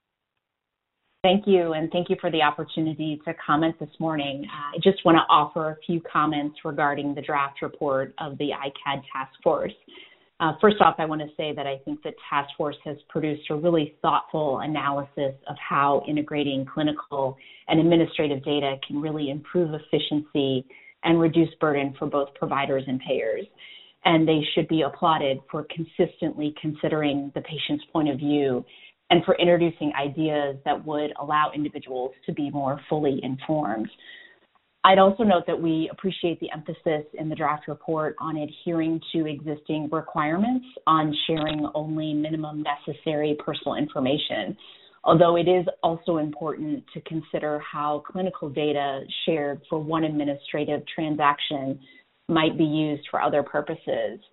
S12: Thank you, and thank you for the opportunity to comment this morning. I just want to offer a few comments regarding the draft report of the ICAD task force. First off, I want to say that I think the task force has produced a really thoughtful analysis of how integrating clinical and administrative data can really improve efficiency and reduce burden for both providers and payers. And they should be applauded for consistently considering the patient's point of view and for introducing ideas that would allow individuals to be more fully informed. I'd also note that we appreciate the emphasis in the draft report on adhering to existing requirements on sharing only minimum necessary personal information, although it is also important to consider how clinical data shared for one administrative transaction might be used for other purposes.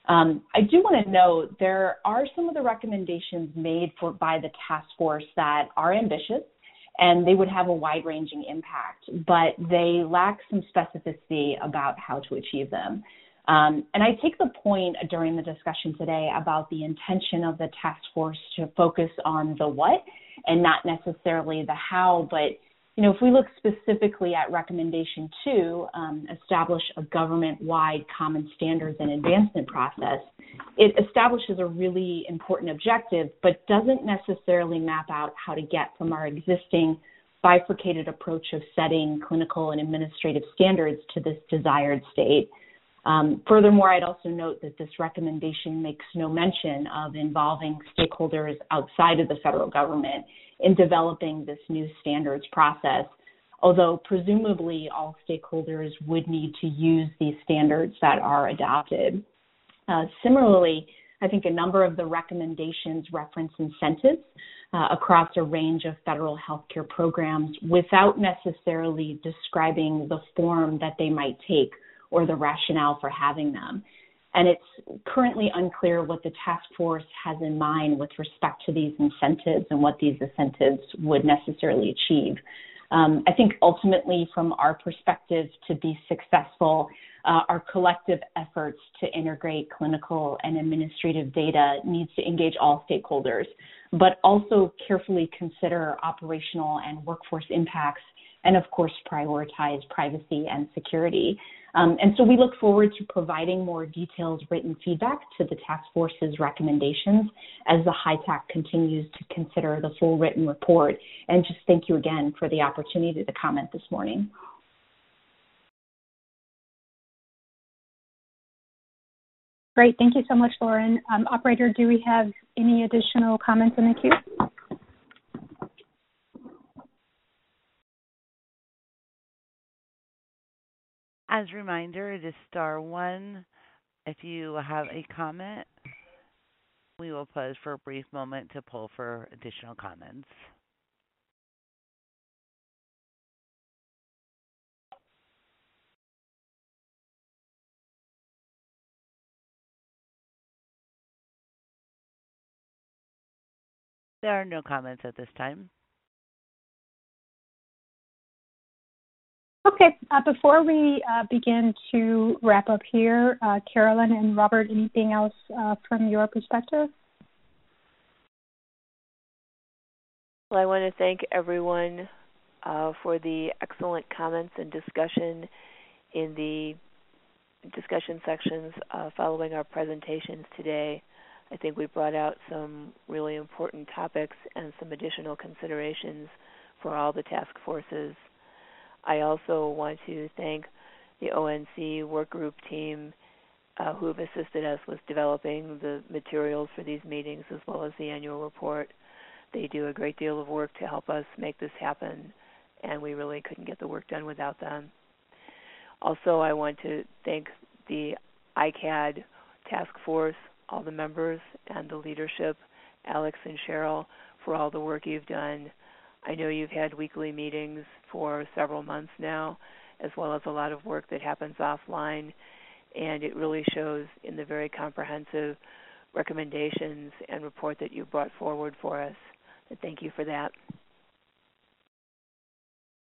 S12: I do want to note there are some of the recommendations made by the task force that are ambitious and they would have a wide-ranging impact, but they lack some specificity about how to achieve them. And I take the point during the discussion today about the intention of the task force to focus on the what and not necessarily the how, but if we look specifically at recommendation 2, establish a government-wide common standards and advancement process, it establishes a really important objective, but doesn't necessarily map out how to get from our existing bifurcated approach of setting clinical and administrative standards to this desired state. Furthermore, I'd also note that this recommendation makes no mention of involving stakeholders outside of the federal government in developing this new standards process, although presumably all stakeholders would need to use these standards that are adopted. Similarly, I think a number of the recommendations reference incentives across a range of federal healthcare programs without necessarily describing the form that they might take or the rationale for having them. And it's currently unclear what the task force has in mind with respect to these incentives and what these incentives would necessarily achieve. I think ultimately, from our perspective, to be successful, our collective efforts to integrate clinical and administrative data needs to engage all stakeholders, but also carefully consider operational and workforce impacts and, of course, prioritize privacy and security. And so we look forward to providing more detailed written feedback to the task force's recommendations as the HITAC continues to consider the full written report. And just thank you again for the opportunity to comment this morning.
S2: Great. Thank you so much, Lauren. Operator, do we have any additional comments in the queue?
S9: As a reminder, it is star 1. If you have a comment, we will pause for a brief moment to pull for additional comments. There are no comments at this time.
S2: Okay, before we begin to wrap up here, Carolyn and Robert, anything else from your perspective?
S11: Well, I want to thank everyone for the excellent comments and discussion in the discussion sections following our presentations today. I think we brought out some really important topics and some additional considerations for all the task forces. I also want to thank the ONC work group team who have assisted us with developing the materials for these meetings as well as the annual report. They do a great deal of work to help us make this happen, and we really couldn't get the work done without them. Also, I want to thank the ICAD task force, all the members, and the leadership, Alex and Cheryl, for all the work you've done. I know you've had weekly meetings for several months now, as well as a lot of work that happens offline, and it really shows in the very comprehensive recommendations and report that you brought forward for us. And thank you for that.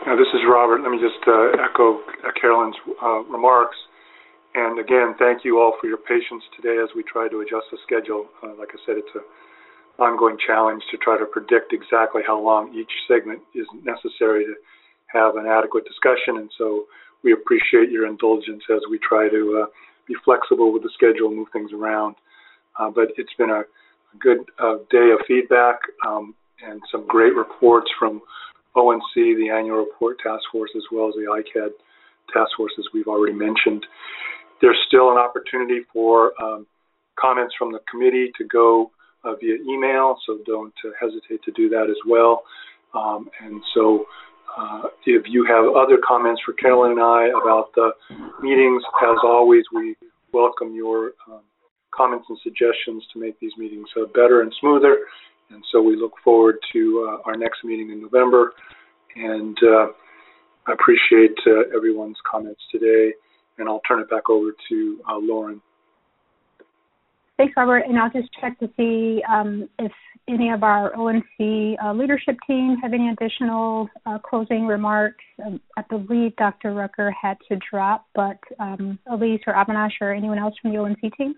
S1: This is Robert. Let me just echo Carolyn's remarks. And again, thank you all for your patience today as we try to adjust the schedule. Like I said, it's an ongoing challenge to try to predict exactly how long each segment is necessary to have an adequate discussion. And so we appreciate your indulgence as we try to be flexible with the schedule and move things around. But it's been a good day of feedback and some great reports from ONC, the annual report task force, as well as the ICAD task force, as we've already mentioned. There's still an opportunity for comments from the committee to go via email, so don't hesitate to do that as well. And so if you have other comments for Carolyn and I about the meetings, as always, we welcome your comments and suggestions to make these meetings better and smoother. And so we look forward to our next meeting in November. And I appreciate everyone's comments today. And I'll turn it back over to Lauren.
S2: Thanks, Robert. And I'll just check to see if any of our ONC leadership team have any additional closing remarks. I believe Dr. Rucker had to drop, but Elise or Avinash or anyone else from the ONC team?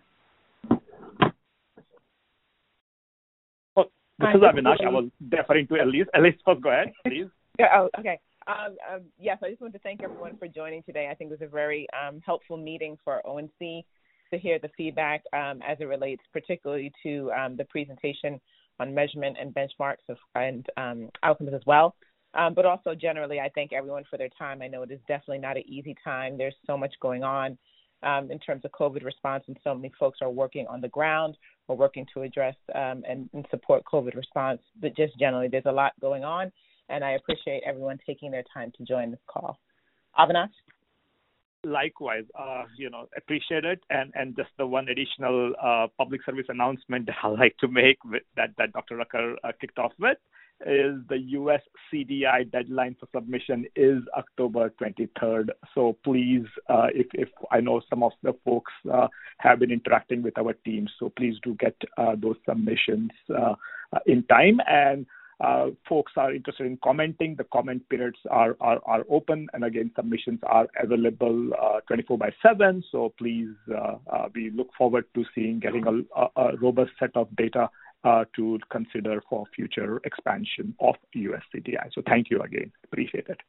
S19: Well, this is Avinash. I was deferring to Elise. Elise, first, go ahead, please.
S13: Yeah, okay. Yes, I just want to thank everyone for joining today. I think it was a very helpful meeting for ONC to hear the feedback as it relates particularly to the presentation on measurement and benchmarks and outcomes as well. But also generally, I thank everyone for their time. I know it is definitely not an easy time. There's so much going on in terms of COVID response, and so many folks are working on the ground or working to address and support COVID response. But just generally, there's a lot going on. And I appreciate everyone taking their time to join this call. Avinash?
S19: Likewise, appreciate it. And just the one additional public service announcement that I'd like to make that Dr. Rucker kicked off with is the U.S. CDI deadline for submission is October 23rd. So please, if I know some of the folks have been interacting with our team, so please do get those submissions in time. And folks are interested in commenting. The comment periods are open, and again, submissions are available 24/7. So please, we look forward to getting a robust set of data to consider for future expansion of USCDI. So thank you again. Appreciate it.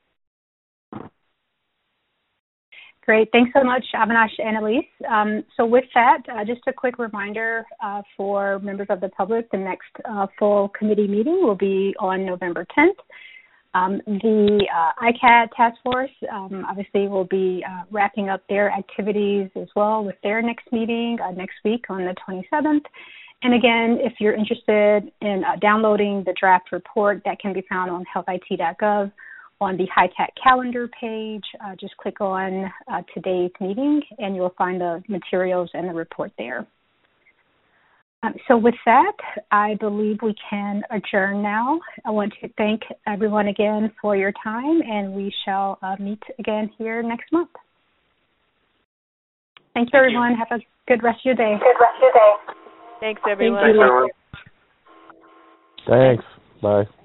S2: Great. Thanks so much, Avinash and Elise. So with that, just a quick reminder for members of the public, the next full committee meeting will be on November 10th. The ICAD task force obviously will be wrapping up their activities as well with their next meeting next week on the 27th. And again, if you're interested in downloading the draft report, that can be found on healthit.gov. On the HITAC calendar page, just click on today's meeting and you'll find the materials and the report there. So with that, I believe we can adjourn now. I want to thank everyone again for your time, and we shall meet again here next month. Thank you, everyone. Have a good rest of your day.
S11: Thanks, everyone.
S1: Thanks, everyone.
S14: Thanks. Bye.